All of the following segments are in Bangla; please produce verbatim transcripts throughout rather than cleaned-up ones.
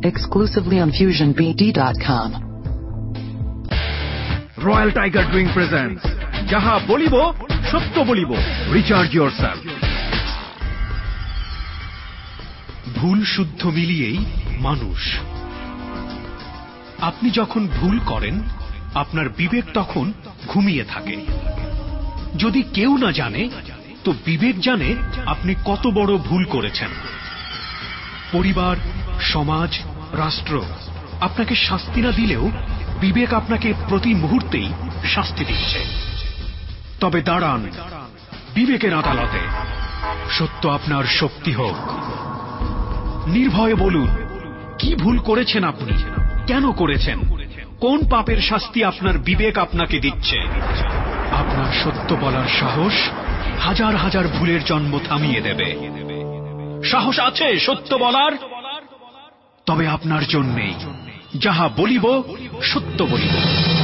exclusively on fusion b d dot com. Royal Tiger Drink presents Jaha Bolibo, Sotto Bolibo. Recharge yourself. ভুল শুদ্ধ মিলিয়েই মানুষ। আপনি যখন ভুল করেন, আপনার বিবেক তখন ঘুমিয়ে থাকে। যদি কেউ না জানে, তো বিবেক জানে আপনি কত বড় ভুল করেছেন। পরিবার, সমাজ, রাষ্ট্র আপনাকে শাস্তি না দিলেও বিবেক আপনাকে প্রতি মুহূর্তেই শাস্তি দিচ্ছে। তবে দাঁড়ান বিবেকের আদালতে, সত্য আপনার শক্তি হোক। নির্ভয়ে বলুন, কি ভুল করেছেন আপনি, কেন করেছেন, কোন পাপের শাস্তি আপনার বিবেক আপনাকে দিচ্ছে। আপনার সত্য বলার সাহস হাজার হাজার ভুলের জন্ম থামিয়ে দেবে। সাহস আছে সত্য বলার? তবে আপনার জন্যেই যাহা বলিব সত্য বলিব।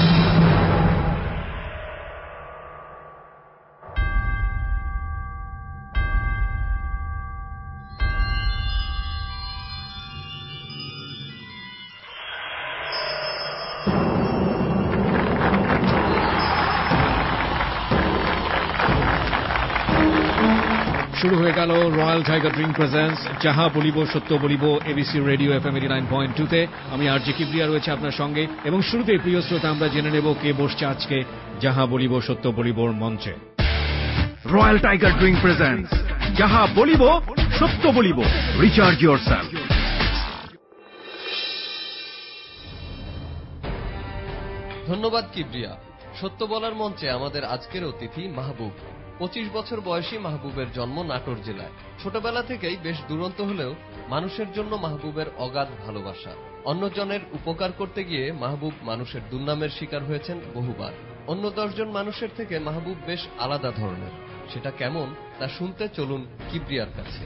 শুরু হয়ে গেল রয়্যাল টাইগার ড্রিঙ্ক প্রেজেন্টস যাহা বলিব সত্য বলিব ABC radio FM eighty nine point two তে। আমি আরজে কিবরিয়া রয়েছে আপনার সঙ্গে, এবং শুরুতে প্রিয় শ্রোতা আমরা জেনে নেব কে বসছে আজকে যাহা বলিব সত্য বলিবর মঞ্চে। রয়্যাল টাইগার ড্রিঙ্ক প্রেজেন্টস যাহা বলিব সত্য বলিব। Recharge yourself. ধন্যবাদ কিবরিয়া। সত্য বলার মঞ্চে আমাদের আজকের অতিথি মাহবুব। পঁচিশ বছর বয়সী মাহবুবের জন্ম নাটোর জেলায়। ছোটবেলা থেকেই বেশ দুরন্ত হলেও মানুষের জন্য মাহবুবের অগাধ ভালোবাসা। অন্যজনের উপকার করতে গিয়ে মাহবুব মানুষের দুর্নামের শিকার হয়েছেন বহুবার। অন্য দশজন মানুষের থেকে মাহবুব বেশ আলাদা ধরনের। সেটা কেমন তা শুনতে চলুন কিবরিয়ার কাছে।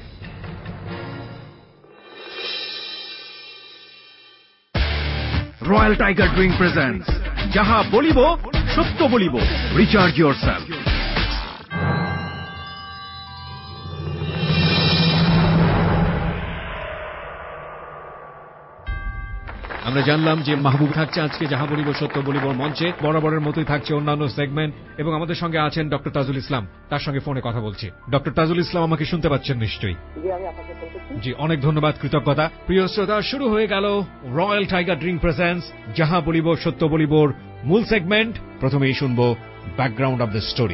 রয়্যাল টাইগার ড্রিঙ্ক প্রেজেন্টস যাহা বলিব সত্য বলিব। Recharge yourself. আমরা জানলাম যে মাহবুব থাকছে আজকে যাহা বলিব সত্য বলিবর মঞ্চে। বরাবরের মতোই থাকছে অন্যান্য সেগমেন্ট, এবং আমাদের সঙ্গে আছেন ডক্টর তাজুল ইসলাম। তার সঙ্গে ফোনে কথা বলছি। ডক্টর তাজুল ইসলাম আমাকে শুনতে পাচ্ছেন নিশ্চয়ই? জি, অনেক ধন্যবাদ, কৃতজ্ঞতা। প্রিয় শ্রোতা, শুরু হয়ে গেল রয়্যাল টাইগার ড্রিঙ্ক প্রেজেন্টস যাহা বলিব সত্য বলিবর মূল সেগমেন্ট। প্রথমেই শুনব ব্যাকগ্রাউন্ড অব দ্য স্টোরি।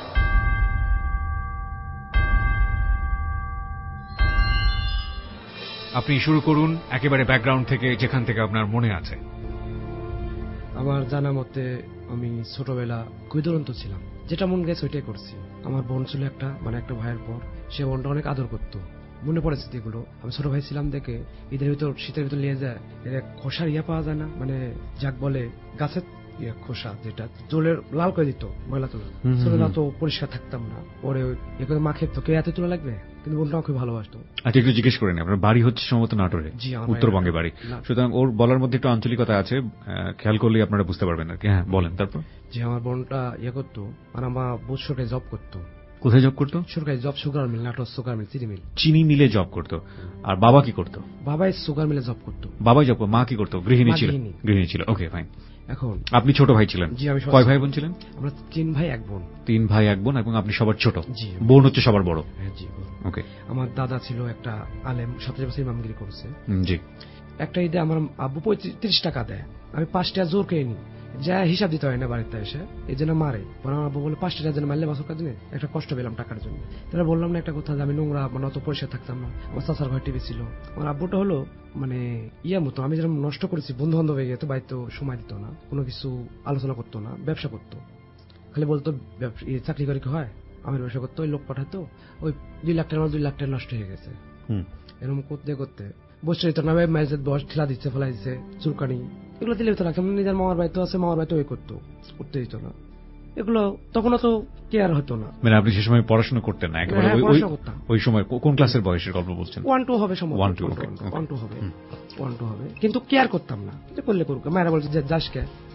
আপনি শুরু করুন একেবারে ব্যাকগ্রাউন্ড থেকে, যেখান থেকে আপনার মনে আছে। আমার জানা মতে আমি ছোটবেলা খুবই দুরন্ত ছিলাম, যেটা মন গেছে ওইটাই করছি। আমার বোন ছিল একটা, মানে একটা ভাইয়ের পর। সে বোনটা অনেক আদর করতো। মনে পড়ে স্মৃতিগুলো। আমি ছোট ভাই ছিলাম দেখে ঈদের ভিতর শীতের ভিতর নিয়ে যায় এর খোসার ইয়া পাওয়া যায় না, মানে যাক বলে গাছের ইয়া খোসা, যেটা জলের লাল করে দিত ময়লা তোলা। ছোটবেলা তো পরিষ্কার থাকতাম না, পরে ইয়ে করে মা খেত, কে এত তোলা লাগবে। কিন্তু বোনটা খুব ভালোবাসতো। আচ্ছা, একটু জিজ্ঞেস করেন, আপনার বাড়ি হচ্ছে সম্ভবত নাটোরে, উত্তরবঙ্গে বাড়ি, সুতরাং ওর বলার মধ্যে একটু আঞ্চলিকতা আছে, খেয়াল করলেই আপনারা বুঝতে পারবেন আর কি। হ্যাঁ, বলেন তারপর। যে আমার বোনটা ইয়ে করতো, আর আমার বোন সরকারি জব করতো। কোথায় জব করতো? সরকারি job, sugar mill, Natore sugar mill, চিনি মিল। চিনি মিলে জব করতো। আর বাবা কি করতো? বাবাই সুগার মিলে জব করতো। বাবাই জব করতো। মা কি করতো? গৃহিণী ছিল। গৃহিণী ছিল। Okay, fine. এখন আপনি ছোট ভাই ছিলেন? জি, আমি। কয় ভাই বোন ছিলেন? আমরা তিন ভাই এক বোন। তিন ভাই এক বোন, এবং আপনি সবার ছোট? জি। বোন হচ্ছে সবার বড়? হ্যাঁ, জি। ওকে। আমার দাদা ছিল একটা আলেম, সাতাশ বছর ইমামগিরি করছে। জি। একটা ঈদে আমার আব্বু পঁয়ত্রিশ টাকা দেয়, আমি পাঁচ টাকা জোর খেয়ে নি, যা হিসাব দিতে হয় না বাড়িতে এসে, এই জন্য মারে। পরে আমার আব্বু বলে পাঁচ টাকা যেন মারলে বছর কাজ নেই, একটা কষ্ট পেলাম টাকার জন্য। তারা বললাম না একটা কথা, যে আমি নোংরা, মানে অত পরিষ্কার থাকতাম না। আমার চাচার ঘর টিভি ছিল। আমার আব্বুটা হলো মানে ইয়া মতো, আমি যেরকম নষ্ট করেছি, বন্ধু বান্ধব হয়ে গেতো, বাড়িতে সময় দিত না, কোনো কিছু আলোচনা করতো না, ব্যবসা করতো, খালি বলতো চাকরি করে কি হয়, আমার ব্যবসা করতো, ওই লোক পাঠাতো, ওই দুই লাখ টাকা দুই লাখ টাকা নষ্ট হয়ে গেছে। এরকম করতে করতে বসে দিত না, ম্যাচের বস ঠেলা দিচ্ছে, ফেলা দিচ্ছে, চুলকানি, এগুলো দিলে হতো না। কেমন নিজের মামার বাড়িতে আছে, মামার বাড়িতে ওই করতো, করতে দিত না এগুলো। তখন তো কেয়ার হতো না। মানে আপনি সে সময় পড়াশোনা করতেন না একেবারে? ওই সময় কোন ক্লাসের বয়সের গল্প বলছেন? ওয়ান টু হবে, ওয়ান টু হবে, ওয়ান টু হবে, কিন্তু কেয়ার করতাম না, যে করলে করুক। মায়েরা বলছে যে যাস কে,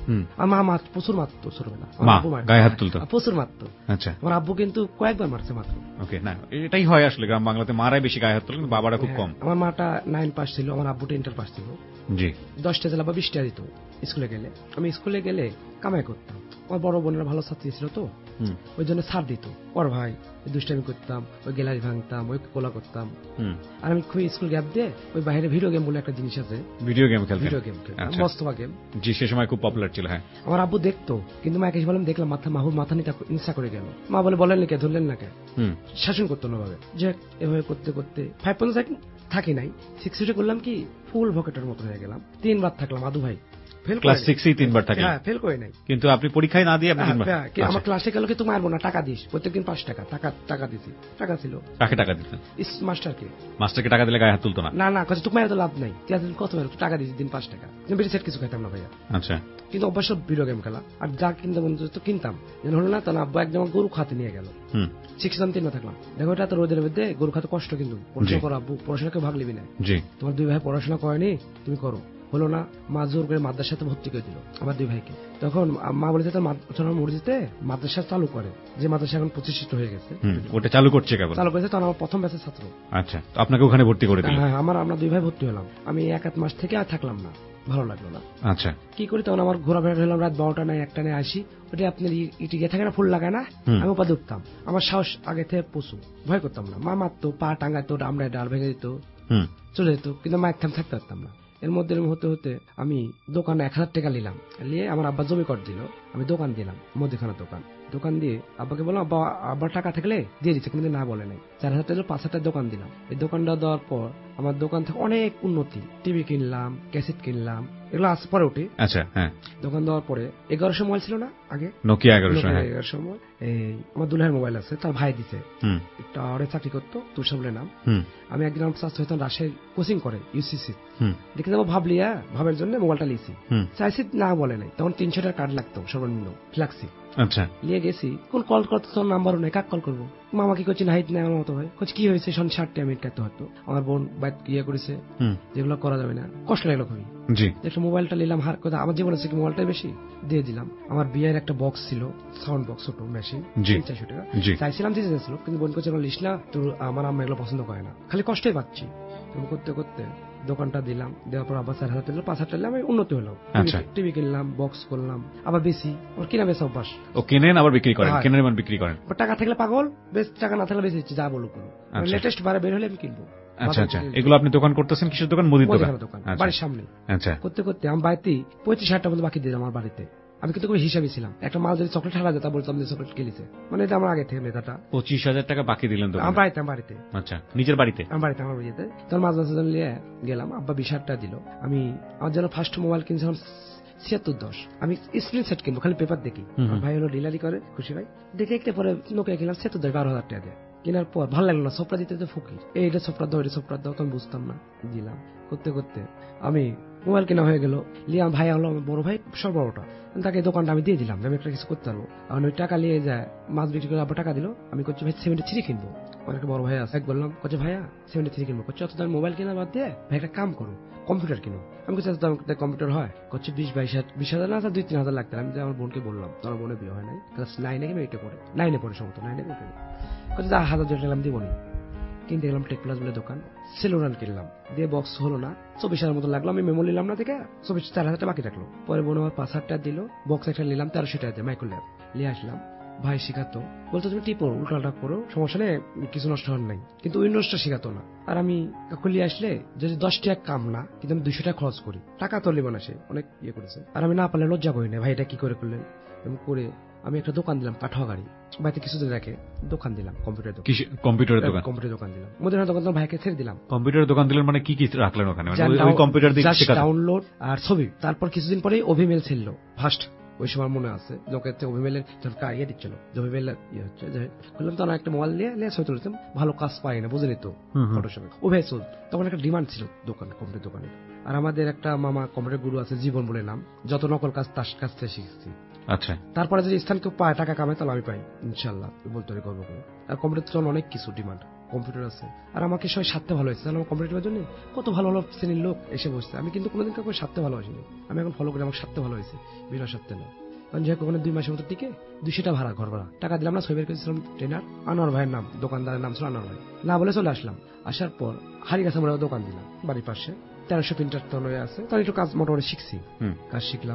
হুম। আমার মা প্রচুর মারতো ছোটবেলা, আমার মা আব্বু মারতো। গায়ে হাত তুলতো? প্রচুর মারতো। আচ্ছা। আমার আব্বু কিন্তু কয়েকবার মারছে মাত্র। ওকে, না এটাই হয় আসলে গ্রাম বাংলাতে, মারাই বেশি গায়ে হাত তোলে, কিন্তু বাবারা খুব কম। হ্যাঁ, আমার মাটা নাইন পাস ছিল, আমার আব্বুটা ইন্টার পাস ছিল। জি। দশটা জেলা বা বিশটা দিত স্কুলে গেলে। আমি স্কুলে গেলে কামাই করতাম। আমার বড় বোনের ভালো ছাত্রী ছিল তো, ওই জন্য ছাড় দিত। ওর ভাই দুষ্টামি করতাম, ওই গ্যালারি ভাঙতাম, ওই কোলা করতাম। আর আমি খুবই স্কুল গ্যাপ দিয়ে ওই বাইরে ভিডিও গেম বলে একটা জিনিস আছে, ভিডিও গেম খেলতাম। ভিডিও গেম খেলতাম, মস্তফা গেম। জি, সে সময় খুব পপুলার ছিল। হ্যাঁ। আমার আব্বু দেখতো, কিন্তু মাকে বললাম দেখলাম মাথা মাহুর মাথা নিতে ইনসা করে গেল। মা বলে বলেন কে, ধরলেন না কে, শাসন করতো না ভাবে। যে এভাবে করতে করতে ফাইভ পয়েন্ট থাকি নাই, সিক্স ফিটে করলাম কি ফুল ভকেটের মতো হয়ে গেলাম। তিনবার থাকলাম আদু ভাই, ক্লাস সিক্সেই তিনবার থাকে। হ্যাঁ, ফেল করে নাই। কিন্তু আপনি পরীক্ষায় না দিয়ে আপনি তিনবার। আমার ক্লাসে গেল কি তুমি মারবো না, টাকা দিস, প্রত্যেকদিন পাঁচ টাকা টাকা টাকা দিছি। টাকা ছিল। কাকে টাকা দিতেন? মাস্টারকে। মাস্টারকে টাকা দিলে গায়ে হাত তুলতো না? না না, কাছে তুমি তো লাভ নাই, কত মেরো টাকা দিস, দিন পাঁচ টাকা। বেশি সেট কিছু খাইতাম না ভাইয়া। আচ্ছা। কিন্তু অবশ্য ভিডিও গেম খেলা, আর যা কিনতে বন্ধু তো কিনতাম। হলো না তাহলে আব্বা একদম গরু খাতে নিয়ে গেল। হুম। শিখছিলাম তিন থাকলাম, দেখো এটা তো রোদের মধ্যে গরু খাতে কষ্ট, কিন্তু পড়াশোনা করো আব্বু, পড়াশোনা কেউ ভাগ নিবি না। জি। তোমার দুই ভাই পড়াশোনা করেনি, তুমি করো। হলো না, মা জোর করে মাদ্রাসাতে ভর্তি করে দিল আমার দুই ভাইকে। তখন মা বলে যে মসজিদে মাদ্রাসা চালু করে, যে মাদ্রাসা এখন প্রতিষ্ঠিত হয়ে গেছে, ওটা চালু করছে কেবল চালু করেছে। তখন আমার প্রথম ব্যাচের ছাত্র। আচ্ছা, আপনাকে ওখানে ভর্তি করে দিল? হ্যাঁ, আমার আমরা দুই ভাই ভর্তি হলাম। আমি এক আধ মাস থেকে আর থাকলাম না, ভালো লাগলো না। আচ্ছা। কি করি তখন আমার ঘোরাফেরা হলাম, রাত বারোটা নাই একটা নাই আসি। ওটা আপনার ইটি গিয়ে থাকে না, ফুল লাগায় না, আমি উপাধি উঠতাম। আমার সাহস আগে থেকে পশু, ভয় করতাম না। মা মারতো, পা টাঙ্গাতো, আমরা ডাল ভেঙে দিত, চলে যেত, কিন্তু মায়ের থাম থাকতে পারতাম না। এর মধ্যে হতে হতে আমি দোকানে এক হাজার টাকা নিলাম, নিয়ে আমার আব্বা জমি কর দিল, আমি দোকান দিলাম, মুদিখানা দোকান। দোকান দিয়ে আব্বাকে বললাম, আব্বা আব্বার টাকা থাকলে দিয়ে দিচ্ছে, কিন্তু না বলে নাই। চার হাজার টাকা পাঁচ হাজার দোকান দিলাম। এই দোকানটা দেওয়ার পর আমার দোকান থেকে অনেক উন্নতি, টিভি কিনলাম, ক্যাসেট কিনলাম, এগুলো আজ পরে উঠে। আচ্ছা। হ্যাঁ। দোকান দেওয়ার পরে এগারোশো মোবাইল ছিল না আগে, নোকিয়া এগারোশো। এগারোশো মোবাইল এই আমার দুলাহের মোবাইল আছে, তার ভাই দিছে, টাওয়ারে চাকরি করতো, তুষার বলে নাম। আমি একদিন আমার চাষ হইতাম রাজশাহী কোচিং করে ইউসিসি, দেখে যাবো ভাবলিয়া, ভাবের জন্য মোবাইলটা লিছি, চাইছি না বলে নাই। তখন তিনশো টাকা কার্ড লাগতো সর্বনিম্ন, ফ্ল্যাক্সি। আচ্ছা। নিয়ে গেছি, কোন কল করতো তোর নাম্বারও নেই, কাক কল করবো? মামা কি করছি, হাইট নেই আমার মতো ভাই, করছি কি হয়েছে, শোন ষাটটা মিনিট কাটতে হতো। আমার বোন বাইক ইয়ে করেছে, যেগুলো করা যাবে না, কষ্ট লাগলো খুবই। একটা মোবাইলটা নিলাম, হার কথা আমার জীবনে মোবাইলটাই বেশি দিয়ে দিলাম। আমার বিয়ের একটা বক্স ছিল, সাউন্ড বক্স, ছোট মেশিন, চারশো টাকা চাইছিলাম, দিতে চাইছিল, কিন্তু বোন করছে লিস না, তোর আমার আম্মা এগুলো পছন্দ করে না, খালি কষ্টই পাচ্ছি। করতে করতে দোকানটা দিলাম, দেওয়ার পর আবার চার হাজার টাকা পাঁচ হাজার টাকা আমি উন্নতি হলাম। টিভি কিনলাম, বক্স করলাম, আবার বেশি ওর কিনা বেশ অভ্যাস। ও কেনেন আবার বিক্রি করেন, কেনেন মান বিক্রি করেন। টাকা থাকলে পাগল, বেশ টাকা না থাকলে বেশি যা বলুক, লেটেস্ট বারে বের হলে আমি কিনবো। আচ্ছা আচ্ছা। এগুলো আপনি দোকান করতেছেন, কিসের দোকান? মুদির দোকান, বাড়ির সামনে। আচ্ছা। করতে করতে আমি বাড়িতে পঁয়ত্রিশ হাজার টাকা বাকি দিলাম আমার বাড়িতে। আমি কিন্তু হিসাবে ছিলাম, একটা মাল যদি চকলেট হারা যেত বলতাম যে চকলেট কিনেছে, মানে এটা আমার আগে থেকে মেধাটা। পঁচিশ হাজার টাকা বাকি দিলেন আমার বাড়িতে? আমার বাড়িতে। আচ্ছা, নিজের বাড়িতে? আমার বাড়িতে, আমার বাড়িতে। তখন মাঝ মাঝে নিয়ে গেলাম, আব্বা বিশ হাজার টাকা দিল। আমি আমার জন্য ফার্স্ট মোবাইল কিনছিলাম ছিয়াত্তর দশ। আমি স্ক্রিন সেট কিনবো, খালি পেপার দেখি। ভাই হলো ডিলারি করে, খুশি ভাই দেখে একটা পরে নোকিয়া কিনলাম ছিয়াত্তর দশ, বারো হাজার টাকা দিয়ে। কেনার পর ভালো লাগলো না, সোপরা দিতে ফকির, এইটা সোপরা দাও, এটা সোপরা দাও, তো আমি বুঝতাম না, দিলাম। করতে করতে আমি মোবাইল কেনা হয়ে গেল। লিয়া ভাই হলো আমার বড় ভাই, সব বড়টা, তাকে দোকানটা আমি দিয়ে দিলাম, আমি একটা কিছু করতে পারবো। আমি ওই টাকা নিয়ে যায় মাছ বিক্রি করে আবার টাকা দিল। আমি করছি ভাই সেভেন্টি থ্রি কিনবো, আমার একটা বড় ভাই আছে, বললাম করছে ভাইয়া সেভেন্টি থ্রি কিনবো। করছে অত দাম মোবাইল কেনার বাদ দিয়ে ভাই একটা কাম করো, কম্পিউটার কিনো। আমি করছি কম্পিউটার হয়? করছে বিশ বাইশ হাজার বিশ হাজার না দুই তিন হাজার লাগতো। আমি আমার বোনকে বললাম, তোমার বোনের বিয়ে হয় নাই, ক্লাস নাইনে কিনে এটা পড়ে, নাইনে পড়ে সমস্ত নাইনে পড়ে। করছে যা হাজার জন্য গেলাম দিব নি। কিনতে গেলাম টেক প্লাস বলে দোকান, সেলুরান কিনলাম, দিয়ে বক্স হলো না, চব্বিশ হাজার মতো লাগলো। আমি মেমো নিলাম না থেকে চব্বিশ চার হাজার টাকা বাকি রাখলো। পরে বোন আমার পাঁচ হাজার টাকা দিল, বক্স একটা নিলাম তেরোশো টাকা দিয়ে, মাইক্রো ল্যাব নিয়ে আসলাম। ভাই শিখাতো, বলতো তুমি টিপো, উল্টাটা করো, সমস্যা নেই, কিছু নষ্ট হন নাই, কিন্তু উইন্ডোজটা শিখাতো না। আর আমি কাকুলি আসলে যদি দশ টাকা কাম না, কিন্তু আমি দুইশো টাকা খরচ করি, টাকা তো লিব না, সে অনেক ইয়ে করেছে। আর আমি না পারলে লজ্জা করি না, ভাই এটা কি করে করলেন। আমি করে আমি একটা দোকান দিলাম, কাঠোয়া গাড়ি, বাড়িতে কিছুদিন রাখে দোকান দিলাম, কম্পিউটার দোকান। কম্পিউটারের দোকান? কম্পিউটার দোকান দিলাম, মুদিখানা দোকান তো ভাইকে ছেড়ে দিলাম। কম্পিউটার দোকান দিলেন মানে কি কি রাখলেন ওখানে? কম্পিউটার দিয়ে ডাউনলোড আর ছবি। তারপর কিছুদিন পরে অভিমেল ছিল ফার্স্ট, ওই সময় মনে আছে লোকের অভিমেলের ইয়ে দিচ্ছিল, অভিমেল ইয়ে হচ্ছে, বললাম তো একটা মোবাইল নিয়ে নিয়ে ছবি তুলতাম, ভালো কাজ পাই না, বুঝে নিত ফটোশপে, ও ভাই চল। তখন একটা ডিমান্ড ছিল দোকান, কম্পিউটার দোকানে। আর আমাদের একটা মামা কম্পিউটার গুরু আছে, জীবন বলে নাম, যত নকল কাজ তার কাছ থেকে শিখছি। আচ্ছা। তারপরে যদি স্থান কেউ পায়, টাকা কামায়, তাহলে আমি পাই ইনশাল্লাহ, বলতে করবো। আর কম্পিউটার চল অনেক কিছু ডিমান্ড, কম্পিউটার আছে, আর আমাকে সবাই সাথে ভালো হয়েছে, আমার কম্পিউটারের জন্য কত ভালো ভালো শ্রেণীর লোক এসে বসছে। আমি কিন্তু কোনোদিন কাউকে সাথে ভালোবাসিনি, আমি এখন ফলো করি আমার সাথে ভালো হয়েছে, বিনা সাথে না। কারণ যে ওখানে দুই মাসের মতো টিকে দুইশোটা ভাড়া ঘর ভাড়া টাকা দিলাম না, ছয় বের করেছিলাম ট্রেনার আনোয়ার ভাইয়ের নাম, দোকানদারের নাম ছিল আনোয়ার ভাই, না বলে চলে আসলাম। আসার পর হাড়ি গাছে আমরা দোকান দিলাম বাড়ির পাশে, তেরোশো প্রিন্টার টন হয়ে আছে, তখন একটু কাজ মোটামুটি শিখছি, কাজ শিখলাম,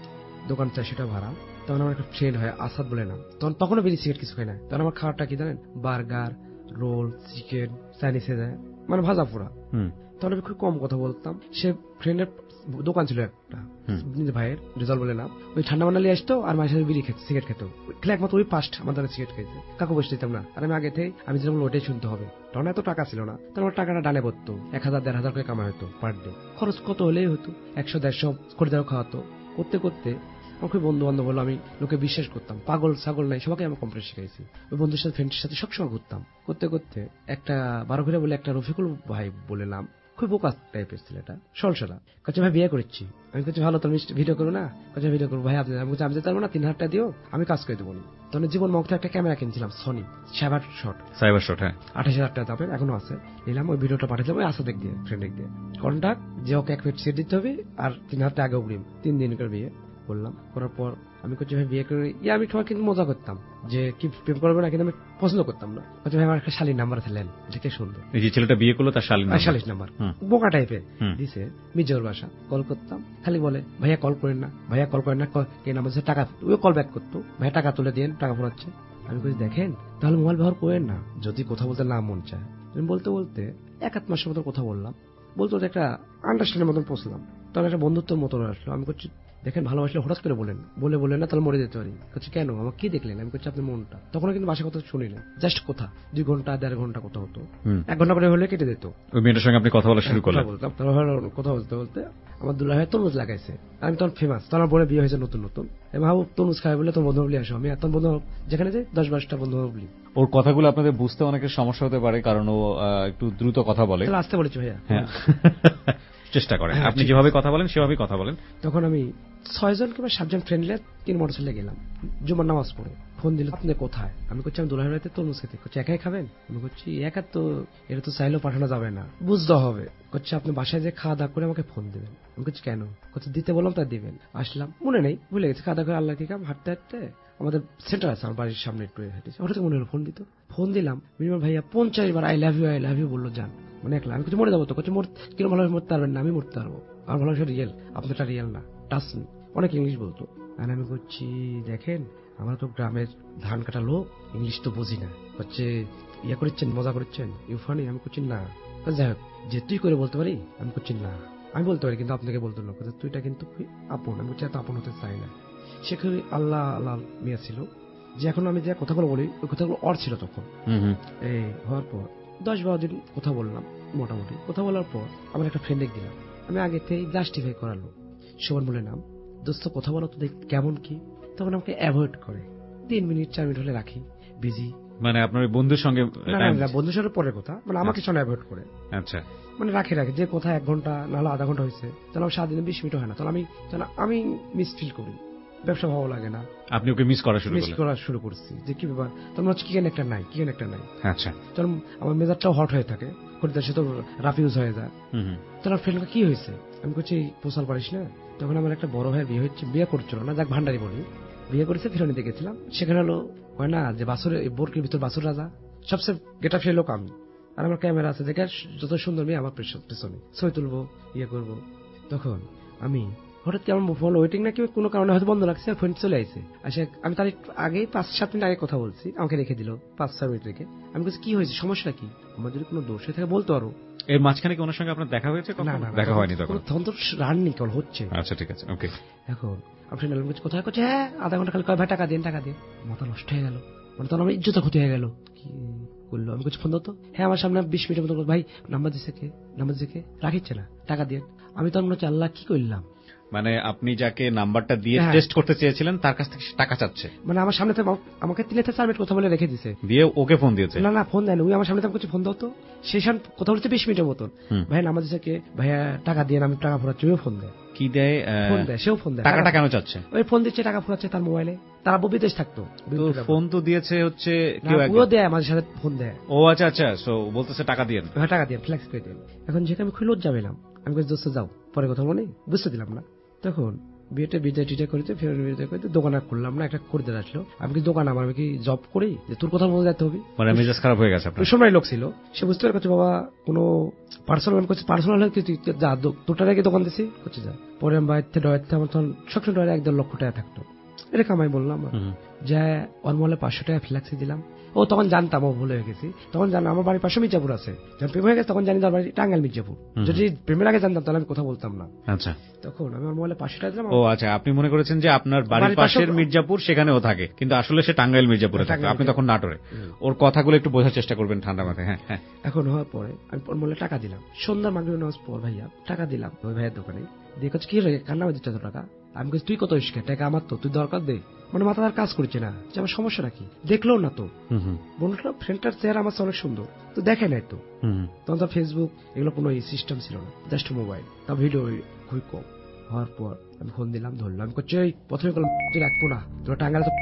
দোকান চারশোটা ভাড়া। তখন আমার একটা ফ্রেন্ড হয় আসাদ বলে নাম, তখন তখনও বেরিয়ে সিগারেট কিছু খাই না, তখন আমার খাওয়াটা কি জানেন, বার্গার, রোল, চিকেন, চাইনিজ, মানে ভাজা পোড়া। তখন আমি খুব কম কথা বলতাম। সে ফ্রেন্ডের দোকান ছিল একটা ভাইয়ের, রেজাল্ট বলে নাম, ওই ঠান্ডা মান্ডা নিয়ে আসতো আর মাঝে বিড়ি খেত, সিগারেট খেত, খেলে একমাত্র ওই পাস্ট আমার দ্বারা সিগারেট খেয়েছে, কাকু বসে দিতাম না। আর আমি আগে থেকে আমি যেরকম ওটাই শুনতে হবে, তখন এত টাকা ছিল না, তখন আমার টাকাটা ডানে পড়তো, এক হাজার দেড় হাজার করে কামাই হতো পার ডে, খরচ কত হলেই হতো, একশো দেড়শো করে দেওয়া খাওয়াতো। করতে করতে আমার খুব বন্ধু বান্ধব হলো, আমি লোকে বিশ্বাস করতাম, পাগল ছাগল নাই, সবাইকে আমার কম্পিউটার শিখাইছি। ওই বন্ধুর সাথে ফ্রেন্ডের সাথে সবসময় ঘুরতাম। করতে করতে একটা বারো ঘুরে বলে একটা রফিকুল ভাই বলে নাম, খুব বোকা টাইপের ছিল, এটা সরসরা, কাছে ভাই বিয়ে করেছি। আমি কাছে ভালো তুমি ভিডিও করো না, কাছে ভিডিও করবো ভাই, আপনি আমি আমি যেতে পারবো না, তিন হাজার টাকা দিও আমি কাজ করে দেবো। তখন জীবন মুক্ত একটা ক্যামেরা কিনছিলাম, Sony cyber shot, cyber shot, হ্যাঁ, আঠাশ হাজার টাকা দামের, এখনো আছে। নিলাম, ওই ভিডিওটা পাঠিয়েছিলাম ওই আসা দেখ দিয়ে, ফ্রেন্ড দিয়ে কন্ট্যাক্ট, যে ওকে এক মিনিট সেট দিতে হবে আর তিন হাজার টাকা আগে অগ্রিম, তিন দিন করে বিয়ে করলাম। করার পর আমি করছি ভাই বিয়ে করে, ইয়ে আমি সবাই কিন্তু মজা করতাম যে কি প্রেম করবে না, কিন্তু আমি পছন্দ করতাম না। করছি ভাই আমার একটা শালীর নাম্বার ছিলেন, যেটা সুন্দর, এই যে ছেলেটা বিয়ে করলো তার শালীর শালীর নাম্বার, বোকা টাইপের দিছে, মিজোর বাসা। কল করতাম, খালি বলে ভাইয়া কল করেন না, ভাইয়া কল করেন না, কে নাম্বার টাকা, ওই কল ব্যাক করতো, ভাইয়া টাকা তুলে দিন, টাকা পড়াচ্ছে। আমি বলছি দেখেন তাহলে মোবাইল ব্যবহার করেন না, যদি কথা বলতে না মন চায়। আমি বলতে বলতে এক আধ মাসের মতো কথা বললাম, বলতো একটা আন্ডারস্ট্যান্ডের মতন পৌঁছলাম, তখন একটা বন্ধুত্বের মতন আসলো। আমি করছি দেখেন ভালোবাসলে হঠাৎ করে বলেন, বলে বলেন না তাহলে মরে যেতে পারি। করছি কেন, আমার কি দেখলেন? আমি করছি আপনার মনটা। তখন কিন্তু বাসা কথা শুনি না, জাস্ট কথা, দুই ঘন্টা দেড় ঘন্টা কথা হতো, এক ঘন্টা করে হলে কেটে দিত। ওই মেয়েটার সঙ্গে আপনি কথা বলা শুরু করলেন? কথা বলতে বলতে আমার দুলা ভাই তরমুজ লাগাইছে, আমি তখন ফেমাস, তখন আমার বলে বিয়ে হয়েছে নতুন নতুন, ভাবো তরমুজ খাই বলে তোর বন্ধু বলি আসো, আমি এত বন্ধু যেখানে যাই দশ বারোটা বন্ধু বলি। ওর কথাগুলো আপনাদের বুঝতে অনেকের সমস্যা হতে পারে, কারণ ও একটু দ্রুত কথা বলে। আসতে বলেছি ভাইয়া, হ্যাঁ চেষ্টা করেন, আপনি যেভাবে কথা বলেন সেভাবেই কথা বলেন। তখন আমি ছয়জন কিংবা সাতজন ফ্রেন্ডলে তিন মোটরসাইকেলে গেলাম, জুমার নামাজ পড়ে। ফোন দিল আপনি কোথায়? আমি করছি আমি দুলাভাই বাড়িতে তরমুজ খেতে। করছি একাই খাবেন? আমি করছি একা তো, এটা তো চাইলেও পাঠানো যাবে না, বুঝতে হবে। করছি আপনি বাসায় যে খাওয়া দাওয়া করে আমাকে ফোন দিবেন। আমি করছি কেন? করছি দিতে বললাম তাই দিবেন। আসলাম, মনে নেই, ভুলে গেছি, খাওয়া দাওয়া করে আল্লাহ কি কাম, হাঁটতে হাঁটতে আমাদের সেন্টার আছে আমার বাড়ির সামনে, একটু হেঁটেছি, হঠাৎ মনে হলো ফোন দিত। ফোন দিলাম, মিনিমাম ভাইয়া পঞ্চাশ বার I love you I love you বললো, যান মানে একলা। আমি কিছু মরে যাবো তো, করছি কিরকম ভালোভাবে মরতে পারবেন না, আমি মরতে পারবো, আমার ভালোবাসা রিয়েল, আপনারটা রিয়েল না, টাচ মি। অনেক ইংলিশ বলতো, আর আমি করছি দেখেন আমরা তো গ্রামের ধান কাটা লোক, ইংলিশ তো বুঝি না, হচ্ছে ইয়া করছেন, মজা করছেন, ইউ ফানি। আমি করছি না, যাই হোক যে তুই করে বলতে পারি। আমি করছি না, আমি বলতে পারি কিন্তু আপনাকে বলতে না, তুইটা কিন্তু আপন। আমি করছি এত আপন হতে চাই না। সে খুবই আল্লাহ আল্লাহ মিয়া ছিল, যে এখন আমি যে কথাগুলো বলি ওই কথাগুলো অর ছিল তখন। এই হওয়ার পর দশ বারো দিন কথা বললাম, মোটামুটি কথা বলার পর আমার একটা ফ্রেন্ডে দিলাম, আমি আগে থেকে জাস্টিফাই করালো, শোভন বলে নাম, দোস্ত কথা বলো তো দেখ কেমন কি। তখন আমাকে অ্যাভয়েড করে, তিন মিনিট চার মিনিট হলে রাখি, বিজি। মানে আপনার বন্ধুর সঙ্গে? বন্ধুর সঙ্গে পরের কথা, মানে আমাকে সঙ্গে অ্যাভয়েড করে। আচ্ছা, মানে রাখি রাখি যে কথা এক ঘন্টা নাহলে আধা ঘন্টা হয়েছে, তাহলে আমার সাত দিনে বিশ মিনিট হয় না, তাহলে আমি আমি মিস ফিল করি, ব্যবসা ভালো লাগে না। আপনি ওকে মিস করা শুরু মিস করা শুরু করছি, যে কি ব্যাপার, তখন হচ্ছে কি একটা নাই, কি একটা নাই। আচ্ছা, তখন আমার মেজাজটাও হট হয়ে থাকে, খরিদার সাথে রাফিউজ হয়ে যায়। তখন ফ্রেন্ড কি হয়েছে? আমি করছি পোষাল পারিস না। তখন আমার একটা বড় ভাইয়ের বিয়ে হচ্ছে, বিয়ে করছিল না, যাক ভান্ডারি বলি, বিয়ে করেছে, ফিরনিতে গেছিলাম। সেখানে হলো হয় না যে বাসুরের বোরকের ভিতর বাসুর রাজা, সবচেয়ে গেটা ফের লোক আমি, আর আমার ক্যামেরা আছে, দেখে যত সুন্দর মেয়ে আমার পেছনে ছবি তুলবো, ইয়ে করবো। তখন আমি হঠাৎ কি আমার ফোন ওয়েটিং না, কি কোনো কারণে হয়তো বন্ধ লাগছে, ফোন চলে আসছে। আসে আমি তার আগে পাঁচ সাত মিনিট আগে কথা বলছি, আমাকে রেখে দিল পাঁচ ছয় মিনিট রেখে। আমি বলছি কি হয়েছে, সমস্যা কি? আমার যদি কোনো দোষ হয়ে থাকে বলতে পারো। এর মাঝখানে কি ওনার সঙ্গে আপনার দেখা হয়েছে? না না, দেখা হয়নি তখন। তখন তো রাননি কল হচ্ছে। আচ্ছা ঠিক আছে, ওকে। এখন আপনি কোথায় করছে, হ্যাঁ আধা ঘন্টা খালি কয় ভাই টাকা দিন, টাকা দিন। মাথা নষ্ট হয়ে গেল, মানে তখন আমার ইজ্জত ক্ষতি হয়ে গেল। কি করলো? আমি কিছু ফোন দাও তো। হ্যাঁ আমার সামনে বিশ মিনিটের মতো, ভাই নাম্বার দিছে কে, নাম্বার দিছে কে, রাখিচ্ছে না, টাকা দিয়ে। আমি তখন মনে হচ্ছে আল্লাহ কি করলাম, মানে আপনি যাকে নাম্বারটা দিয়ে টেস্ট করতে চেয়েছিলেন তার কাছ থেকে টাকা চাচ্ছে, মানে আমার সামনে আমাকে তিন থেকে চার মিনিট কথা বলে রেখে দিছে, দিয়ে ওকে ফোন দিয়েছে। না না ফোন দেয়নি, ওই আমার সামনে কিছু ফোন দাও তো। সেই সামনে কথা বলছে বিশ মিনিটের মতন, ভাইয়া নাম্বার দিছে কে, ভাইয়া টাকা দিয়ে, আমি টাকা ভরাচ্ছি, ফোন দেয় কি দেয়? ফোন দেয়, সেও ফোন দেয়। টাকাটা কেন চাচ্ছে? ওই ফোন দিচ্ছে, টাকা ফুরাচ্ছে তার মোবাইলে। তার আব্বু বিদেশ থাকতো। ফোন তো দিয়েছে হচ্ছে কেউ একজন, ও দেয় আমাদের সাথে ফোন দেয়। ও আচ্ছা আচ্ছা, সো বলতেছে টাকা দিয়েন। হ্যাঁ টাকা দিয়ে ফ্লেক্স করে দেন। এখন যেখানে আমি খুব লজ্জা পেলাম, আমি কাছে দোস্ত যাও, পরে কথা বলে বুঝতে দিলাম না। তখন বিয়েটা বিদায় টিটা করিতে ফেরত বিদায় করিতে দোকান আর করলাম না, একটা করে দিয়ে আসলো। আমি কি দোকান আমার, আমি কি জব করি যে তোর কথা মনে যেতে হবে? মানে মেজাজ খারাপ হয়ে গেছে আপনার? ওই সময় লোক ছিল, সে বুঝতে পারে করছে বাবা কোনো পার্সোনাল করছে, পার্সোনাল হলে তুই যা তোরটা রেখে দোকান দিছি করছে যা। পরে আমি বাড়িতে ডয়াতে আমার তখন সবসময় ডয়ারে এক দেড় লক্ষ টাকা থাকতো। এটা কামাই বললাম যে অনমলে পাঁচশো টাকা ফ্ল্যাক্সি দিলাম। ও তখন জানতাম ও ভুল হয়ে গেছি, তখন জানলাম আমার বাড়ির পাশে মির্জাপুর আছে। যখন প্রেম হয়ে গেছে তখন জানি তার বাড়ি টাঙ্গাইল মির্জাপুর। যদি প্রেমের আগে জানতাম তাহলে আমি কথা বলতাম না। আচ্ছা, তখন আমি আমার মোবাইলে পাঁচশো টাকা দিলাম। ও আচ্ছা, আপনি মনে করেছেন যে আপনার বাড়ির পাশের মির্জাপুর সেখানেও থাকে, কিন্তু আসলে সে টাঙ্গাইল মির্জাপুরে থাকে, আপনি তখন নাটোরে। ওর কথাগুলো একটু বোঝার চেষ্টা করবেন ঠান্ডা মাথায়। হ্যাঁ হ্যাঁ। এখন হওয়ার পরে আমি ওর মোবাইলে টাকা দিলাম, সন্ধ্যার মাগরিব নামাজ পর ভাইয়া টাকা দিলাম ওই ভাইয়ের দোকানে। দিয়ে কি রে কান্না দিচ্ছে এত টাকা? আমি বলছি তুই কত ইস্কে টাকা আমার তো, তুই দরকার দে। মানে মাথা তার কাজ করছে না যে আমার সমস্যা নাকি, দেখলো না তো। বন্ধুটা ফ্রেন্ডটার চেহারা আমার অনেক সুন্দর, তো দেখে নাই তো। তখন তো ফেসবুক এগুলো কোনো সিস্টেম ছিল না, জাস্ট মোবাইল, তা ভিডিও খুবই কম। হওয়ার পর আমি ফোন দিলাম, ধরলাম। আমি করছি প্রথমে রাখবো না, তোরা টাঙ্গালে তো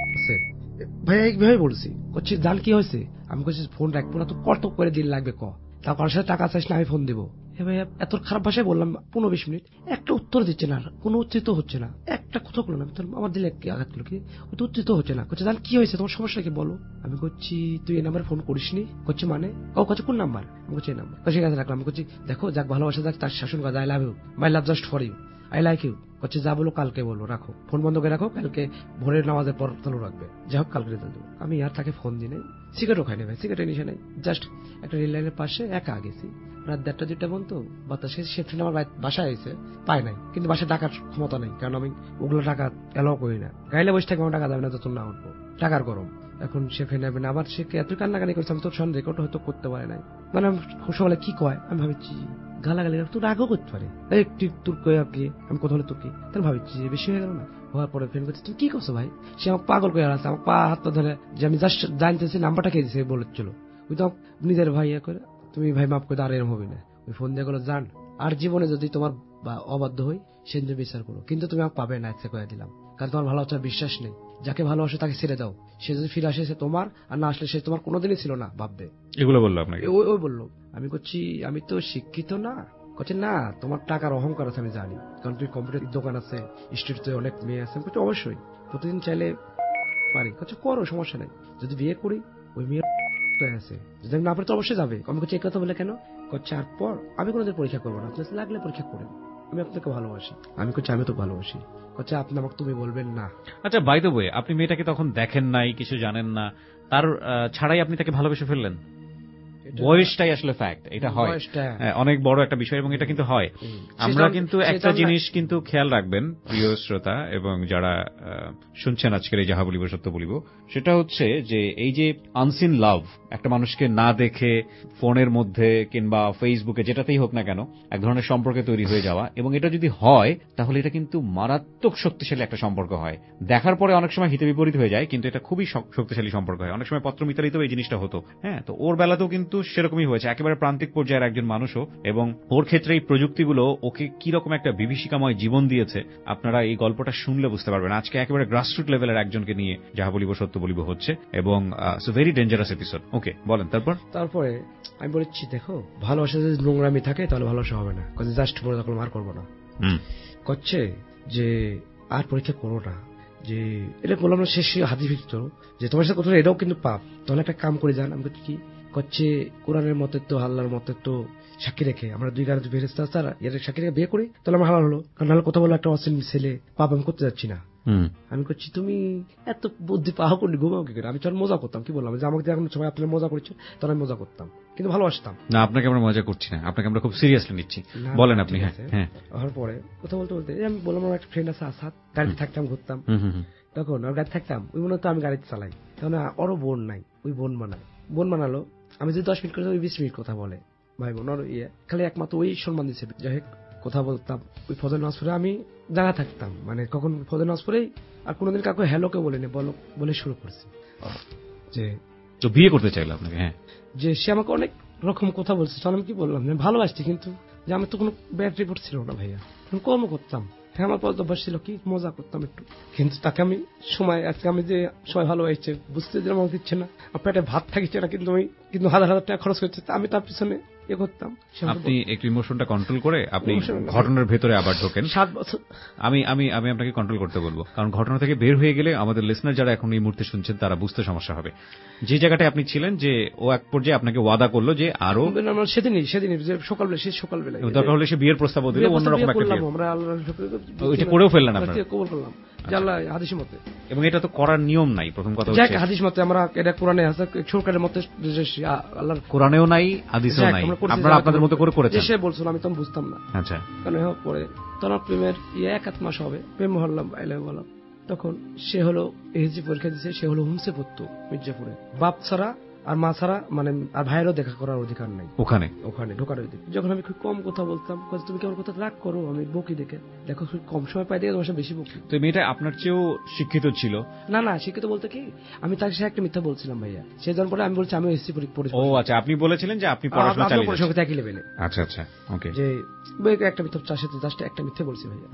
ভাই এইভাবে বলছি। করছি জান কি হয়েছে? আমি করছি ফোন রাখবো না, তো কত করে দিন লাগবে ক, তার কারোর সাথে টাকা চাইছ না আমি ফোন দিবো। এত খারাপ ভাষায় বললাম পনেরো বিশ মিনিট, একটা উত্তর দিচ্ছে না, কোনো উচ্চিত হচ্ছে না, একটা কথা বললো না। আমার দিলে আঘাত করলো কি, ওই তো উচ্চিত হচ্ছে না। করছে জান কি হয়েছে, তোমার সমস্যা কি বলো? আমি করছি তুই এই নাম্বারে ফোন করিস নি? করছে মানে? ও কাছে কোন নাম্বার? আমি করছি এই নাম্বার। সে কাছে রাখলাম। আমি করছি দেখো যাক ভালোবাসা যাক, তার শাসন কাজ, I love you, my love just for you, I like you. করছে যা বলো কালকে বলো, রাখো ফোন বন্ধ করে রাখো, কালকে ভোরের নামাজের পর চালু রাখবে, যাই হোক কালকে রেজাল্ট দেবো। আমি আর তাকে ফোন দিই নাই, সিগারেটও খাই না ভাই, সিগারেটের নিশা নাই। জাস্ট একটা রেল লাইনের পাশে একা গেছি, রাত দেড়টা দুইটা বলতো বাতাসে, সে ফ্রেন্ড আমার বাসায় এসে পায় নাই, কিন্তু বাসায় টাকার ক্ষমতা নেই, কারণ আমি ওগুলো টাকা এলাও করি না। গাইলে বসে থাকবে আমার টাকা যাবে না যত না উঠবো, টাকার গরম। এখন সে ফ্রেন্ড হবে না, আবার সে এত কান্নাকানি করছে, আমি তোর সন্দেহ রেকর্ড হয়তো করতে পারে নাই। মানে সবাই কি কয়, আমি ভাবছি গালাগালি তোর রাগও করতে পারে, তোর কয়ে আর কি, আমি কথা হলে তোর কি, তাহলে ভাবছি বেশি হয়ে গেল না। হওয়ার পরে ফ্রেন্ড করছে তুমি কি করছো ভাই? সে আমাকে পাগল করে আসছে, আমার পা হাতটা ধরে, যে আমি জাস্ট জানতেছি নাম্বারটা খেয়ে দিছে বলেছিল, ওই তো নিজের ভাই করে, তুমি ভাই মাফ করে আর এরম হবে না। ওই ফোন দিয়ে গেলো জান আর জীবনে যদি তোমার অবাধ্য হই সেদিন বিচার করো, কিন্তু তুমি আমাকে পাবে না, একসে করে দিলাম, কারণ তোমার ভালোবাসার বিশ্বাস নেই। যাকে ভালোবাসে তাকে ছেড়ে দাও, সে যদি ফিরে আসে সে তোমার, আর না আসলে সে তোমার কোনোদিনই ছিল না, ভাববে। এগুলো বললো আপনাকে? ওই ওই বললো। আমি করছি আমি তো শিক্ষিত না। করছে না তোমার টাকার অহংকার আছে আমি জানি, কারণ তুমি কম্পিউটার দোকান আছে, স্ট্রিটে অনেক মেয়ে আছে। আমি অবশ্যই প্রতিদিন চাইলে পারি। করছে করো সমস্যা নেই, যদি বিয়ে করি ওই মেয়ের আছে, যদি আমি না পারি তো অবশ্যই যাবে। আমি করছি এই কথা বলে কেন? করছে আর পর আমি কোনোদিন পরীক্ষা করবো না, আপনার লাগলে পরীক্ষা করেন, আমি আপনাকে ভালোবাসি। আমি করছি আমি তো ভালোবাসি। করছে আপনি আমাকে তুমি বলবেন না। আচ্ছা বাই দ্য ওয়ে, আপনি মেয়েটাকে তখন দেখেন নাই, কিছু জানেন না, তার ছাড়াই আপনি তাকে ভালোবেসে ফেললেন? বয়সটাই আসলে ফ্যাক্ট, এটা হয় অনেক বড় একটা বিষয়, এবং এটা কিন্তু হয়। আমরা কিন্তু একটা জিনিস কিন্তু খেয়াল রাখবেন প্রিয় শ্রোতা এবং যারা শুনছেন আজকের এই যাহা বলিব সত্য বলিব, সেটা হচ্ছে যে এই যে আনসিন লাভ, একটা মানুষকে না দেখে ফোনের মধ্যে কিংবা ফেসবুকে যেটাতেই হোক না কেন এক ধরনের সম্পর্কে তৈরি হয়ে যাওয়া, এবং এটা যদি হয় তাহলে এটা কিন্তু মারাত্মক শক্তিশালী একটা সম্পর্ক হয়। দেখার পরে অনেক সময় হিতে বিপরীত হয়ে যায়, কিন্তু এটা খুবই শক্তিশালী সম্পর্ক হয়। অনেক সময় পত্র মিতালিতেও এই জিনিসটা হতো। হ্যাঁ, তো ওর বেলাতেও কিন্তু সেরকমই হয়েছে, একেবারে প্রান্তিক পর্যায়ের একজন মানুষও, এবং ওর ক্ষেত্রে এই প্রযুক্তিগুলো ওকে কিরকম একটা বিভীষিকাময় জীবন দিয়েছে আপনারা এই গল্পটা শুনলে বুঝতে পারবেন। আজকে একেবারে গ্রাসরুট লেভেলের একজনকে নিয়ে যাহা বলিব সত্য বলিব হচ্ছে, এবং it's a very dangerous episode. Okay বলেন তারপর। তারপরে আমি বলেছি দেখো ভালোবাসা যদি নোংরামি থাকে তাহলে ভালোবাসা হবে না, জাস্ট বলে তখন আর করবো না। করছে যে আর পরীক্ষা করো না, যে এটা বললাম না শেষ হাতি ভিতর যে তোমার সাথে কোথাও এটাও কিন্তু পাপ, তাহলে একটা কাম করে যান। আমি কি করছে কোরআনের মতে তো আল্লাহর মতে তো সাক্ষী রেখে আমরা দুই গাড়ি ফেরেশতা তারা এর সাক্ষী রেখে বিয়ে করি, তাহলে আমার হালাল হলো। কারণ নাহলে কথা বলে একটা অশ্লীল ছেলে পাপ আমি করতে যাচ্ছি না। আমি করছি তুমি এত বুদ্ধি পাহা করলি ঘুমাও কি করে? আমি তো মজা করতাম, কি বললাম যে আমাকে এখন সবাই আপনার মজা করছে, তখন আমি মজা করতাম, কিন্তু ভালোবাসতাম না। আপনাকে আমরা মজা করছি না, আপনাকে আমরা খুব সিরিয়াসলি নিচ্ছি। বলেন আপনি। হ্যাঁ, হওয়ার পরে কথা বলতে বলতে আমি বললাম আমার একটা ফ্রেন্ড আছে আসাদ, গাড়িতে থাকতাম ঘুরতাম, তখন ওর গাড়ি থাকতাম, ওই মনে হতো আমি গাড়িতে চালাই, তখন ওরও বোন নাই, ওই বোন বানায়, বোন বানালো। আমি যদি দশ মিনিট করে ওই বিশ মিনিট কথা বলে ভাই বোন, ওর ইয়ে খালি একমাত্র ওই সম্মান দিচ্ছে। যাই হোক কথা বলতাম, ওই ফজর নামাজ পড়ে আমি জানা থাকতাম, মানে কখন ফজর নামাজ পড়েই আর কোনোদিন কাউকে হ্যালো কে বলিনি, বলো বলে শুরু করছি যে তো বিয়ে করতে চাইলো আপনাকে। হ্যাঁ, যে সে আমাকে অনেক রকম কথা বলছে, তখন আমি কি বললাম ভালোবাসছি, কিন্তু যে আমার তো কোনো ব্যাড রিপোর্ট ছিল না ভাইয়া, কর্ম করতাম। হ্যাঁ আমার পর্যন্ত অভ্যাস ছিল কি মজা করতাম একটু, কিন্তু তাকে আমি সময় আজকে আমি যে সময় ভালো হয়েছে বুঝতে দিলাম আমাকে দিচ্ছে না, পেটে ভাত থাকিচ্ছে না, কিন্তু আমি কিন্তু হাজার হাজার টাকা খরচ করছে, আমি তার পিছনে ইয়ে করতাম। আপনি একটু ইমোশনটা কন্ট্রোল করে আপনি ঘটনার ভেতরে আবার ঢোকেন। সাত বছর আমি আমি আমি আপনাকে কন্ট্রোল করতে বলবো, কারণ ঘটনা থেকে বের হয়ে গেলে আমাদের লিসনার যারা এখন এই মুহূর্তে শুনছেন তারা বুঝতে সমস্যা হবে। যে জায়গাটায় আপনি ছিলেন যে ও এক পর্যায়ে আপনাকে ওয়াদা করলো যে আরো সেদিনই সেদিনই সকালবেলা সে সকালবেলা দরকার হলে সে বিয়ের প্রস্তাবও দিল, অন্যরকম একটা বিয়ে আমরা ওইটা করেও ফেললেন আপনারা, কবুল করলাম আল্লাহ হাদিস মতে। এবং এটা তো করার নিয়ম নাই, প্রথম কথা হচ্ছে হাদিস মতে আমরা এটা কোরআনে আছে, সরকারের মতে আল্লাহর কোরআনেও নাই হাদিসেও নাই, আপনারা আপনাদের মতো করে করেছেন। সে বলছিল আমি তখন বুঝতাম না। আচ্ছা কারণ পরে তখন প্রেমের ইয়ে এক আধ মাস হবে, প্রেম হলাম বাইলে বললাম, তখন সে হলো এসএসসি পরীক্ষা দিচ্ছে, সে হলো হোমসে পড়তো মির্জাপুরে, বাপ ছাড়া আর মা ছাড়া মানে আর ভাইয়েরও দেখা করার অধিকার নাই ওখানে ওখানে ঢোকার অধিকার। যখন আমি খুব কম কথা বলতাম, তুমি কেমন কথা রাগ করো, আমি বকি দেখে দেখো খুব কম সময় পাই দেখে তোমার সাথে বেশি বকি। তো মেয়েটা আপনার চেয়েও শিক্ষিত ছিল? না না শিক্ষিত বলতে কি আমি তাকে সে একটা মিথ্যা বলছিলাম ভাইয়া, সে যখন পরে আমি বলছি আমি এসএসসি পরীক্ষা। ও আচ্ছা, আপনি বলেছিলেন যে আপনি পড়াশোনা চালিয়ে যাচ্ছেন একই লেভেলে। আচ্ছা আচ্ছা ওকে, যে একটা মিথ্যা চার সাথে জাস্ট একটা মিথ্যা বলছি ভাইয়া।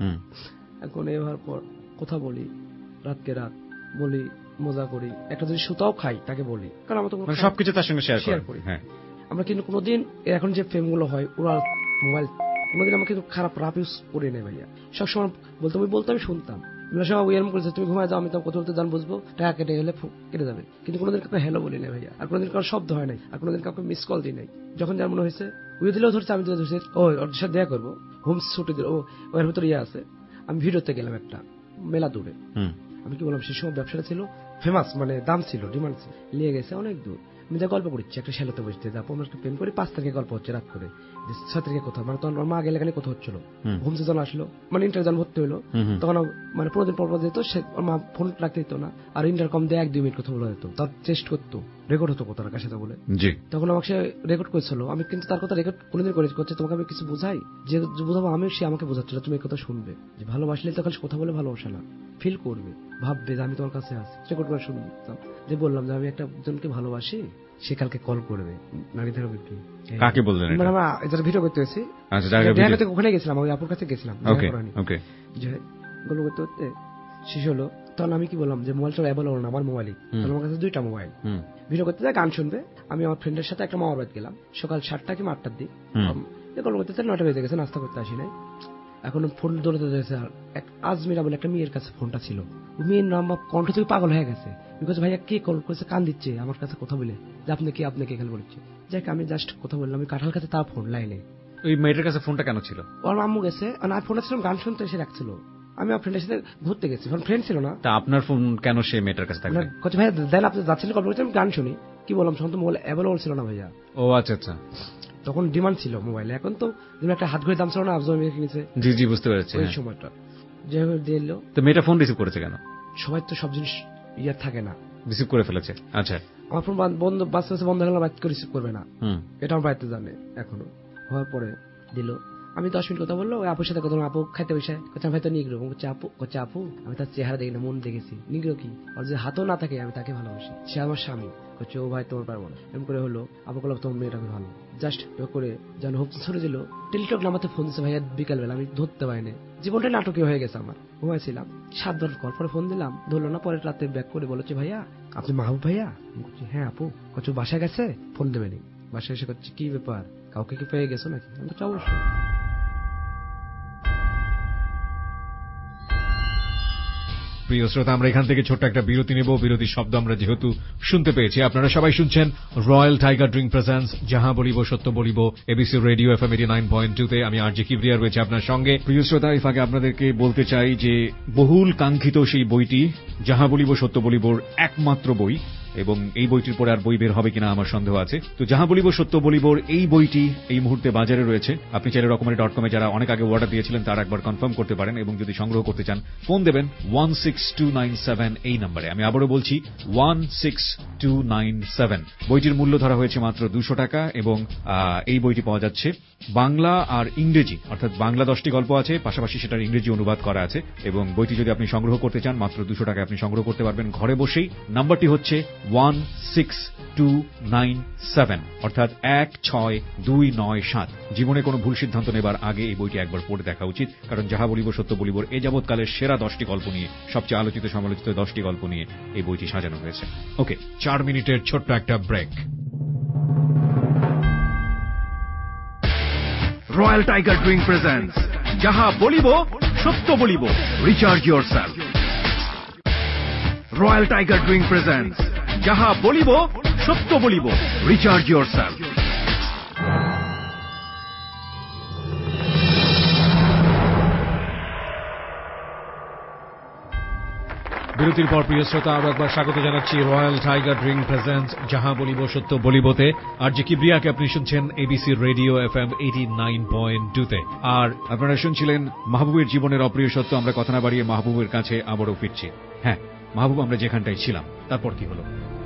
এখন এবার পর কথা বলি, রাতকে রাত বলি, মজা করি, একটা যদি সুতাও খাই তাকে বলি, কারণ আমরা তো সবকিছু তার সঙ্গে শেয়ার করি। হ্যাঁ আমরা কিন্তু কোনোদিন এখন যে ফেম গুলো হয় ওরা মোবাইল কোনোদিন আমরা কিন্তু খারাপ রাপ ইউজ করে নেই ভাইয়া, সবসময় বলতো আমি বলতো আমি শুনতাম, এরকম করেছে তুমি ঘুমায় যাও আমি তো কথা বলতে জান বুঝবো, টাকা কেটে গেলে কেটে যাবে, কিন্তু কোনোদিন কাউকে হ্যালো বলি না ভাইয়া, আর কোনোদিন কারো শব্দ হয় নাই, আর কোনোদিন কাউকে মিস কল দিই নাই। যখন যার মনে হয়েছে ওই দিলেও ধরছে আমি দিলে ধরছি, ও ওর সাথে দেখা করবো, হোম ছুটি দিল, ও ওর ভিতরে ইয়ে আছে, আমি ভিডিওতে গেলাম একটা মেলা দূরে, আমি কি বললাম সে সময় ব্যবসাটা ছিল ফেমাস, মানে দাম ছিল, ডিমান্ড ছিল, নিয়ে গেছে অনেক দূর। আমি যা গল্প করছি একটা শ্যালোতে বসতে যাবো, আমরা একটা প্রেম করি, পাঁচ তারিখে গল্প হচ্ছে রাত করে, ছয় তারিখে কথা, মানে তখন মা গেলে এখানে কথা হচ্ছিল, হোম সিজন আসলো, মানে ইন্টার যখন ভর্তি হলো তখন মানে পনেরো দিন পর পর যেত, সে মা ফোন রাখতে দিত না, আর ইন্টার কম দিয়ে এক দুই মিনিট কথা বলা যেত, তার চেস্ট করতো, রেকর্ড হতো কথা কার সাথে বলে, তখন আমাকে সে রেকর্ড করেছিল, আমি কিন্তু তার কথা রেকর্ড কোনোদিন করে করছে, তোমাকে আমি কিছু বোঝাই যে বোঝাবো আমি, সে আমাকে বোঝাচ্ছিল তুমি এই কথা শুনবে, যে ভালোবাসলে তখন কথা বলে ভালোবাসে না, ফিল করবে, ভাববে যে আমি তোমার কাছে আছি, রেকর্ড করে শুনতাম, যে বললাম যে আমি একটা জনকে ভালোবাসি, সে কালকে কল করবে, নারী থাকবে কি কাকে বললেন মানে আমরা এটা ভিডিও করতে হয়েছি, ওখানে গেছিলাম, ওই আপুর কাছে গেছিলাম, যে গল্প করতে করতে শেষ হলো, তখন আমি কি বললাম যে মোবাইলটা অ্যাভেল হলো না আমার মোবাইলে, আমার কাছে দুইটা মোবাইল, ভিডিও করতে যায় গান শুনবে, আমি আমার ফ্রেন্ডের সাথে একটা মামার বাড়িতে গেলাম সকাল সাতটা কি আটটার দিক, গল্প করতে নটা বেজে গেছে, নাস্তা করতে আসি নাই, এখন ফোন দৌড়াতে যাচ্ছে, আজমিরা বলে একটা মেয়ের কাছে ফোনটা ছিল, মেয়ের নাম্বার কণ্ঠ থেকে পাগল হয়ে গেছে, বিকজ ভাইয়া কে কল করেছে কান দিচ্ছে আমার কাছে কথা বলে, যে আপনি কি আপনি কে এখানে বলছে, যাই আমি জাস্ট কথা বললাম, আমি কাঁঠাল কাছে তার ফোন লাইনে, ওই মেয়েটার কাছে ফোনটা কেন ছিল, ওর আম্মু গেছে, আর ফোনটা ছিল গান শুনতে এসে রাখছিল, আমি আমার ফ্রেন্ডের সাথে ঘুরতে গেছি, ফ্রেন্ড ছিল না, তা আপনার ফোন কেন সে মেয়েটার কাছে থাকবে, ভাই দেন আপনি যাচ্ছিলেন গল্প করতে, আমি গান শুনি, কি বললাম তখন তো মোবাইল অ্যাভেলেবল ছিল না ভাইয়া, ও আচ্ছা আচ্ছা, তখন ডিমান্ড ছিল মোবাইলে, এখন তো একটা হাত ঘড়ির দাম ছিল না, আফজল কিনেছে, জি জি বুঝতে পেরেছি, ওই সময়টা যেভাবে দিয়ে এলো, তো মেয়েটা ফোন রিসিভ করেছে কেন, সবাই তো সব জিনিস ইয়ার থাকে না, রিসিভ করে ফেলেছে, আচ্ছা আমার ফোন বন্ধ বাচ্চা বন্ধ হলে বাইক রিসিভ করবে না, এটা আমার বাড়িতে জানে, এখনো হওয়ার পরে দিল, আমি দশ মিনিট কথা বললো, ওই আপুর সাথে কথা, আপু খাইতে বসে কোথায় ভাই তো নিগ্রো, বলছে আপু কোচে আপু আমি তার চেহারা দেখি না মন দেখেছি, নিগ্রো কি, আর যে হাতও না থাকে আমি তাকে ভালোবাসি, সে আমার স্বামী, করছে ও ভাই তোমার পারবো না, এরকম করে হলো, আপু বললাম তোমার মেয়েটাকে ভালো, জাস্ট করে যেন হোপ ছড়ে দিল, টেলিটক নামাতে ফোন দিচ্ছে ভাইয়া বিকালবেলা, আমি ধরতে পারিনি, জীবনটা নাটকীয় হয়ে গেছে আমার, ঘুমাইছিলাম সাতবার কল পরে ফোন দিলাম, ধরলো না, পরে রাতে ব্যাক করে বলেছে ভাইয়া আপনি মাহবুব ভাইয়া, বলছি হ্যাঁ আপু, কচু বাসায় গেছে ফোন দেবেনি, বাসায় এসে করছে কি ব্যাপার কাউকে কি পেয়ে গেছো নাকি, আমি তো অবশ্যই। প্রিয় শ্রোতা, আমরা এখান থেকে ছোট্ট একটা বিরতি নেব, বিরতির শব্দ আমরা যেহেতু শুনতে পেয়েছি, আপনারা সবাই শুনছেন রয়্যাল টাইগার ড্রিঙ্ক প্রেজেন্টস যাহা বলিব সত্য বলিব, ABC radio FM eighty nine point two তে, আমি আরজে কিবরিয়া রয়েছে আপনার সঙ্গে। প্রিয় শ্রোতা, এই ফাঁকে আপনাদেরকে বলতে চাই যে বহুল কাঙ্ক্ষিত সেই বইটি যাহা বলিব সত্য বলিবর একমাত্র বই, এবং এই বইটির পরে আর বই বের হবে কিনা আমার সন্দেহ আছে, তো যাহা বলিব সত্য বলিবর এই বইটি এই মুহূর্তে বাজারে রয়েছে, আপনি চাইলে রকমারি ডট কমে যারা অনেক আগে অর্ডার দিয়েছিলেন তারা একবার কনফার্ম করতে পারেন, এবং যদি সংগ্রহ করতে চান ফোন দেবেন one six two nine seven এই নম্বরে, আমি আবারও বলছি one six two nine seven. বইটির মূল্য ধরা হয়েছে মাত্র দুশো টাকা, এবং এই বইটি পাওয়া যাচ্ছে বাংলা আর ইংরেজি, অর্থাৎ বাংলা দশটি গল্প আছে, পাশাপাশি সেটার ইংরেজি অনুবাদ করা আছে, এবং বইটি যদি আপনি সংগ্রহ করতে চান মাত্র দুশো টাকায় আপনি সংগ্রহ করতে পারবেন ঘরে বসেই। নাম্বারটি হচ্ছে one six two nine seven, অর্থাৎ এক ছয় দুই নয় সাত। জীবনে কোনো ভুল সিদ্ধান্ত নেবার আগে এই বইটি একবার পড়ে দেখা উচিত, কারণ যাহা বলিব সত্য বলিবর এ যাবৎকালের সেরা দশটি গল্প নিয়ে, সবচেয়ে আলোচিত সমালোচিত দশটি গল্প নিয়ে এই বইটি সাজানো হয়েছে। ওকে, চার মিনিটের ছোট্ট একটা break. Royal Tiger Drink presents যাহা বলিব সত্য বলিব, recharge yourself. Royal Tiger Drink presents যাহা বলিব সত্য বলিব, রিচার্জ ইয়োরসেলফ। বিরতির পর প্রিয় শ্রোতা, আরো একবার স্বাগত জানাচ্ছি রয়্যাল টাইগার ড্রিঙ্ক প্রেজেন্টস যাহা বলিব সত্য বলিবতে। আর যে কিবরিয়াকে আপনি শুনছেন ABC radio F M eighty nine point two তে। আর আপনারা শুনছিলেন মাহবুবের জীবনের অপ্রিয় সত্য। আমরা কথা না বাড়িয়ে মাহবুবের কাছে আবারও ফিরছি। হ্যাঁ মাহবুব, আমরা যেখানটায় ছিলাম, তারপর কি হলো?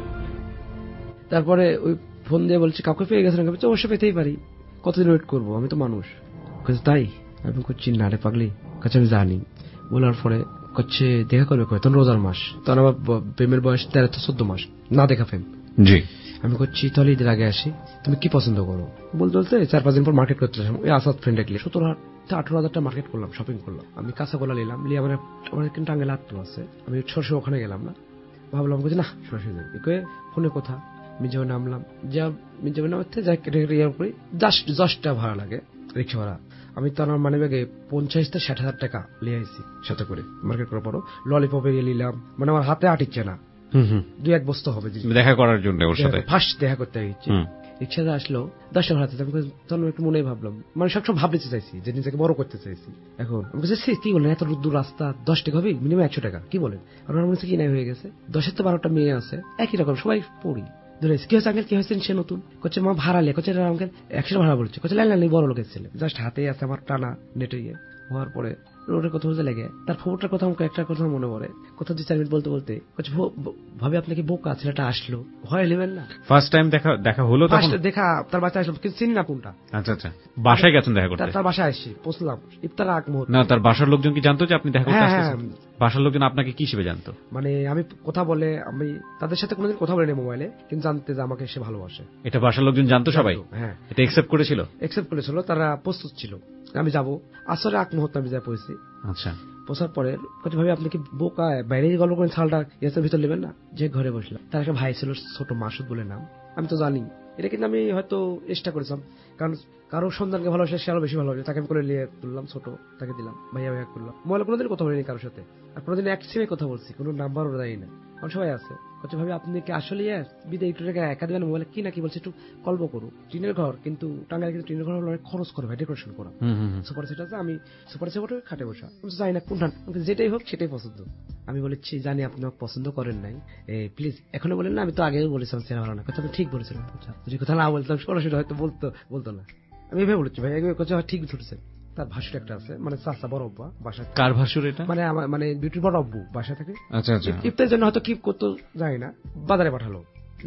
তারপরে ওই ফোন দিয়ে বলছে কাউকে পেয়ে গেছেন, অবশ্যই পেতেই পারি, কতদিন ওয়েট করবো, আমি তো মানুষ। তাই আমি করছি না রে পাগলি, কাছে আমি জানি। বলার পরে করছে দেখা করবে কয়, তখন রোজার মাস, তখন আমার প্রেমের বয়স তেরো তো চোদ্দ মাস না দেখা প্রেম। জি আমি করছি তাহলে ঈদের আগে আসি, তুমি কি পছন্দ করো? বলতে বলতে চার পাঁচ দিন পর মার্কেট করতে আসলাম ওই আসাদ ফ্রেন্ড একলি সতেরো আঠারো হাজার টাকা মার্কেট করলাম, শপিং করলাম। আমি কাঁচা গোলা নিলাম, নিয়ে আমার আমার কিন্তু টাঙ্গে লাগতো আছে, আমি সরাসরি ওখানে গেলাম না, ভাবলাম বলছি না সরাসরি যাই। ফোনে কথা মির্জাবে নামলাম, যা মির্জাবে নামতে যাই ইয়ার উপরে জাস্ট দশটা ভাড়া লাগে রিক্সা ভাড়া। আমি তো আমার মানে ব্যাগে পঞ্চাশ থেকে ষাট হাজার টাকা নিয়ে আসছি সাথে করে মার্কেট করার পরও। ললিপপ এগিয়ে নিলাম, মানে আমার হাতে আটিচ্ছে না, দুই এক বস্তা হবে দেখা করার জন্য, ওর সাথে ফার্স্ট দেখা করতে গেছি। রিক্সাতে আসলো দশটা ভাড়াতে, তখন একটু মনে ভাবলাম, মানে সবসময় ভাবতে চাইছি যে নিজেকে বড় করতে চাইছি। এখন আমি বলছি কি বলেন, এত দূর রাস্তা দশ টাকা হবে, মিনিমাম একশো টাকা কি বলেন? আর আমার মনে হচ্ছে কি নাই হয়ে গেছে, দশের তো বারোটা মেয়ে আছে একই রকম, সবাই পড়ি ধরেছি। কি হয়েছে আঙ্কেল, কি হয়েছে? সে নতুন করছে মা ভাড়া লে, করছে আঙ্কেল একশো ভাড়া বলছে, করছে লাইন লাইন বড় লোকের ছেলে, জাস্ট হাতে আছে আমার টানা নেটে গিয়ে হওয়ার পরে রোডের কথা বলতে লেগে তার ফোনটার কথা আমাকে একটা কথা মনে পড়ে, কথা দুই চার মিনিট বলতে বলতে করছে ভাবে আপনাকে বোকা ছেলেটা আসলো, ভয় নেবেন না। ফার্স্ট টাইম দেখা দেখা হলো, তখন দেখা তার বাচ্চা আসলো, কিন্তু চিনি না কোনটা। আচ্ছা আচ্ছা, বাসায় গেছেন দেখা করতে? তার বাসায় আসছি, পৌঁছলাম ইফতার আগ মুহূর্তে। না, তার বাসার লোকজন কি জানতো যে আপনি দেখা করতে আসছেন? বাসার লোকজন আপনাকে কি হিসেবে জানতো? মানে আমি কথা বলে, আমি তাদের সাথে কোনোদিন কথা বলিনি মোবাইলে, কিন্তু জানতে যে আমাকে সে ভালোবাসে। এটা বাসার লোকজন জানতো সবাই? হ্যাঁ। এটা একসেপ্ট করেছিল? একসেপ্ট করেছিল, তারা প্রস্তুত ছিল আমি যাবো। আসলে আগ মুহূর্তে আমি যা পড়েছি। আচ্ছা, বসার পরে ভাবে আপনি কি বোকা বাইরে গল্প করেন, ছালটা এসের ভিতর নেবেন না? যে ঘরে বসলাম, তার একটা ভাই ছিল ছোট মাসুদ বলে নাম, আমি তো জানি এটা, কিন্তু আমি হয়তো চেষ্টা করেছিলাম, কারণ কারো সন্তানকে ভালোবাসে সে আরো বেশি ভালোবাসে, তাকে আমি করে নিয়ে তুললাম, ছোট তাকে দিলাম, ভাইয়া ভাইয়া করলাম। মোবাইলে কোনোদিন কথা বলিনি কারোর সাথে, আর কোনোদিন এক সিমে কথা বলছি, কোনো নাম্বারও দেয় না, আমার সবাই আছে। কচ্ছে ভাবে আপনি কি আসলে বিদায় একটু টাকা একা দেবেন মোবাইলে? কি না কি বলছে, একটু কল্প করুক, টিনের ঘর কিন্তু টাঙ্গাইলে কিন্তু টিনের ঘর অনেক খরচ করে ভাই, ডেকোরেশন করা। সুপার সেট আছে, আমি সুপার সেট খাটে বসা, আমি জানি না কোনটা, যেটাই হোক সেটাই পছন্দ। আমি বলেছি জানি আপনি পছন্দ করেন নাই, প্লিজ এখনো বলেন না, আমি তো আগেও বলেছিলাম চেনা ভালো না, কথা আমি ঠিক বলেছিলাম, যদি কথা না বলতাম সরাসরি হয়তো বলতো বলতো না। আমি এভাবে বলেছি ভাই, কথা ঠিক ধরেছেন। তার ভাসুর একটা আছে, মানে চাচা বড় অব্বা বাসা। কার ভাসুর এটা? মানে মানে বিউটির বড় অব্বু বাসা থাকে। আচ্ছা আচ্ছা, ইফতারের জন্য হয়তো কি করতো জানি না, বাজারে পাঠালো।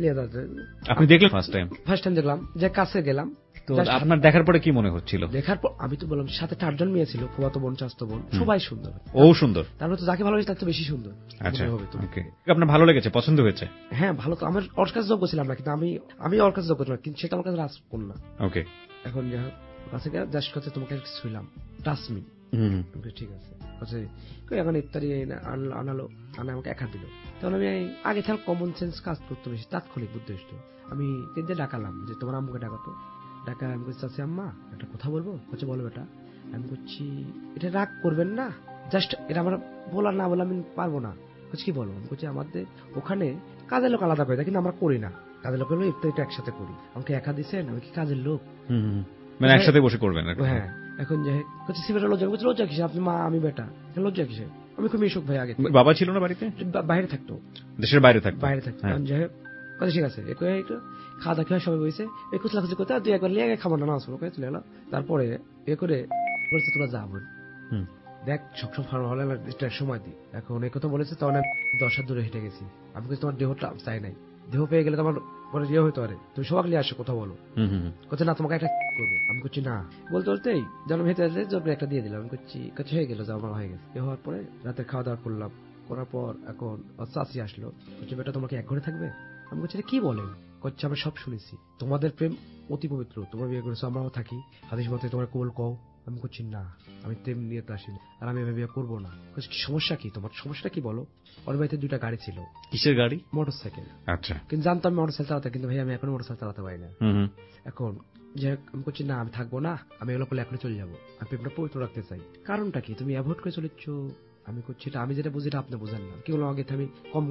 আপনি দেখলেন ফার্স্ট টাইম? ফার্স্ট টাইম দেখলাম, যে কাছে গেলাম। তো আপনার দেখার পরে কি মনে হচ্ছিল? দেখার পর আমি তো বললাম, সাথে চারজন মেয়ে ছিল, ফুফাতো বোন চাচাতো বোন, সবাই সুন্দর। ও সুন্দর? তারপর তো যাকে ভালোবাসি তার তো বেশি সুন্দর। আচ্ছা, ওকে। আপনার ভালো লেগেছে, পছন্দ হয়েছে? হ্যাঁ ভালো তো, আমার ওর কাছে যোগ্য ছিলাম না, কিন্তু আমি আমি ওর কাছে যোগ্য ছিলাম, কিন্তু সেটা আমার কাছে রাজকন্যা। ওকে। এখন যা কাছে গিয়ে জাস্ট কাছে তোমাকে শুইলাম, টাচমি। ঠিক আছে, এখন ইফতারি আনালো, আনা আমাকে একা দিল। তখন আমি আগে থেকে কমন সেন্স কাজ করতে বেশি, তাৎক্ষণিক বুদ্ধি হইতো। আমি কিন্তু ডাকালাম যে তোমার আম্মুকে ডাকাতো, ডাকা আমি বলছি চাচ্ছি আম্মা একটা কথা বলবো, হচ্ছে বলো বেটা। আমি বলছি এটা রাগ করবেন না, জাস্ট এটা আমার বলার না বলে আমি পারবো না। বলছি কি বলো? আমি বলছি আমাদের ওখানে কাজের লোক আলাদা করে দেয়, কিন্তু আমরা করি না, কাজের লোক হলো ইফতারিটা একসাথে করি। আমাকে একা দিচ্ছেন, আমি কি কাজের লোক? মানে একসাথে বসে করবেন? হ্যাঁ। এখন যে হচ্ছে সিমেন্ট লজ্জা, বলছি লজ্জা কিসে, আপনি মা আমি বেটা, লজ্জা কিসে? আমি খুব মিশুক ভাই। আগে বাবা ছিল না বাড়িতে? বাইরে থাকতো, দেশের বাইরে থাকতো। বাইরে থাকতো যাই হোক, কথা ঠিক আছে। একটু খাওয়া দাওয়া খেয়ে সবাই বসে এই খুচলা করতে, দুই একবার লিয়ে খাবার না আসলো, চলে এলো। তারপরে এ করে বলছে তোরা যা বল, দেখ সবসময় ফার্ম হলে সময় দিই। এখন এই কথা বলেছে, তখন আমি দশ হাত দূরে হেঁটে গেছি। আমি বলছি তোমার দেহটা চাই নাই, দেহ পেয়ে গেলে তোমার পরে ইয়ে হইতে পারে, তুমি সবাই নিয়ে আসো কথা বলো। কথা না তোমাকে একটা করবো। আমি করছি না, বলতে বলতেই যেন হেঁটে আসলে জোর একটা দিয়ে দিলাম। আমি করছি কাছে হয়ে গেল, যাও আমার হয়ে গেছে। এ হওয়ার পরে রাতের খাওয়া দাওয়া করলাম, করার পর এখন চাচি আসলো, বলছে বেটা তোমাকে এক ঘরে থাকবে? আমি বলছি কি বলেন? কচ্ছে আমরা সব শুনেছি, তোমাদের প্রেম অতি পবিত্র, তোমরা বিয়ে করেছো, আমরাও থাকি, হাদিস মতে তোমার কবুল কও। আমি করছি না, আমি প্রেম নিয়ে তো আসিনি, আর আমি এভাবে বিয়ে করবো না। সমস্যা কি তোমার, সমস্যাটা কি বলো? ওর বাড়িতে দুইটা গাড়ি ছিল। কিসের গাড়ি? Motorcycle. আচ্ছা। কিন্তু জানতাম মোটর সাইকেল চালাতে, কিন্তু ভাই আমি এখন মোটর সাইকেল চালাতে পারি না। এখন যে আমি করছি না, আমি থাকবো না, আমি এগুলো করলে এখনই চলে যাবো, আমি প্রেমটা পবিত্র রাখতে চাই। কারণটা কি? তুমি অ্যাভয়েড করে চলেছ। আমি করছি এটা, আমি যেটা বুঝি এটা আপনি বুঝেন না। কি বললাম আগে, আমি কম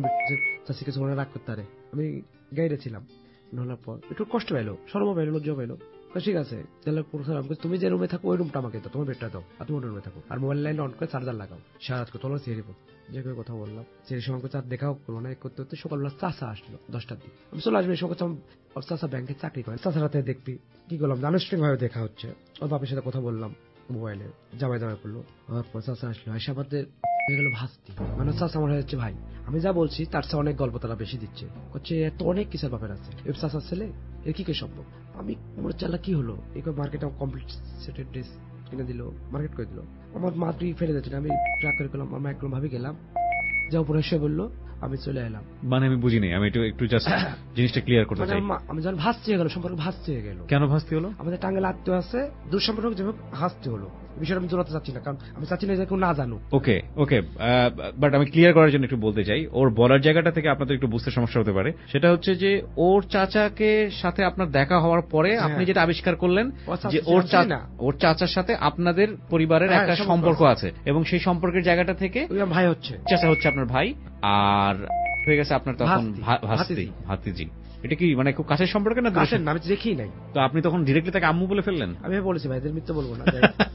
চাষিকে মনে রাগ করতে পারে, আমি গাইডে ছিলাম। হওয়ার পর একটু কষ্ট পাইলো, শরম পাইলো, লজ্জা পাইলো। ঠিক আছে, তাহলে তুমি যে রুমে থাকো ওই রুমটা আমাকে দাও, তোমার বেডটা দাও, আর তুমি রুমে থাকো, আর মোবাইল লাইন অন করে চার্জার লাগাও। সারা রাত তোমার চেহারি পর যে কেউ কথা বললাম, সেই সময় চার দেখাও করলো না। করতে করতে সকালবেলা চাষা আসলো দশটার দিকে, আমি চলে আসবে সকাল। ওর চাষা ব্যাংকে চাকরি করে, চাষার হাতে দেখবি কি করলাম, আনুষ্ঠানিক ভাবে দেখা হচ্ছে। ওর বাপের সাথে কথা বললাম মোবাইলে, জামাই জামাই করলো। ওর চাষা আসলো, এসে আমাদের হয়ে গেল ভাস্তি, মানে চাষা আমার হচ্ছে ভাই। আমি যা বলছি তার চেয়ে অনেক গল্প তারা বেশি দিচ্ছে, হচ্ছে এত অনেক কিছুর ব্যাপার আছে। এর চাষার ছেলে এর কি কে সম্ভব? আমি মোট চালা কি হলো, এই মার্কেটে কমপ্লিট সেটেড ড্রেস কিনে দিল, মার্কেট করে দিল। আমার মা তুই ফেলে যাচ্ছে, আমি ট্রাক করে গেলাম, আমার একদম ভাবি গেলাম, যা উপরে এসে বললো, আমি চলে এলাম। মানে আমি বুঝিনি, আমি একটু একটু জাস্ট জিনিসটা ক্লিয়ার করতে চাই। আমি যখন ভাসতে হয়ে গেল, সম্পর্ক ভাসতে হয়ে গেল। কেন ভাসতে হলো? আমাদের টাঙ্গাইল আত্মীয় আছে, দূর সম্পর্ক যেভাবে ভাসতে হলো, বিষয়টা আমি জোরাতে চাচ্ছি না, কারণ আমি চাচ্ছি না যে কেউ না জানুক। ওকে ওকে, বাট আমি ক্লিয়ার করার জন্য একটু বলতে চাই, ওর বলার জায়গাটা থেকে আপনাদের একটু বুঝতে সমস্যা হতে পারে। সেটা হচ্ছে যে ওর চাচাকে সাথে আপনার দেখা হওয়ার পরে আপনি যেটা আবিষ্কার করলেন যে ওর ওর চাচার সাথে আপনাদের পরিবারের একটা সম্পর্ক আছে, এবং সেই সম্পর্কের জায়গাটা থেকে ভাই হচ্ছে, চাচা হচ্ছে আপনার ভাই, আর হয়ে গেছে আপনার তখন ভাস্তি ভাতিজি। এটা কি মানে খুব কাছের সম্পর্ক না? কাছের না, আমি দেখি নাই। তো আপনি তখন ডিরেক্টলি তাকে আম্মু বলে ফেললেন? আমি বলেছি ভাইদের মিথ্যা বলবো না।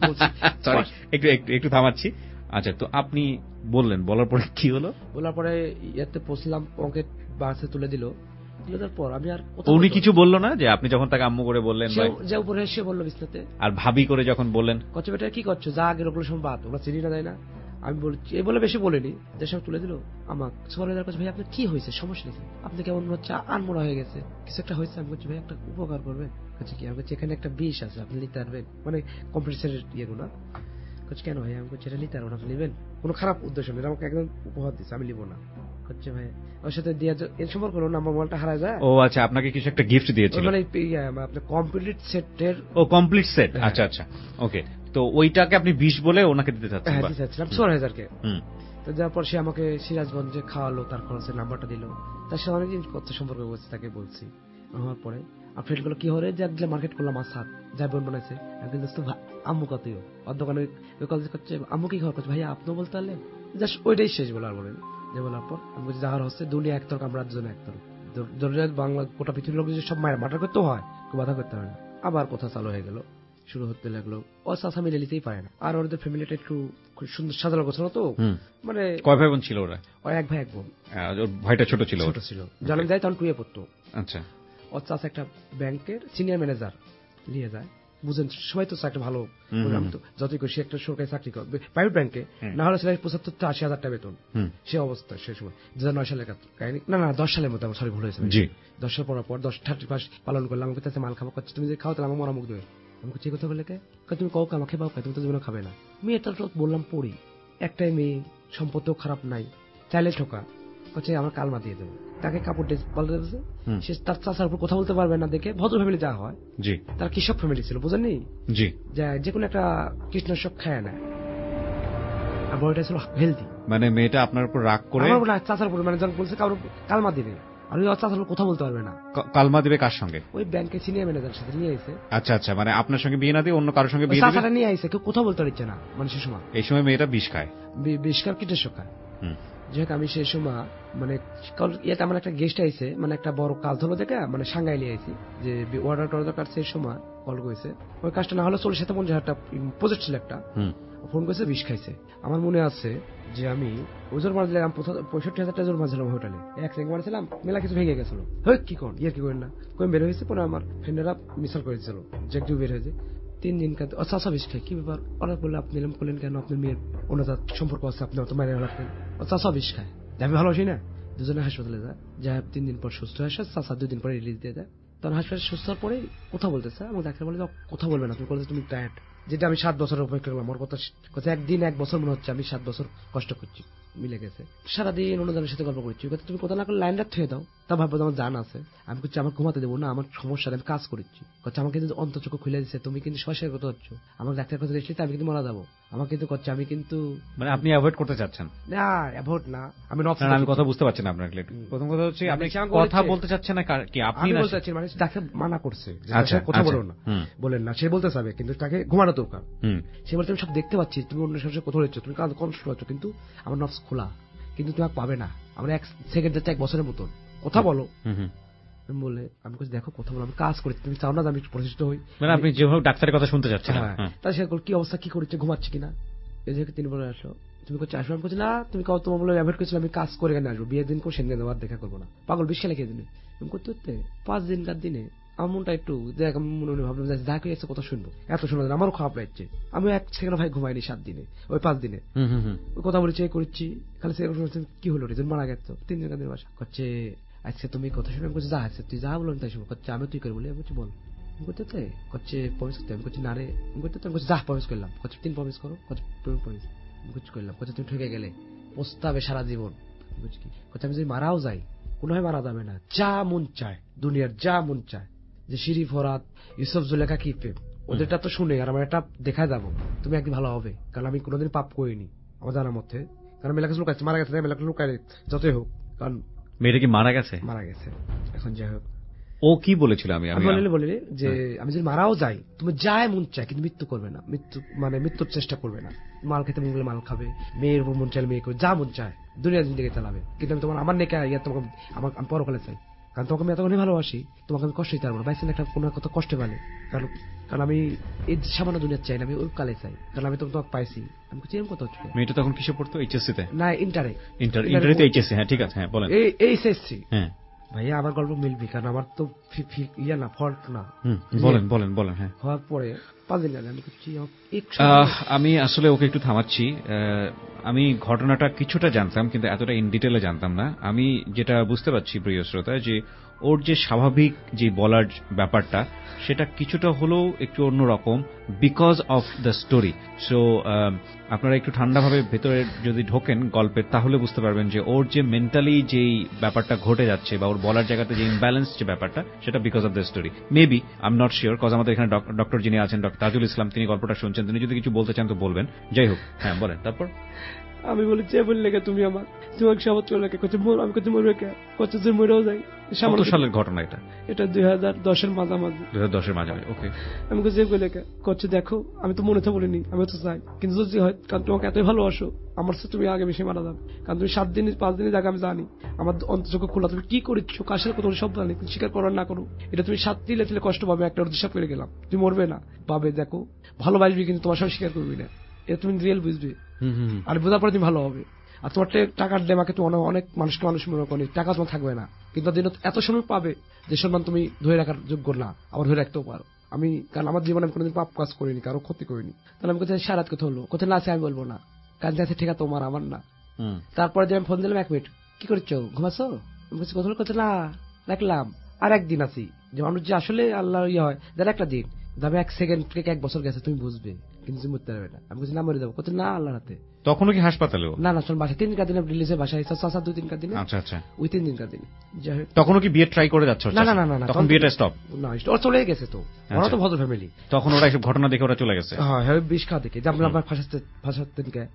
সরি, একটু একটু থামাচ্ছি। আচ্ছা, তো আপনি বললেন, বলার পরে কি হলো? বলার পরে ইয়াতে পৌঁছলাম, ওকে বাসে তুলে দিল। পর আমি আর উনি কিছু বললো না যে আপনি যখন তাকে আম্মু করে বললেন? যে উপরে এসে বললো বিছনাতে। আর ভাবি করে যখন বললেন, কচ্ছ বেটা কি করছো, যা আগের ওগুলো সম্বাদ, ওরা চিনি না দেয় না। আমি বলছি এই বলে বেশি বলিনি, দেশে তুলে দিল আমাকে। সুপারভাইজার কাছে, ভাই আপনার কি হয়েছে, সমস্যা নেই, আপনি কেমন হচ্ছে, আনমোড়া হয়ে গেছে, কিছু একটা হয়েছে। আমি বলছি ভাই একটা উপকার করবেন। কাছে কি? আমি বলছি এখানে একটা বিষ আছে, আপনি নিতে পারবেন, মানে কম্পিটিশনের ইয়েগুলো। কেন ভাই? আমি বলছি এটা নিতে পারবেন, আপনি নেবেন, কোনো খারাপ উদ্দেশ্য নেই, আমাকে একদম উপহার দিচ্ছে, আমি নিবো না। হচ্ছে ভাই ওর সাথে দিয়ে এর সম্পর্ক হলো, নাম্বার মোবাইলটা হারা যায়। ও আচ্ছা, আপনাকে কিছু একটা গিফট দিয়েছিল, মানে আপনার কমপ্লিট সেটের। ও কমপ্লিট সেট, আচ্ছা আচ্ছা, ওকে। তো ওইটাকে আপনি বিশ বলে ওনাকে দিতে চাচ্ছেন? হ্যাঁ, দিতে চাচ্ছিলাম ছয় হাজারকে। তো যাওয়ার পর সে আমাকে সিরাজগঞ্জে খাওয়ালো, তার খরচের নাম্বারটা দিল, তার সাথে অনেকদিন কত সম্পর্ক বলছে, তাকে বলছি। হওয়ার পরে আর ফ্রেন্ড গুলো কি হরে যে একদিন মার্কেট করলাম, আর সাত যা বোন বানাইছে, একদিন দোস্ত আম্মু কতই ওর দোকানে ওই কলেজ করছে, আম্মু কি খবর করছে, ভাইয়া আপনিও বলতে পারলেন, জাস্ট ওইটাই শেষ বলার বলেন। যে বলার পর আমি বলছি যাহার হচ্ছে দুনিয়া একতরক, আমরা দুজন একতরক, বাংলা গোটা পৃথিবীর লোক যদি সব মায়ের মার্টার করতে হয়, কেউ বাধা করতে হয় না। আবার কথা চালু হয়ে গেল, শুরু হতে লাগলো। ও চাচা মিলে নিতেই পারে না, আর ওদের ফ্যামিলিটা একটু সুন্দর সাজানো গোছানো তো, মানে কয় ভাই বোন ছিল ওরা? ও এক ভাই এক বোন। ভাইটা ছোট ছিল? ছোট ছিল, জানাম যায় তখন টুয়ে পড়তো। আচ্ছা। ওর চাচা একটা ব্যাংকের সিনিয়র ম্যানেজার নিয়ে যায়, বুঝেন সবাই তো একটা ভালো, যতই করে সে একটা সরকারি চাকরি করে প্রাইভেট ব্যাংকে, না হলে সেটা পঁচাত্তর থেকে আশি হাজার টাকা বেতন। সে অবস্থা সে সময় দু হাজার নয় সালের কাহিনী, না না দশ সালের মতো, আমার সরি ভুল হয়েছে। দশ সাল পড়ার পর দশ থার্টি ফার্স্ট পালন করলাম, আমাকে কাছে মাল খাবো করছে, তুমি যদি খাও তাহলে আমার মরা মুখ দেবে। আমি যে কথা বলে কে, তুমি কও আমাকে পাও, তুমি তো জীবনে খাবে না। মেয়েটা তো বললাম পড়ি, একটাই মেয়ে, সম্পত্তিও খারাপ নাই, চাইলে ঠোকা, হচ্ছে আমার কালমা দিয়ে দেবো। তাকে কাপড় পাল্টে দিয়েছে, সে তার চাচার উপর কথা বলতে পারবে না দেখে, ভদ্র ফ্যামিলি যা হয়, তার কৃষক ফ্যামিলি ছিল, বুঝেননি, যে কোনো একটা কীটনাশক খায় না, আর বড়টা ছিল হেলদি। মানে মেয়েটা আপনার উপর রাগ করে চাচার উপর, মানে যখন বলছে কারোর কালমা দিবে, আর ওই চাচার কথা বলতে পারবে না। কালমা দিবে কার সঙ্গে? ওই ব্যাংকের সিনিয়র ম্যানেজারের সাথে নিয়ে আইছে। আচ্ছা আচ্ছা, মানে আপনার সঙ্গে বিয়ে না দিয়ে অন্য কারোর সঙ্গে বিয়ে দিবে, চাচাটা নিয়ে আইছে, কেউ কথা বলতে পারছে না মানুষের সময়। এই সময় মেয়েটা বিষ খায়, বিষ খায়, কীটনাশক খায়। যাই হোক, আমি সেই সময় মানে ইয়েতে আমার একটা গেস্ট আইছে, মানে একটা বড় কাজ হলো দেখে, মানে সাংঘাই লিয়ে আইছি, যে অর্ডার টর্ডার কাটছে, এই সময় কল করেছে, ওই কাজটা না হলে চল্লিশ সাথে পঞ্চাশ হাজার প্রজেক্ট ছিল একটা, ফোন করেছে, বিষ খাইছে। আমার মনে আছে যে আমি ওজোর মারছিলাম, পঁয়ষট্টি হাজার টাকা জোর মারছিলাম হোটেলে, এক সেকেন্ড মারছিলাম, মেলা কিছু ভেঙে গেছিল। হ্যাঁ কি কর ইয়ে কি করেন না, কই বের হয়েছে, পরে আমার ফ্রেন্ডেরা মিসাল করেছিল, যে একটু বের হয়েছে তিন দিন কাঁদতে। আচ্ছা আচ্ছা বিষ খাই, কি ব্যাপার? ওরা বললে আপনি এলাম করলেন কেন, আপনার মেয়ের ওনার সম্পর্ক আছে, আপনি অত মায়ের রাখলেন। চাচা বিষ খায়, আমি ভালোবাসি না, দুজনে হাসপাতালে যায়, যা তিন দিন পর সুস্থ হয়ে আসে, চাচা দুই দিন পরে রিলিজ দিয়ে দেয়। তখন হাসপাতালে সুস্থ হওয়ার পরে কথা বলতেছে, এবং ডাক্তার বলে কথা বলবে না, তুমি বলতে তুমি টায়ার্ড, যেটা আমি সাত বছর অপেক্ষা করলাম। ওর কথা একদিন এক বছর মনে হচ্ছে আমি সাত বছর কষ্ট করছি। মিলে গেছে। সারাদিন অন্যজনের সাথে গল্প করছি, তুমি কথা না করলে লাইন রাত থুয়ে দাও, তা ভাববো আমার জান আছে। আমি করছি আমার ঘুমাতে দেবো না, আমার সমস্যা, আমি কাজ করছি। করছে আমাকে কিন্তু অন্তচক্ষু খুলে দিচ্ছে, তুমি কিন্তু শ্বাসের কথা হচ্ছ, আমার ডাক্তার কথা দেখছি আমি কিন্তু মারা যাবো। আমার কিন্তু করছে আমি কিন্তু মানে আপনি অ্যাভয়েড করতে চাচ্ছেন না, অ্যাভয়েড না, আমি আমি কথা বুঝতে পারছি না আপনার। প্রথম কথা হচ্ছে আপনি কথা বলতে চাচ্ছেন না কি আপনি না বলতে চাচ্ছেন, মানে ডাক্তার মানা করছে কথা বলো না, বলেন না, সে বলতে চাবে কিন্তু তাকে ঘুমানো দরকার। সে বলছে আমি সব দেখতে পাচ্ছি, তুমি অন্য সাথে কথা হচ্ছ, তুমি কাজ কষ্ট পাচ্ছ, কিন্তু আমার নফস খোলা, কিন্তু তুমি পাবে না, আমরা এক সেকেন্ড যাচ্ছে এক বছরের মতন, কথা বলো। বলে আমি বলছি দেখো কথা বলো, আমি কাজ করি, তুমি চাও না আমি প্রতিষ্ঠিত হই, মানে আপনি যেভাবে ডাক্তারের কথা শুনতে চাচ্ছেন। তাই সে কি অবস্থা, কি করছে, ঘুমাচ্ছে কিনা, এই যে তিনি বলে আসলো তুমি করছো আসবো, আমি করছি না তুমি কাউ তোমার বলে অ্যাভয়েড করছিল, আমি কাজ করে কেন আসবো, বিয়ের দিন করে সেদিন দেওয়ার দেখা করবো না, পাগল বিশ খেলে খেয়ে দিনে তুমি করতে করতে পাঁচ দিনকার দিনে আমার মনটা একটু দেখ, আমি মনে মনে ভাবলাম যা এসে কথা শুনবো, এত শোনা আমারও খারাপ লাগছে, আমি এক সেকেন্ড ভাই ঘুমাইনি সাত দিনে, ওই পাঁচ দিনে ওই কথা বলেছি করছি, খালি কি হলো রেজন মারা গেছে তিন দিনকার দিন বাসা করছে, আজকে তুমি কথা শুনে আমি করছি যা আছে তুই যা বলো তাই শুনো, করছে আমি তুই করে বলি, আমি বলছি বল, আমি করতে তো করছে প্রমিস করতে, আমি করছি না রে, আমি করতে তো আমি যা প্রমিস করলাম, করছে তিন প্রমিস করো, করছে প্রমিস বুঝ করলাম, করছে তুমি ঠকে গেলে পস্তাবে সারা জীবন, বুঝ কি করছে আমি যদি মারাও যাই কোনোভাবে মারা যাবে না, যা মন চায় দুনিয়ার যা মন চায়, যে শিরি ফরাত ইউসুফ জুলেখা কি প্রেম ওদেরটা তো শুনে আর আমার এটা দেখা যাবো, তুমি একদিন ভালো হবে, কারণ আমি কোনোদিন পাপ করিনি আমার জানার মধ্যে, কারণ মেলাকে লুকাচ্ছে মারা গেছে, মেলাকে লুকায় যতই হোক, কারণ মেয়েটা কি মারা গেছে, মারা গেছে এখন যাই হোক। ও কি বলেছিল, আমি বলিলে বলিলে যে আমি যদি মারাও যাই তুমি যাই মন চায় কিন্তু মৃত্যু করবে না, মৃত্যু মানে মৃত্যুর চেষ্টা করবে না, মাল খেতে মন গেলে মাল খাবে, মেয়ের উপর মন চাইলে মেয়ে করবে, যা মন চায় দুনিয়ার জিন্দিগি চালাবে, কিন্তু আমি তোমার আমার নেকে ইয়া তোমাকে আমার আমি পরকালে চাই, কারণ তোমাকে আমি এতক্ষণই ভালোবাসি, তোমাকে আমি কষ্ট দিতে পারবো না, বাইসেন একটা কোনো কত কষ্ট পালে, কারণ কারণ আমি এই সামান্য দুনিয়ার চাই না, আমি ওই কালে চাই, কারণ আমি তো তোমাকে পাইছি। আমি এরকম কথা হচ্ছে মেয়েটা তখন কিসে পড়তো, এইচএসসি তে না ইন্টারে, ইন্টারে তো এইচএসসি, হ্যাঁ ঠিক আছে, হ্যাঁ বলেন এই এইচএসসি, হ্যাঁ ভাইয়া আমার গল্প মিলবি, কারণ আমার তো ইয়া না ফল্ট না, বলেন বলেন বলেন। হ্যাঁ হওয়ার পরে আমি আসলে ওকে একটু থামাচ্ছি, আমি ঘটনাটা কিছুটা জানতাম কিন্তু এতটা ইন ডিটেলে জানতাম না। আমি যেটা বুঝতে পারছি প্রিয় শ্রোতা, যে ওর যে স্বাভাবিক যে বলার ব্যাপারটা সেটা কিছুটা হলেও একটু অন্যরকম because of the story. So আপনারা একটু ঠান্ডাভাবে ভেতরে যদি ঢোকেন গল্পের, তাহলে বুঝতে পারবেন যে ওর যে মেন্টালি যেই ব্যাপারটা ঘটে যাচ্ছে বা ওর বলার জায়গাতে যে ইমব্যালেন্স যে ব্যাপারটা, সেটা because of the story. Maybe I am not sure, cause আমাদের এখানে ডক্টর যিনি আছেন ডক্টর তাজুল ইসলাম, তিনি গল্পটা শুনছেন, তিনি যদি কিছু বলতে চান তো বলবেন। যাই হোক, হ্যাঁ বলেন। তারপর আমি বলি যে বললে তুমি আমার তোমাকে সাবত চলে করছে, আমি করছি মরবে কে, করছে যে মরেও যাই। কত সালের ঘটনা এটা? এটা দুই হাজার দশের মাঝামাঝি। দুই হাজার দশের মাঝামাঝি, ওকে। আমি করছি যে বলে কে করছে দেখো আমি তো মনে তো বলিনি, আমি তো চাই, কিন্তু যদি হয় কারণ তোমাকে এতই ভালোবাসো আমার সাথে তুমি আগে বেশি মারা যাবে, কারণ তুমি সাত দিন পাঁচ দিনের জায়গা আমি জানি, আমার অন্তচক্ষু খোলা, তুমি কি করেছো কাশের কথা সব জানি, স্বীকার করার না করো, এটা তুমি সাত দিলে দিলে কষ্ট পাবে, একটা হিসাব করে গেলাম, তুমি মরবে না পাবে, দেখো ভালোবাসবি কিন্তু তোমার সঙ্গে স্বীকার করবি না, এটা তুমি রিয়েল বুঝবে, আর বোঝার পরে তুমি ভালো হবে। আর তোমার টাকার ডেমাকে তুমি অনেক মানুষকে মানুষ মনে করি, টাকা তোমার থাকবে না, কিন্তু দিন এত সময় পাবে যে সম্মান তুমি ধরে রাখার যোগ্য না, আবার ধরে রাখতেও পারো। আমি কারণ আমার জীবনে আমি কোনোদিন পাপ কাজ করিনি, কারো ক্ষতি করিনি, তাহলে আমি কোথায় সারাত কথা হলো, কোথায় না আছে আমি বলবো না, কাজ আছে ঠিক আছে তোমার আমার না। তারপরে যে আমি ফোন দিলাম এক মিনিট কি করছো ঘুমাচ্ছো, কথা হলো কথা না রাখলাম, আর একদিন আছি যে মানুষ যে আসলে আল্লাহ ইয়ে হয় যারা একটা দিন যাবে, এক সেকেন্ড থেকে এক বছর গেছে তুমি বুঝবে, কিন্তু তুমি মরতে পারবে না। আমি বলছি না মরে যাবো, কোথায় না আল্লাহর হাতে। তখনও কি হাসপাতালে? না না শোন বাসায় তিন কার দিনে রিলিজে বাসায় চাচা দুই তিন কার দিনে। আচ্ছা আচ্ছা, ওই তিন দিন কার দিনে। তখনও কি বিয়ে ট্রাই করে যাচ্ছে? না না না না, তখন বিয়েটা স্টপ? না ওরা চলে গেছে তো, ওরা তো ভদ্র ফ্যামিলি, তখন ওরা এসব ঘটনা দেখে ওরা চলে গেছে। হ্যাঁ হ্যাঁ বিষ খাওয়া দেখে, যেমন আমার ফাঁসাতে ফাঁসাতে কে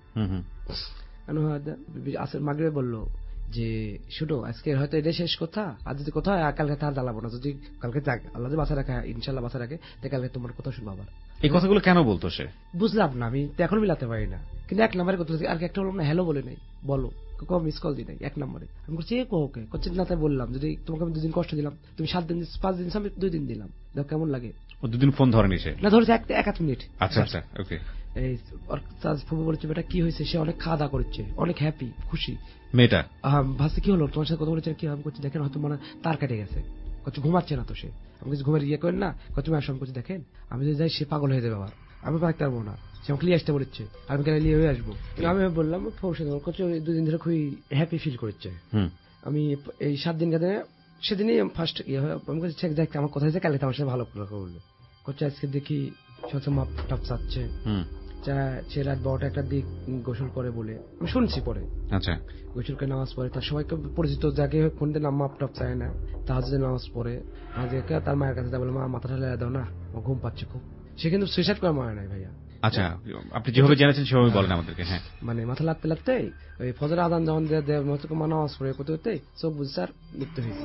আসের মাগরিবে বললো যে শুনো আজকে হয়তো এটা শেষ কথা, আর যদি কথা হয় কালকে তার জ্বালাবো না, যদি কালকে যাক আল্লাহ যদি বাঁচা রাখে ইনশাল্লাহ বাঁচা রাখে, কালকে তোমার কথা শুনবো আবার। এই কথাগুলো কেন বলতো সে? বুঝলাম না, আমি এখন মিলাতে পারি না, কিন্তু এক নম্বরে কথা আর একটা বললাম না হ্যালো বলে নাই, বলো মিস কল দিই নাই এক নম্বরে। আমি করছি এ কোকে করছি না, তাই বললাম যদি তোমাকে আমি দুদিন কষ্ট দিলাম, তুমি সাত দিন পাঁচ দিন আমি দুই দিন দিলাম, দেখো কেমন লাগে। ও দুদিন ফোন ধরেনি সে? না ধরেছে এক এক মিনিট। আচ্ছা আচ্ছা, ওকে। এই ফুবু বলেছে বেটা কি হয়েছে, সে অনেক খাওয়া দাওয়া করছে, অনেক হ্যাপি খুশি মেয়েটা। ভাবছে কি হলো তোমার সাথে কথা বলেছে, কি আমি করছি দেখেন হয়তো মানে তার কেটে গেছে, করছে ঘুমাচ্ছে না তো সে, আমি কিছু ঘুমের ইয়ে করেন না, তুমি আসো, আমি করছি দেখেন আমি যদি যাই সে পাগল হয়ে যাবে, আবার আমি পারতে পারবো না, সে আমাকে নিয়ে আসতে বলেছে, আমি কেন নিয়ে হয়ে আসবো। আমি বললাম দুদিন ধরে খুবই হ্যাপি ফিল করছে। আমি এই সাত দিন কাছে সেদিনই ফার্স্ট ইয়ে হয়, আমি করছি দেখ আমার কথা হয়েছে কালকে আমার সাথে ভালো করে বলবে, করছে আজকে দেখি সব মাপ টাপ চাচ্ছে, সে রাত বারোটা একটা দিক গোসল করে বলে আমি শুনছি পরে। আচ্ছা, গোসল করে নামাজ পড়ে, তার সবাইকে পরিচিত যাকে কোনদিন মাপ টাপ চায় না, তাহাজ্জুদের নামাজ পড়ে আজকে তার মায়ের কাছে বলে মা মাথাটা লেয়া দাও না, ঘুম পাচ্ছে খুব। সে কিন্তু সুইসাইড করে মারা নাই ভাইয়া। আচ্ছা, আপনি যেভাবে জেনেছেন সেভাবে বলেন আমাদেরকে। হ্যাঁ, মানে মাথা লাগতে লাগতে ওই ফজর আদান যখন মা নামাজ পড়ে করতে করতে চোখ বুঝছে আর মৃত্যু হয়েছে।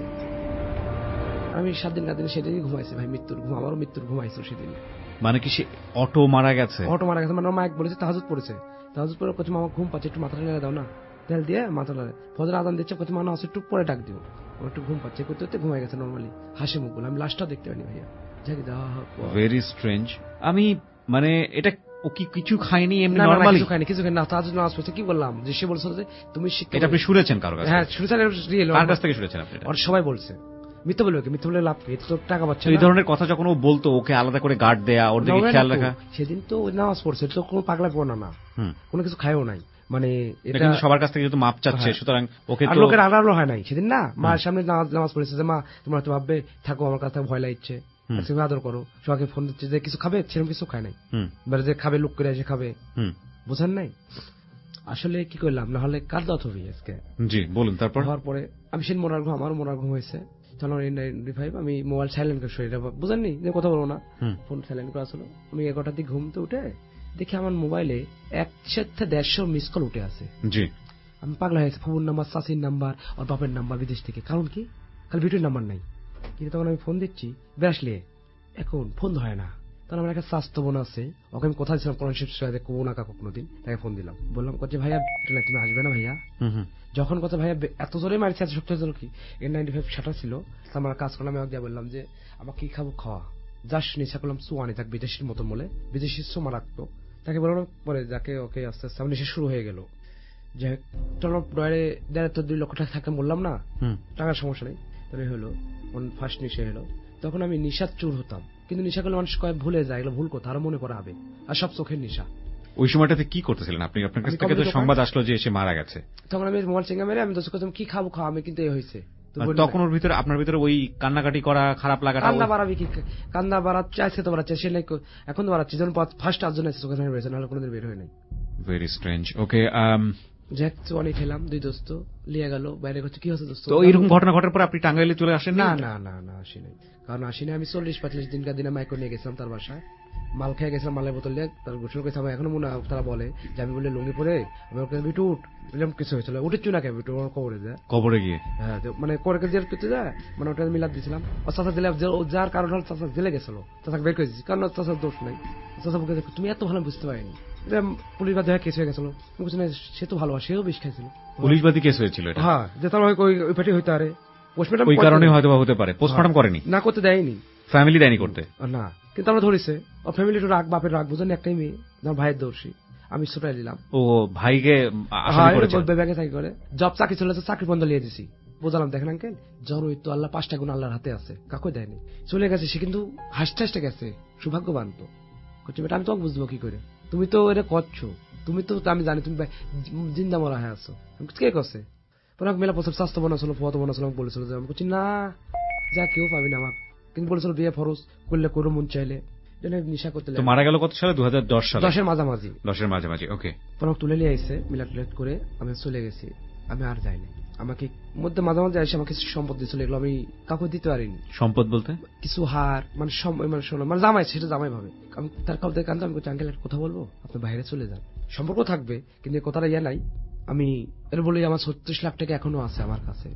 আমি সাত দিন রাত দিন সেদিনই ঘুমাইছি ভাই, মৃত্যুর ঘুম, আমারও মৃত্যুর ঘুমাইছে সেদিন। মানে কি সে অটো মারা গেছে? অটো মারা গেছে, মানে মা এক বলেছে তাহাজ্জুদ পড়েছে, তাহাজ্জুদ পড়ে কোথাও আমার ঘুম পাচ্ছে, একটু মাথাটা লেগে দাও না, তেল দিয়ে মাথা লাগে। ফজর আদান দিচ্ছে, কোথাও মানুষ একটু পরে ডাক দিও, আমার একটু ঘুম পাচ্ছে করতে করতে ঘুমাই গেছে নর্মালি, হাসি মুখ বলে। আমি লাস্টটা দেখতে পাইনি ভাইয়া। Very strange. আমি মানে এটা ও কি কিছু খায়নি এমনি নরমালি? কিছু খায়নি, কিছু খায়নি না। তাহাজ্জুদ নামাজ পড়ছে, কি বললাম যে সে বলছিল যে তুমি শিক্ষা। এটা আপনি শুনেছেন কারো কাছে? হ্যাঁ শুনেছেন। কার কাছ থেকে শুনেছেন আপনি? আর সবাই বলছে। মিথ্যা বলবে কি? মিথ্যা বলে লাভ কি? তো টাকা পাচ্ছে। এই ধরনের কথা যখন ও বলতো, ওকে আলাদা করে গার্ড দেয়া, ওর দিকে খেয়াল রাখা। সেদিন তো নামাজ পড়ছে, তো কোনো পাগলা পড়া না, কোনো কিছু খায়ও নাই। মানে এটা সবার কাছ থেকে যেহেতু মাপ চাচ্ছে, সুতরাং ওকে তো লোকের আড়ালো হয় নাই সেদিন না। মার সামনে নামাজ পড়েছে যে মা তোমরা তো ভাববে থাকো, আমার কাছে ভয় লাগছে, আদর করো। সবাইকে ফোন দিচ্ছে যে কিছু খাবে, সেরকম কিছু খায় নাই। যে খাবে লোক করে এসে খাবে, বুঝেন নাই? আসলে কি করলাম না হলে কার দাঁত হবে আজকে। জি বলুন। তারপর হওয়ার পরে আমি সেদিন মোনার ঘুম, আমারও মোনার ঘুম হয়েছে। আমি মোবাইল সাইলেন্ট করে শুয়ে, বুঝেননি যে কথা বলবো না, ফোন সাইলেন্ট করে আসলো। আমি এগারোটার দিকে ঘুমতে উঠে দেখি আমার মোবাইলে একসাথে দেড়শো মিস কল উঠে আছে। জি আমি পাগলা হয়েছে, ফোন নাম্বার, চাষির নাম্বার, আর বাপের নাম্বার বিদেশ থেকে। কারণ কি? কাল ভিডিওর নাম্বার নাই। কিন্তু তখন আমি ফোন দিচ্ছি বেরাসলে, এখন ফোন হয় না। তখন আমার একটা স্বাস্থ্য বোন আছে, ওকে আমি কথা দিচ্ছিলাম কোন না কাকু কোনোদিন, তাকে ফোন দিলাম, বললাম করছে ভাইয়া তুমি আসবে না ভাইয়া? যখন কথা ভাইয়া এত জোরে মারছে, এত শক্ত জোর কি এর নাইনটি ফাইভ শাটা ছিল, আমার কাজ করলাম। আমি দিয়ে বললাম যে আমার কি খাবো খাওয়া, যাস নেশা করলাম চুয়ানি, তাকে বিদেশির মতন বলে, বিদেশি সোমা রাখতো। তাকে বললাম পরে যাকে ওকে আস্তে আস্তে আমার নেশা শুরু হয়ে গেল। যে চলো দেড় তো দুই লক্ষ টাকা থাকতে বললাম না, টাকার সমস্যা নেই। তবে হলো ফার্স্ট নেশা হলো, তখন আমি নিশার চোর হতাম। কিন্তু নেশা করলে মানুষ কয়েক ভুলে যায়, এগুলো ভুল কথা, আরো মনে করা হবে। আর সব চোখের নেশা। ওই সময়টাতে কি করতেছিলেন আপনি? আপনার কাছ থেকে তো সংবাদ আসলো যে সে মারা গেছে। তখন আমি মোবাইল চেঙ্গা মেরে আমি দোষ করতাম কি খাবো খাওয়া, আমি কিন্তু এই হয়েছে। তখন ওর ভিতরে আপনার ভিতরে ওই কান্নাকাটি করা, খারাপ লাগা, কান্না বাড়াবি কি? কান্না বাড়া চাইছে তো বাড়াচ্ছে, সে এখন তো বাড়াচ্ছে। যখন ফার্স্ট আটজন আছে চোখের বেরোছে, নাহলে কোনোদিন বের হয় নাই। Very strange. ওকে, জ্যাক চুয়ানি খেলাম, দুই দোস্ত লিয়ে গেল বাইরে, করছে কি হচ্ছে দোস্ত? তো এরকম ঘটনা ঘটার পর আপনি টাঙ্গাইলে চলে আসেন? না না না না আসি নাই, কারণ আসি না। আমি চল্লিশ পঁয়তাল্লিশ দিনকার দিনে মাইক্রো নিয়ে গেছিলাম তার বাসায়, মাল খেয়ে গেছিলাম, মালের বোতল দিয়ে তার গোসল করেছে। আমার এখনো মনে হয় তারা বলে যে আমি বলে লুঙ্গি পরে আমি ওকে বিটু উঠ, এরকম কিছু হয়েছিল। উঠেছি না কেন বিটু কবরে যায়, কবরে গিয়ে হ্যাঁ মানে করে জেল করতে যায়, মানে ওটা মিলাদ দিয়েছিলাম। ও চাষা জেলে যার কারণ হল চাষা জেলে গেছিল, চাষাকে বের করে দিচ্ছি, কারণ চাষার দোষ নাই। চাষা বুকে তুমি এত ভালো বুঝতে পারিনি, পুলিশ বাদী হয়ে কেস হয়ে গেছিল। সে তো ভালোবাসে, সেও বিষ খাইছিল। পুলিশ বাদী কেস হয়েছিল? হ্যাঁ, যে তার ওই পার্টি হইতে পারে, ওই কারণে হয়তো হতে পারে। পোস্টমর্টম করেনি, না করতে দেয়নি, ফ্যামিলি দেয়নি করতে না। কিন্তু আমরা ধরেছে ও ফ্যামিলি একটু রাগ, বাপের রাগ বুঝেন, একটাই মেয়ে, আমার ভাইয়ের দোষী, আমি ছোটাই দিলাম। ও ভাইকে ব্যাগে চাকরি করে, জব চাকরি চলে চাকরি বন্ধ লিয়ে দিছি। বোঝালাম দেখেন আঙ্কেল, জন তো আল্লাহ পাঁচটা গুণ আল্লাহর হাতে আছে, কাকুই দেয়নি, চলে গেছে। সে কিন্তু হাসতে হাসতে গেছে, সৌভাগ্যবান তো। করছে বেটা আমি তোমাকে বুঝবো কি করে, তুমি তো এটা করছো, তুমি তো আমি জানি তুমি জিন্দা মরা হয়ে আছো। কে করছে? মেলা বছর স্বাস্থ্য বনা ছিল, ফত বনা ছিল, বলেছিল যে আমি করছি না যা কেউ পাবি না আমার। কিন্তু বলেছিল বিয়ে ফরজ করলে করো মন চাইলে, নিশা করতে। মারা গেল কত সালে? দু হাজার দশ সালে, দশের মাঝামাঝি। দশের মাঝামাঝি। ওকে, পরে তুলে নিয়ে আইসে, মিলাট টিলাট করে আমি চলে গেছি। আমি আর যাইনি। আমাকে মধ্যে মাঝে মাঝে এসে আমাকে কিছু সম্পদ দিয়েছিল, এগুলো আমি কাউকে দিতে পারিনি। সম্পদ বলতে কিছু হার, মানে মানে শোনো, মানে জামাই, সেটা জামাই ভাবে। আমি তার কাউ দেখে আনতাম, আমি আঙ্কেল একটা কথা বলবো, আপনি বাইরে চলে যান, সম্পর্ক থাকবে কিন্তু কথাটা ইয়ে নাই। আমি এর বলি আমার ছত্রিশ লাখ টাকা এখনো আছে আমার কাছে।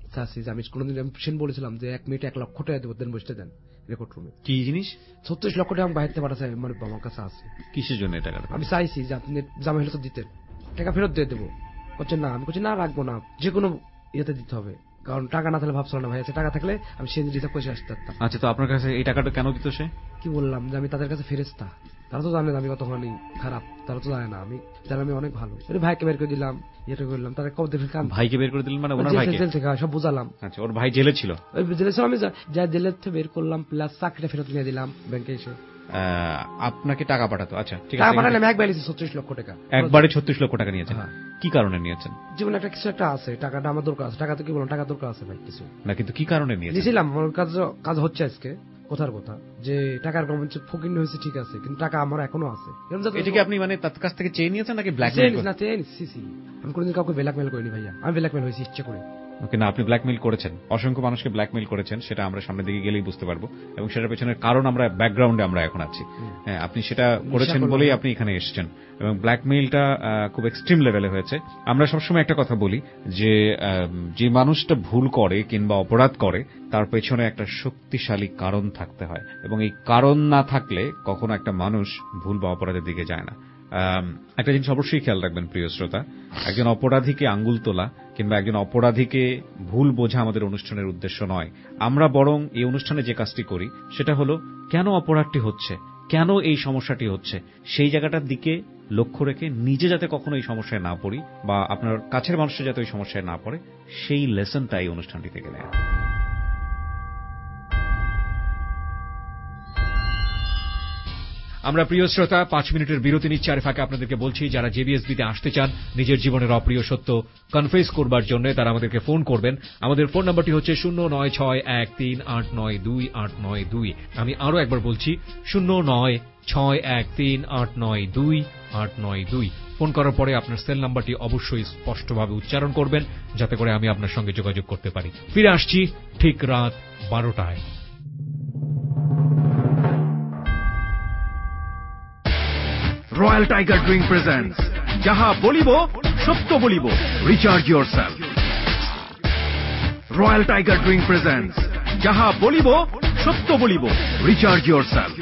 আমি কোনোদিন সেন বলেছিলাম যে এক মিনিটে এক লক্ষ টাকা দেবো, দেন বসতে দেন রেকর্ড রুমে। কি জিনিস? ছত্রিশ লক্ষ টাকা আমি বাইরে পাঠাচ্ছি, মানে আমার কাছে আছে। কিসের জন্য টাকা? আমি চাইছি যে আপনি জামাই হলে তো দিতেন, টাকা ফেরত দিয়ে দেবো। করছেন না, আমি করছি না রাখবো না, যে কোনো ইয়েতে দিতে হবে, কারণ টাকা না থাকলে ভাবছিল না ভাই, টাকা থাকলে আমি সে রিজার্ভ করে আসতে পারতাম। আচ্ছা, তো আপনার কাছে এই টাকাটা কেন দিত সে? কি বললাম যে আমি তাদের কাছে ফেরেশতা, তারা তো জানে না আমি কতখানি খারাপ, তারা তো জানে না আমি জানি আমি অনেক ভালো। ভাইকে বের করে দিলাম, ইয়েটা করলাম, তারা কবে দেখে ভাইকে বের করে দিলেন মানে ওনার ভাইকে জেল থেকে সব বুঝালাম। আচ্ছা, ওর ভাই জেলে ছিল? ওই জেলে ছিল, আমি যা জেলের থেকে বের করলাম, প্লাস চাকরিটা ফেরত নিয়ে দিলাম ব্যাংকে এসে। আপনাকে টাকা পাঠাতো? আচ্ছা ঠিক আছে, টাকা পাঠালাম, একবার নিয়েছি ছত্রিশ লক্ষ টাকা, একবারে ছত্রিশ লক্ষ টাকা নিয়েছেন। কি কারণে নিয়েছেন? জীবনে একটা কিছু একটা আছে, টাকাটা আমার দরকার আছে, টাকা তো কি বললাম, টাকা দরকার আছে ভাই কিছু না, কিন্তু কি কারণে নিয়েছিলাম? নিয়েছিলাম আমার কাজ কাজ হচ্ছে আজকে, কথার কথা যে টাকার কম ফকির হয়েছে ঠিক আছে, কিন্তু টাকা আমার এখনো আছে। এটাকে আপনি মানে তার কাছ থেকে চেয়ে নিয়েছেন নাকি ব্ল্যাকমেল? না, চেয়ে নিচ্ছি। আমি কোনোদিন কাউকে ব্ল্যাকমেল করিনি ভাইয়া, আমি ব্ল্যাকমেল হয়েছি ইচ্ছে করে। ওকে, না আপনি ব্ল্যাকমেইল করেছেন, অসংখ্য মানুষকে ব্ল্যাকমেইল করেছেন, সেটা আমরা সামনের দিকে গেলেই বুঝতে পারবো, এবং সেটার পেছনের কারণ আমরা ব্যাকগ্রাউন্ডে আমরা এখন আছি। হ্যাঁ, আপনি সেটা করেছেন বলেই আপনি এখানে এসেছেন, এবং ব্ল্যাকমেইলটা খুব এক্সট্রিম লেভেলে হয়েছে। আমরা সবসময় একটা কথা বলি যে যে মানুষটা ভুল করে কিংবা অপরাধ করে তার পেছনে একটা শক্তিশালী কারণ থাকতে হয়, এবং এই কারণ না থাকলে কখনো একটা মানুষ ভুল বা অপরাধের দিকে যায় না। একটা জিনিস অবশ্যই খেয়াল রাখবেন প্রিয় শ্রোতা, একজন অপরাধীকে আঙ্গুল তোলা কিংবা একজন অপরাধীকে ভুল বোঝা আমাদের অনুষ্ঠানের উদ্দেশ্য নয়। আমরা বরং এই অনুষ্ঠানে যে কাজটি করি সেটা হলো কেন অপরাধটি হচ্ছে, কেন এই সমস্যাটি হচ্ছে, সেই জায়গাটার দিকে লক্ষ্য রেখে নিজে যাতে কখনো এই সমস্যায় না পড়ি বা আপনার কাছের মানুষের যাতে ওই সমস্যায় না পড়ে, সেই লেসনটা এই অনুষ্ঠানটি থেকে নেয়। আমরা প্রিয় শ্রোতা পাঁচ মিনিটের বিরতি নিচ্ছি, আর ফাঁকে আপনাদেরকে বলছি যারা জেবিএসবিতে আসতে চান নিজের জীবনের অপ্রিয় সত্য কনফেস করবার জন্য তারা আমাদেরকে ফোন করবেন। আমাদের ফোন নাম্বারটি হচ্ছে শূন্য নয় ছয় এক তিন আট নয় দুই আট নয় দুই। আমি আরো একবার বলছি শূন্য নয় ছয় এক তিন আট নয় দুই আট নয় দুই। ফোন করার পরে আপনার সেল নাম্বারটি অবশ্যই স্পষ্টভাবে উচ্চারণ করবেন যাতে করে আমি আপনার সঙ্গে যোগাযোগ করতে পারি। ফিরে আসছি ঠিক রাত বারোটায়। Royal Tiger Drink presents Jaha Bolibo Sotto Bolibo, recharge yourself. Royal Tiger Drink presents Jaha Bolibo Sotto Bolibo, recharge yourself.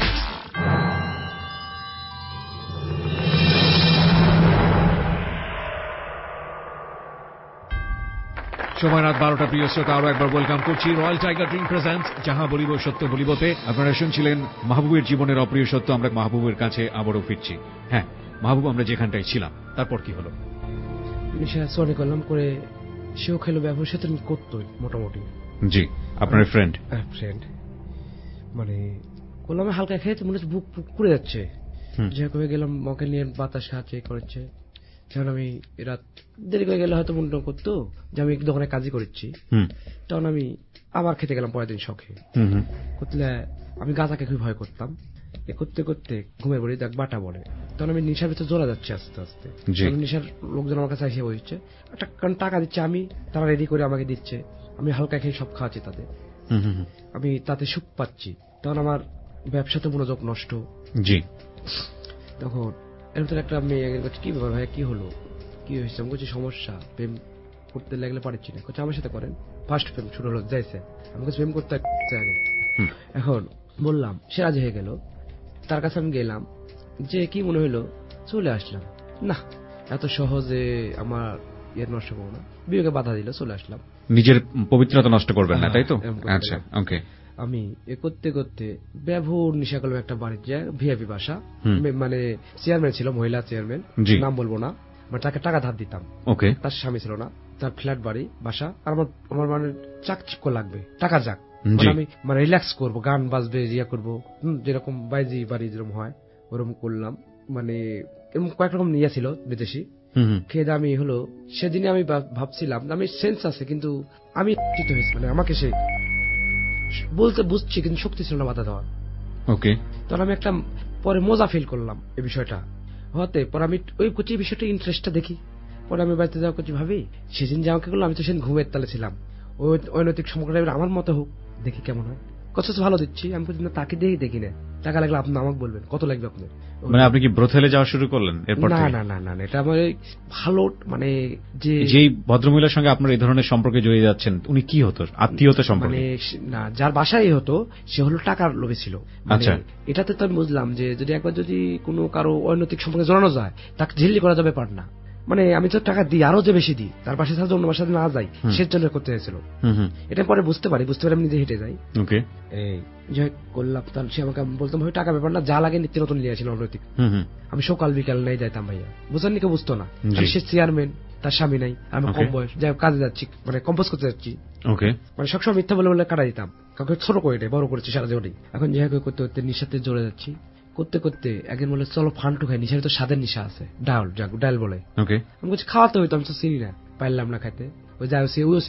সময় রাত বারোটা। প্রিয় শ্রোতা, আরো একবার ওয়েলকাম করছি রয়্যাল টাইগার ড্রিঙ্ক প্রেজেন্টস যাহা বলিব সত্য বলিবতে। আপনারা শুনছিলেন মাহবুবের জীবনের অপ্রিয় সত্য। আমরা মাহবুবের কাছে আবারও ফিরছি। হ্যাঁ মাহবুব, আমরা যেখানটায় ছিলাম তারপর কি হলো? সরি করলাম করে সেও খেলো, ব্যবহার সাথে করতোই মোটামুটি। জি, আপনার ফ্রেন্ড ফ্রেন্ড মানে করলাম হালকা খেয়ে মনে হচ্ছে বুক পুড়ে যাচ্ছে, যে হয়ে গেলাম মকে নিয়ে বাতাস খাচ্ছে করেছে। যখন আমি রাত দেরি করে গেলে হয়তো মনে করতো যে আমি দোকানে কাজই করছি, তখন আমি আবার খেতে গেলাম পরের দিন শখে করতে। আমি গাঁজাকে খুব ভয় করতাম, এ করতে করতে ঘুমের পড়ি দেখ বাটা বলে, তখন আমি নেশার ভিতরে জোড়া যাচ্ছে আস্তে আস্তে। নেশার লোকজন আমার কাছে এসে বসছে, একটা কারণ টাকা দিচ্ছে আমি, তারা রেডি করে আমাকে দিচ্ছে, আমি হালকা খেয়ে সব খাওয়াচ্ছি তাদের, আমি তাতে সুখ পাচ্ছি। তখন আমার ব্যবসাতে মনোযোগ নষ্ট। জি, তখন এর ভিতরে একটা মেয়ে বলছে কি ব্যাপার ভাই, কি হলো, কি হয়েছে? আমি বলছি সমস্যা, প্রেম করতে লাগলে পারছি না। আমার সাথে করেন, ফার্স্ট প্রেম শুরু হলো যাইছে, আমি কাছে প্রেম করতে আগে। এখন বললাম, সে রাজি হয়ে গেল, তার কাছে আমি গেলাম, যে কি মনে হইলো, চলে আসলাম। না এত সহজে আমার ইয়ে নষ্ট করবো না, বিয়োগে বাধা দিল, চলে আসলাম। নিজের পবিত্রতা নষ্ট করবেন না, তাই তো? আচ্ছা, ওকে। আমি এ করতে করতে ব্যবহার নিশা করলাম একটা বাড়ির যায় ভিআইপি বাসা, মানে চেয়ারম্যান ছিল, মহিলা চেয়ারম্যান, নাম বলবো না, মানে তাকে টাকা ধার দিতাম। ওকে। তার স্বামী ছিল না, তার ফ্ল্যাট বাড়ি বাসা, আর আমার আমার মানে চাকচিক্য লাগবে, টাকা যাক, আমি মানে রিল্যাক্স করবো, গান বাজবে, ইয়া করবো, যেরকম বাইজি বাড়ি যেরকম হয় ওরকম করলাম। মানে এরকম কয়েক রকম নিয়ে ছিল বিদেশি, খেয়ে আমি হলো সেদিনে আমি ভাবছিলাম আমি সেন্স আছে কিন্তু আমি চিত হয়েছি, মানে আমাকে সে বলতে বুঝছি কিন্তু শক্তি ছিল না বাধা দেওয়ার। ওকে। তখন আমি একটা পরে মজা ফিল করলাম এই বিষয়টা হতে, পরে আমি ওই কোচি বিষয়টা ইন্টারেস্টটা দেখি, পরে আমি বাড়িতে যাওয়া কোচি ভাবি সেদিন যে আমাকে করলো, আমি তো সেদিন ঘুমের তালে ছিলাম, ওই অনৈতিক সমগ্র আমার মতো হোক, দেখি কেমন হয়, কত ভালো দিচ্ছি আমি, তাকে দেখি দেখি না, টাকা লাগলে আপনি আমাকে বলবেন কত লাগবে আপনার। মানে আপনি কি ব্রথেলে যাওয়া শুরু করলেন এরপর? না না না না, এটা আমার ভালো, মানে যে যেই ভদ্রমহিলার সঙ্গে আপনার এই ধরনের সম্পর্কে জড়িয়ে যাচ্ছেন, উনি কি হতো, আত্মীয়তা সম্পর্কে? মানে না, যার বাসায় হতো সে হলো টাকার লোভে ছিল। আচ্ছা, এটাতে তো আমি বুঝলাম যে যদি একবার যদি কোনো কারো অনৈতিক সম্পর্কে জড়ানো যায় তাকে ঝিল্লি করা যাবে পার না, মানে আমি তো টাকা দিই, আরো যে বেশি দিই, তার পাশে ছাড়া অন্য বাসাতে না যাই, সের জন্য করতে হয়েছিল। এটা পরে বুঝতে পারি, বুঝতে পারি আমি নিজে হেঁটে যাই। ওকে, এই যে করলাম, তাহলে সে আমাকে বলতাম ভাই টাকা ব্যাপার না, যা লাগে নিত্য নতুন নিয়ে আসছিল অনৈতিক, আমি সকাল বিকাল নাই যাইতাম ভাইয়া, বুঝলেন নি, কেউ বুঝতো না। সে চেয়ারম্যান, তার স্বামী নাই, আমি কম বয়স, যাই কাজে যাচ্ছি, মানে কম্পোজ করতে যাচ্ছি, মানে সবসময় মিথ্যা বলে বলে কাটা দিতাম, কাউকে ছোট করে বড় করেছি সারা জীবনে। এখন যে করতে করতে নিশাতে জড়ে যাচ্ছি, করতে করতে একদিন বলে চলো ফান্টু খাই, নিশার তো স্বাদের নিশা আছে, ডাল ডাল বলে, আমি বলছি খাওয়াতে হইতো, আমি তো চিনি না, পারলাম না খাইতে, ওই যাই ওইও ছিল না।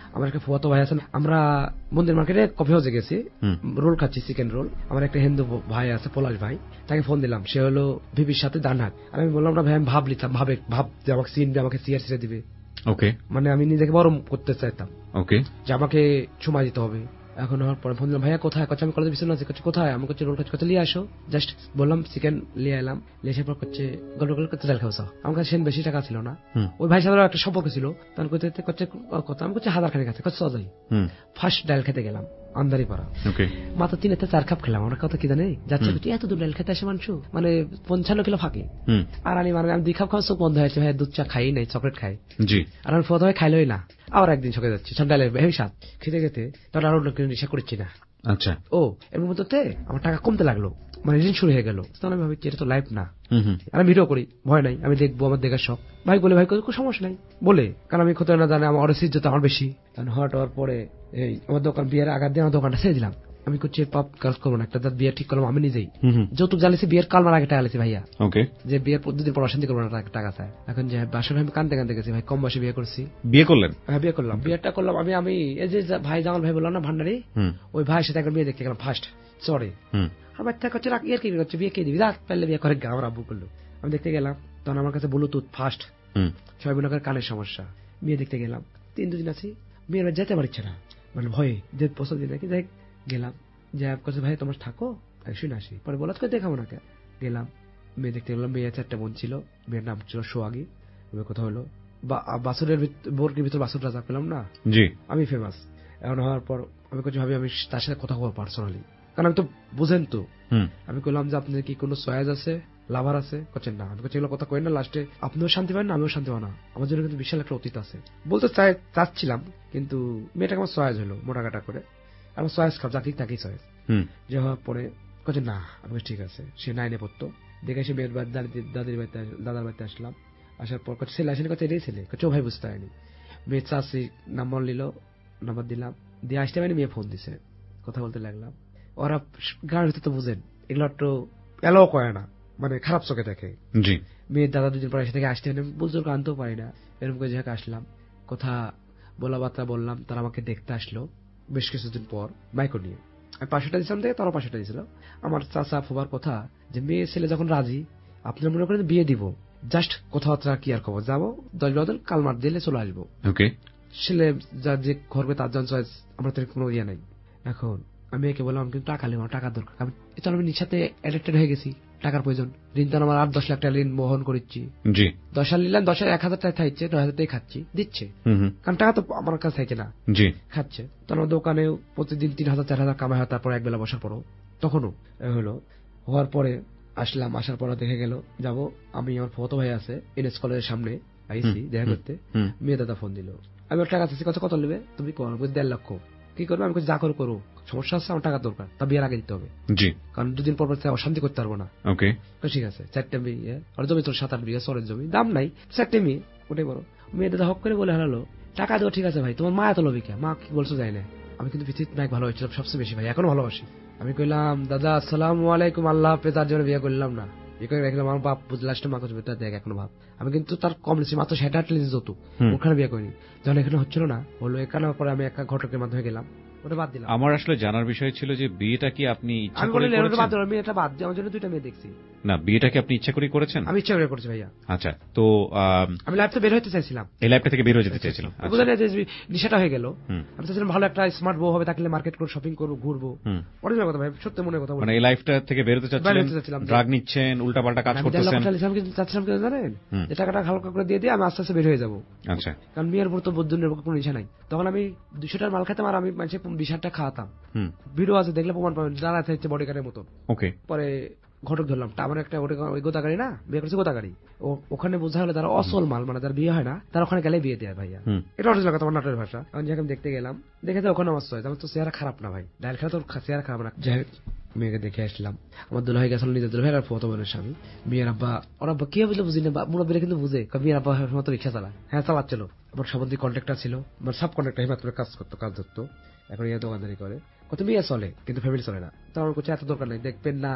আমার একটা ফুয়াতো ভাই আছেন, আমরা মন্দির মার্কেটে কফি হাউসে গেছি, রোল খাচ্ছি, চিকেন রোল। আমার একটা হিন্দু ভাই আছে, পলাশ ভাই, তাকে ফোন দিলাম, সে হলো ভিপির সাথে ডানহাত। আমি বললাম না ভাই আমি ভাব লিতাম, ভাবে ভাব যে আমাকে চিনবে, আমাকে চেয়ার ছেড়ে দিবে। ওকে, মানে আমি নিজেকে বড় করতে চাইতাম, ওকে, যে আমাকে সময় দিতে হবে। এখন হওয়ার পরে ফোন দিলাম, ভাইয়া কোথায়? করছে আমি কলেজের পিছনে আছি। করছে কোথায়? আমি করছি রোল খাচ্ছি। কথা লিয়ে আসো। জাস্ট বললাম চিকেন লিয়ে এলাম, লিয়ে আসার পর করছে গল্প গল্প করতে ডাল খাওয়া। আমার কাছে সেন বেশি টাকা ছিল না, ওই ভাই সাথে একটা সম্পর্ক ছিল, তখন করতে করছে কথা আমি করছি হাজার খানি কাছে করছে অজয়। ফার্স্ট ডাল খেতে গেলাম আন্দারি পাড়া, মাত্র তিন থেকে চার কাপ খেলাম। আমার কথা কি জানে যাচ্ছে এত দূর ডাল খেতে আসে মানুষ, মানে পঞ্চান্ন কিলো ফাঁকে। আর আমি মানে আমি দুই কাপ খাওয়া চোখ বন্ধ হয়েছে, ভাই দুধ চা খাই নাই, চকলেট খাই। আর আমি ফোয়া খাইলই না। আবার একদিন সকালে যাচ্ছি, সব ডালের হেভি স্বাদ, খেতে খেতে তখন আরো নেশা করছি না। আচ্ছা, ও এর মধ্যে আমার টাকা কমতে লাগলো, মানে ঋণ শুরু হয়ে গেল। তখন আমি ভাবছি এটা তো লাইফ না, আমি ভিডিও করি, ভয় নাই, আমি দেখবো, আমার দেখার শখ। ভাই বলে ভাই কোনো সমস্যা নাই বলে, কারণ আমি কোথাও না জানে আমার অরসিজ যেত আমার বেশি। হওয়ার হওয়ার পরে এই আমার দোকান বিয়ের আগার দিয়ে আমার দোকানটা ছেড়ে দিলাম। আমি করছি পাপ কাজ করবো না, একটা বিয়ে ঠিক করলাম আমি নিজেই, যৌতুক জ্বালিয়েছি, বিয়ের কালমার আগে টাকা আলেছি ভাইয়া, যে বিয়ের দুদিন পর অশান্তি করবো না টাকা চায়। এখন যে বাসা আমি কানতে কানতে গেছি, ভাই কম বয়সে বিয়ে করছি। বিয়ে করলেন? হ্যাঁ বিয়ে করলাম। বিয়েটা করলাম আমি আমি এই যে ভাই জামাল ভাই বললাম না ভান্ডারি, ওই ভাইয়ের সাথে একবার বিয়ে দেখতে গেলাম ফার্স্ট চড়ে। আমার টাকা করছে ইয়ে কি করছে, বিয়ে কে দিবি রাত পারলে বিয়ে করে, আমার আব্বু করলো। আমি দেখতে গেলাম, তখন আমার কাছে ব্লুটুথ ফার্স্ট, সবাই মনে করে কানের সমস্যা। বিয়ে দেখতে গেলাম, তিন দুদিন আছি, মেয়ের যেতে পারছে না, মানে ভয়ে যে পছন্দ নাকি। দেখ গেলাম, যে কাছে ভাই তোমার থাকো, শুনে আসি। পরে বলাত করে দেখাবো না কে গেলাম, মেয়ে দেখতে গেলাম। মেয়ে চারটা বোন ছিল, মেয়ের নাম ছিল সোহাগী। কথা হলো বাসুরের বোরকের ভিতর বাসুর রাজা পেলাম না, জি আমি ফেমাস। এখন হওয়ার পর আমি কিছু ভাবি আমি তার সাথে কথা বলবো পার্সোনালি, কারণ আমি তো বুঝেন তো। আমি বললাম যে আপনার কি কোনো চয়েস আছে, লাভার আছে? করছেন না। আমি এগুলো কথা কই না, লাস্টে আপনিও শান্তি পান না, আমিও শান্তি পাই না, আমার জন্য কিন্তু বিশাল একটা অতীত আছে বলতে চাই চাচ্ছিলাম। কিন্তু মেয়েটাকে আমার চয়েস হলো মোটা কাটা করে, আমার চয়েস খাব যাকে তাকেই চয়েস। যে হওয়ার পরে করছে না, আমি ঠিক আছে। সে নাইনে পড়তো, দেখে সে মেয়ের দাদির বাড়িতে দাদার বাড়িতে আসলাম। আসার পর ছেলে আসেনি, কথা এটাই ছেলে, কেউ ভাই বুঝতে হয়নি। মেয়ে চাষি নাম্বার নিল, নাম্বার দিলাম, দিয়ে আসতে পারিনি। মেয়ে ফোন দিছে, কথা বলতে লাগলাম। ওরা গাঁর ভিতরে তো বুঝেন এগুলো একটু এলাও করে না, মানে খারাপ চোখে দেখে। জি মেয়ের দাদা দুদিন পরে এসে থেকে আসতে পারি, বুঝতে আনতেও পারি না, এরকম করে যাকে আসলাম, কথা বলা বার্তা বললাম। তারা আমাকে দেখতে আসলো বেশ কিছুদিন পর মাইকো নিয়ে। আমি পাঁচশোটা দিয়েছিলাম থেকে তারাও পাঁচশোটা দিয়েছিল। আমার চাচা ফুবার কথা যে মেয়ে ছেলে যখন রাজি, আপনার মনে করেন বিয়ে দিব, জাস্ট কথাবার্তা কি আর খবর, যাবো দশ বদল কাল মার দিলে চলে আসবো। ওকে ছেলে যার যে করবে তার জন চয়েস, আমার তো কোনো ইয়ে নাই। এখন আমি একে বললাম কিন্তু টাকা নেব, টাকা দরকার। আমি চলো আমি নিশাতে অ্যাডিক্টেড হয়ে গেছি, টাকার প্রয়োজন। ঋণ তো আমার আট দশ লাখ টাকা ঋণ বহন করছি। জি দশ হাজার নিলাম, দশ হাজার এক হাজার টাকা থাকছে, নয় হাজার টাকা খাচ্ছি, দিচ্ছে, কারণ টাকা তো আমার কাছে থাকে না। জি খাচ্ছে। তো আমার দোকানে প্রতিদিন তিন হাজার চার হাজার কামাই হয়, তারপর এক বেলা বসার পরও তখনও হলো। হওয়ার পরে আসলাম, আসার পর দেখে গেল যাবো। আমি আমার ফটো ভাই আছে এনএস কলেজের সামনে, আইসি দেখা করতে। মেয়ে দাদা ফোন দিল, আমি ওর টাকা চাচ্ছি, কত কত নেবে তুমি? দেড় লক্ষ। কি করবে? আমি যা করো করো, সমস্যা আছে, আমার টাকা দরকার, তা বিয়ের আগে দিতে হবে। জি কারণ দুদিন পর পর অশান্তি করতে পারবো না। ওকে ঠিক আছে। চারটে মেয়ে আর জমি তোর সাত আট বিঘা সরের জমি, দাম নাই, চারটে মেয়ে ওটাই বড়। মেয়ে দাদা হক করে বলে হারালো টাকা দেবো, ঠিক আছে ভাই তোমার মা এত লবিকা, মা কি বলছো যাই না। আমি কিন্তু পৃথিবীর নায়ক ভালো হয়েছিলাম সবচেয়ে বেশি, ভাই এখনো ভালোবাসি। আমি কইলাম দাদা আসসালামু আলাইকুম, আল্লাহ হাফেজ, তার জন্য বিয়ে করলাম না। বিয়ে করে রাখলাম, আমার বাপ বুঝলে লাস্টে মা করছে দেখ এখনো ভাব। আমি কিন্তু তার কম লিখছি, মাত্র সেটা আট লিখছি যত, ওখানে বিয়ে করিনি। যখন এখানে হচ্ছিল না হলো, এখানে পরে আমি একটা ঘটকের মাধ্যমে গেলাম, ওটা বাদ দিলাম। আমার আসলে জানার বিষয় ছিল যে বিয়েটা কি আপনি ইচ্ছা করে করেছেন? বাদ দিলাম, মেয়েটা বাদ দিয়ে আমার জন্য দুইটা মেয়ে দেখছি। না, বিয়েটা কি আপনি ইচ্ছা করে করেছেন? আমি ইচ্ছা করে করেছি ভাইয়া। আচ্ছা, তো আমি লাইফ থেকে বের হতে চাইছিলাম, এই লাইফটা থেকে বের হয়ে যেতে চাইছিলাম। বুঝলেন যে নিশাটা হয়ে গেল। আমি চাইছিলাম ভালো একটা স্মার্ট বউ হবে, তাকে মার্কেট করবো, শপিং করবো, ঘুরবো। অরিজিনাল কথা ভাই, সত্যি মনে কথা। মানে এই লাইফটা থেকে বের হতে চাচ্ছিলাম, ড্রাগ নিচ্ছেন, উল্টাপাল্টা কাজ করতেছেন। কিন্তু চাচ্ছিলাম কি জানেন, যে টাকাটা হালকা করে দিয়ে দিয়ে আমি আস্তে আস্তে বের হয়ে যাবো। আচ্ছা, কারণ মেয়ের উপর তো বুদ্ধের কোনো ইচ্ছা নাই। তখন আমি দুশো টাকার মাল খেতাম, আর আমি মানুষের বিশ হাজার টাকা খাওয়াতাম। ভিডিও আছে, দেখলে প্রমাণ পাবেন, যারা থাকছে বডি গার্ডের মতন। ওকে পরে ঘটক ধরলাম, আমার একটা ওই গোদাগাড়ি না, বিয়ে করছে গোদাগাড়ি, ওখানে বোঝা হলে তারা অসল মাল, মানে যারা বিয়ে হয় না তারা ওখানে গেলে বিয়ে দেয় ভাইয়া। এটা অরিজিনাল কথা, আমার নাটের ভাষা। আমি যখন দেখতে গেলাম, দেখে তো ওখানে আমার চয়েস, আমার তো চেহারা খারাপ না ভাই, ডায়াল খেলা তো চেহারা খারাপ না। যাই মেয়েকে দেখে আসলাম, আমার দুলা হয়ে গেছিল, নিজের দুলা ভাই আর ফতো বোনের স্বামী। মেয়ের আব্বা, ওর আব্বা কি বুঝলে বুঝি না, মুরব্বীরা কিন্তু বুঝে, মেয়ের আব্বা মতো রিক্সা চালা, হ্যাঁ চালাচ্ছিল। আমার সম্বন্ধী কন্ট্রাক্টর ছিল, আমার সাব কন্ট্রাক্টর হিমাত্তরে কাজ করতো, কাজ ধরতো, এখন ইয়ে দোকানদারি করে। কত মেয়ে চলে কিন্তু ফ্যামিলি চলে না। তো আমার কাছে এত দরকার নেই, দেখবেন না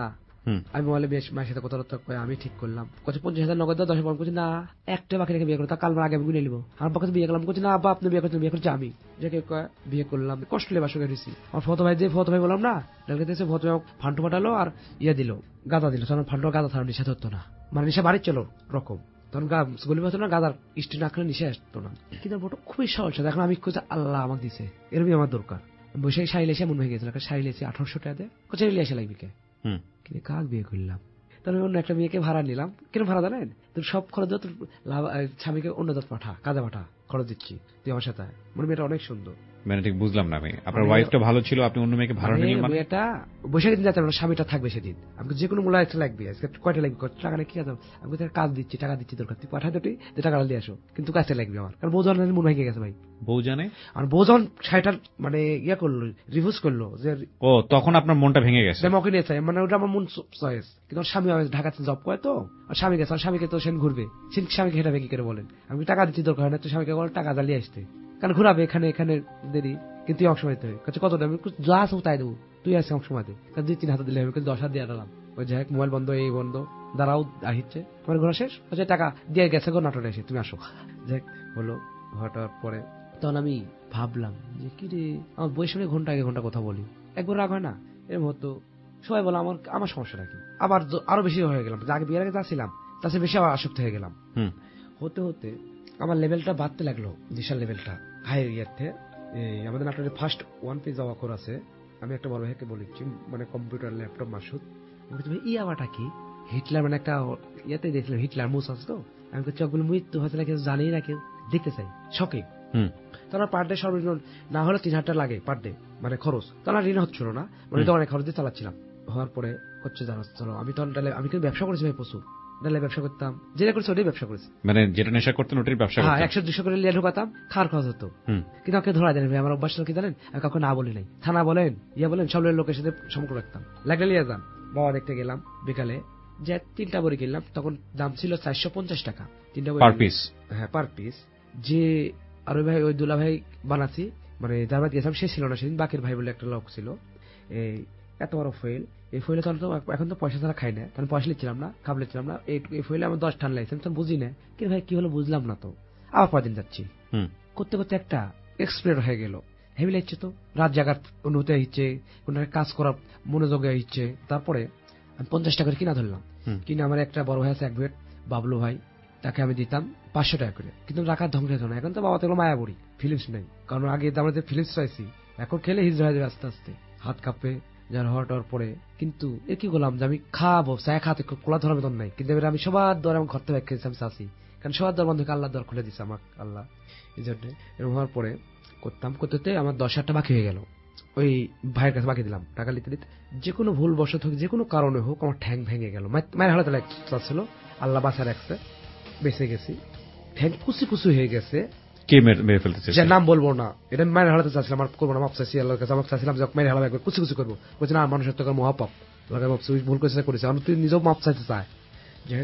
আমি মোবাইলে বেশ মায়ের সাথে কথা কথা আমি ঠিক করলাম, কচ্ছে পঞ্চাশ হাজার নগদ দশ হাজার করছি না একটা বাকি রেখে বিয়ে করো, তা কাল আগে আমি গুনে নিবো। আমার পক্ষে বিয়ে করলাম, করছি না আব্বা আপনি বিয়ে করছেন, বিয়ে করছি আমি, যে বিয়ে করলাম কষ্ট লেবার সঙ্গে দিচ্ছি। আমার ফতো ভাই যে ফতো ভাই বললাম না ডালকেছে, ফতো ভাই ফান্টু ফাটালো আর ইয়ে দিল গাদা দিল, তখন ফান্টু গাদা ছাড়া নিষেধ হতো না, মানে নিশা বাড়ির চলো রকম, তখন গলি হতো না গাদার স্টি না করে নিশে আসতো না। কিন্তু ফটো খুবই সহজ, এখন আমি খুঁজে আল্লাহ আমাকে দিছে এরকমই আমার দরকার। বসে শাড়ি লেসে মনে হয়ে গেছিল, শাড়ি লেসে আঠারোশো টাকা দেয় কোচে রিলে আসে লাগবে কে, কিন্তু কাক বিয়ে করলাম। তাহলে অন্য একটা মেয়েকে ভাড়া নিলাম, কেন ভাড়া জানেন তোর সব খরচ তোর স্বামীকে অন্য দত পাঠা কাজে পাঠা খরচ দিচ্ছি তুই আমার সাথে, মানে মেয়েটা অনেক সুন্দর। মানে ঠিক বুঝলাম না আমি, আপনার ওয়াইফটা ভালো ছিল, আপনি অন্য মেয়েকে ভাড়া নিলেন মানে মেয়েটা বসে দিন যাতে আমার স্বামীটা থাকবে সেদিন, আমাকে যে কোনো মূল্য একটা লাগবে, আজকে কয়টা লাগবে টাকা কি আছে, আমি তোর কাজ দিচ্ছি টাকা দিচ্ছি দরকার তুই পাঠা দুটি যে টাকা দিয়ে আসো, কিন্তু কাজটা লাগবে আমার, কারণ বউ জানে মনে হয়ে গেছে ভাই, বউ জানে আর বউ যখন শাড়িটার মানে ইয়ে করলো রিভিউজ করলো যে ও তখন আপনার মনটা ভেঙে গেছে, ওকে নিয়ে চাই মানে ওটা আমার মন চয়েস, কিন্তু স্বামী ঢাকাতে জব করে তো, আর স্বামী গেছে, আর স্বামীকে তো সেন ঘুরবে, সেন স্বামীকে হেঁটাবে কি করে বলেন, আমি টাকা দিচ্ছি দরকার হয় না, তো স্বামীকে বল টাকা জ্বালিয়ে আসতে, কারণ ঘুরাবে এখানে এখানে দেরি, কিন্তু অংশ দিতে হবে কত দাম যা আছে তাই দেবো, তুই আসে অংশ মাতে দুই তিন হাতে দিলে হবে, কিন্তু দশ হাত দিয়ে আনালাম, ওই যাই মোবাইল বন্ধ এই বন্ধ দাঁড়াও আহিচ্ছে তোমার ঘোরা শেষ হচ্ছে, টাকা দিয়ে গেছে গো নাটোরে এসে তুমি আসো, যাই হলো হঠাৎ পরে তখন আমি ভাবলাম যে কি রে আমার বইয়ের সামনে ঘন্টা আগে ঘন্টা কথা বলি, একবার রাগ হয় না এরকম হতো, সবাই বলো আমার আমার সমস্যাটা কি, আবার আরো বেশি হয়ে গেলাম, আগে বিয়ের আগে যা ছিলাম তার চেয়ে বেশি আবার আসক্ত হয়ে গেলাম, হতে হতে আমার লেভেলটা বাড়তে লাগলো, দিশার লেভেলটা হাই ইয়ারতে। আমাদের আপনাদের ফার্স্ট ওয়ান পেজ যাওয়া করে আছে, আমি একটা বড় ভাইকে বলেছি মানে কম্পিউটার ল্যাপটপ মাসুদ, ই আবারটা কি হিটলার মানে একটা ইয়াতে দেখলাম হিটলার মুস আছে তো, আমি চোখগুলো মৃত্যু হয়েছে না কেউ জানি না কেউ দেখতে চাই শখে, তারা পার ডে সর্বনিম্ন না হলে তিন হাজার লাগে পার ডে মানে খরচ, তারা ঋণ হচ্ছিল না মানে অনেক খরচ দিয়ে চালাচ্ছিলাম, হওয়ার পরে হচ্ছে জানো চলো আমি তখন আমি কিন্তু ব্যবসা করেছি ভাই প্রচুর, ব্যবসা করতাম যেটা করছি ওটাই ব্যবসা করেছি, মানে যেটা নেশা করতেন ওটাই ব্যবসা করতেন, একশো দুশো করে লিয়ে ঢোকাতাম খাওয়ার খরচ হতো, কিন্তু আমাকে ধরা জানেন ভাই আমার অভ্যাস কি জানেন, কাউকে না বলি নাই, থানা বলেন ইয়া বলেন সব লোকের সাথে সম্পর্ক রাখতাম, লাগলে লিয়ে যান, বাবা দেখতে গেলাম বিকালে যে তিনটা বড়ি কিনলাম, তখন দাম ছিল চারশো পঞ্চাশ টাকা তিনটা বড়ি পার পিস, হ্যাঁ পার পিস, যে আর ওই ভাই ওই দুলা ভাই বানাচ্ছি মানে যার বাদ গেছিলাম সে ছিল না সেদিন, বাকির ভাই বলে একটা লোক ছিল, এই এত বড় ফয়েল, এই ফয়েলে তখন তো এখন তো পয়সা ছাড়া খাই না, তখন পয়সা লিখছিলাম না খাব লিখছিলাম না, এই ফয়েলে আমার দশ টান লাগছে তখন বুঝি না, কিন্তু ভাই কি হলো বুঝলাম না, তো আবার কদিন যাচ্ছি করতে করতে একটা এক্সপ্লেন হয়ে গেল, হেভি লাগছে তো রাত জাগার অনুভূতি হচ্ছে, কোন কাজ করার মনোযোগে হচ্ছে, তারপরে আমি পঞ্চাশ টাকা করে কিনা ধরলাম, কিনে আমার একটা বড় ভাই আছে এক ভেট বাবলু ভাই, তাকে আমি দিতাম পাঁচশো টাকা করে, কিন্তু রাখার ধ্বংস হতো না, এখন তো বাবা তো মায়া বড়ি ফিলিপস নেই, কারণ আগে আমরা যে ফিলিপস পাইছি এখন খেলে হিজড়া হয়ে যাবে আস্তে আস্তে, হাত কাঁপে যার হওয়ার পরে, কিন্তু এ কি করলাম যে আমি খাবো চা খাতে কোলা ধরার মতন নাই, কিন্তু আমি সবার দর আমার ঘর থেকে খেয়েছি আমি চাষি, কারণ সবার দর বন্ধুকে আল্লাহ দর খুলে দিচ্ছে আমার আল্লাহ, এই জন্য এরকম হওয়ার পরে করতাম করতে আমার দশ হাজারটা বাকি হয়ে গেল, ওই ভাইয়ের কাছে বাকি দিলাম টাকা নিতে নিতে, যে কোনো ভুল বশত হোক যে কোনো কারণে হোক আমার ঠ্যাং ভেঙে গেল, মায়ের হালাতে লাগছিল, আল্লাহ বাঁচা রাখছে বেঁচে গেছি, ঠ্যাং কুচি কুচি হয়ে গেছে, কে মেরে ফেলতেছে যে নাম বলবো না, এটা মায়ের হালাতে চাচ্ছিলাম আর করবো না, মাপ চাইছি আল্লাহর কাছে, মাপ চাইছিলাম যে মায়ের হালা একবার কুচি কুচি করবো, বলছে না মানুষের তো মহাপাপ ভুল করেছে করেছে, আমি তুই নিজেও মাপ চাইতে চায়, যে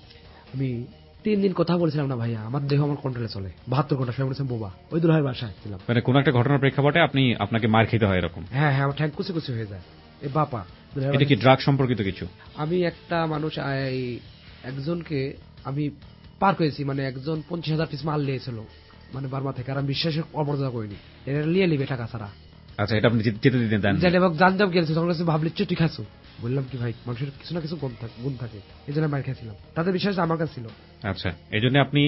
আমি তিন দিন কথা বলছিলাম না ভাইয়া, আমার দেহ আমার কন্ট্রোলে চলে, বাহাত্তর ঘন্টা সময় বলেছেন বোবা, ওই দুলাভাইয়ের বাসায় ছিলাম, মানে কোন একটা ঘটনার প্রেক্ষাপটে আপনি আপনাকে মার খেতে হয় এরকম, হ্যাঁ হ্যাঁ আমার ঠ্যাং কুচি কুচি হয়ে যায়, এই বাপা এটা কি ড্রাগ সম্পর্কিত কিছু, আমি একটা মানুষ একজনকে আমি পার করেছি, মানে একজন পঞ্চাশ হাজার পিস মাল নিয়েছিল মানে বার্মা থেকে, আর আমি বিশ্বাসের অমর্যাদা করিনি, এটা নিয়ে নিবে টাকা ছাড়া, আচ্ছা এটা আপনি যেতে দিতে দেন, জানতাম গেছে তখন ভাবলি চুটি খাসো, বললাম কি ভাই মানুষের কিছু না কিছু গুণ থাকে, এই জন্য মার খেয়েছিলাম, তাদের বিশ্বাস আমার কাছে ছিল, আচ্ছা এই জন্য আপনি